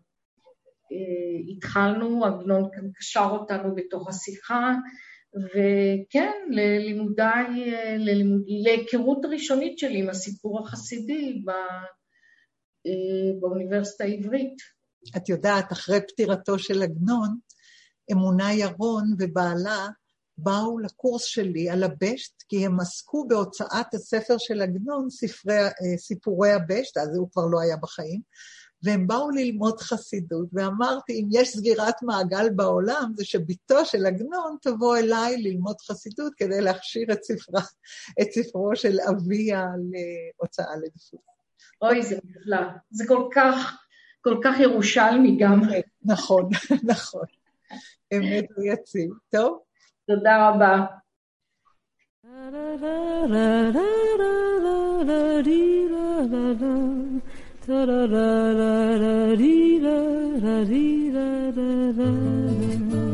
Speaker 1: התחלנו, עגנון קשר אותנו בתוך השיחה, וכן, ללימודיי, להיכרות הראשונית שלי עם הסיפור החסידי באוניברסיטה העברית.
Speaker 2: את יודעת, אחרי פטירתו של עגנון, אמונה ירון ובעלה באו לקורס שלי על הבשט, כי הם עסקו בהוצאת הספר של עגנון, ספרי, סיפורי הבשט, אז הוא כבר לא היה בחיים, והם באו ללמוד חסידות, ואמרתי, אם יש סגירת מעגל בעולם, זה שביתו של עגנון תבוא אליי ללמוד חסידות, כדי להכשיר את, ספרה, את ספרו של אביה להוצאה לדפוס.
Speaker 1: אוי, זה נפלא. זה כל כך, כל כך ירושלמי גם.
Speaker 2: נכון, נכון. אמת ויציב. טוב?
Speaker 1: תודה רבה.
Speaker 4: Da da da da da da da da da da da da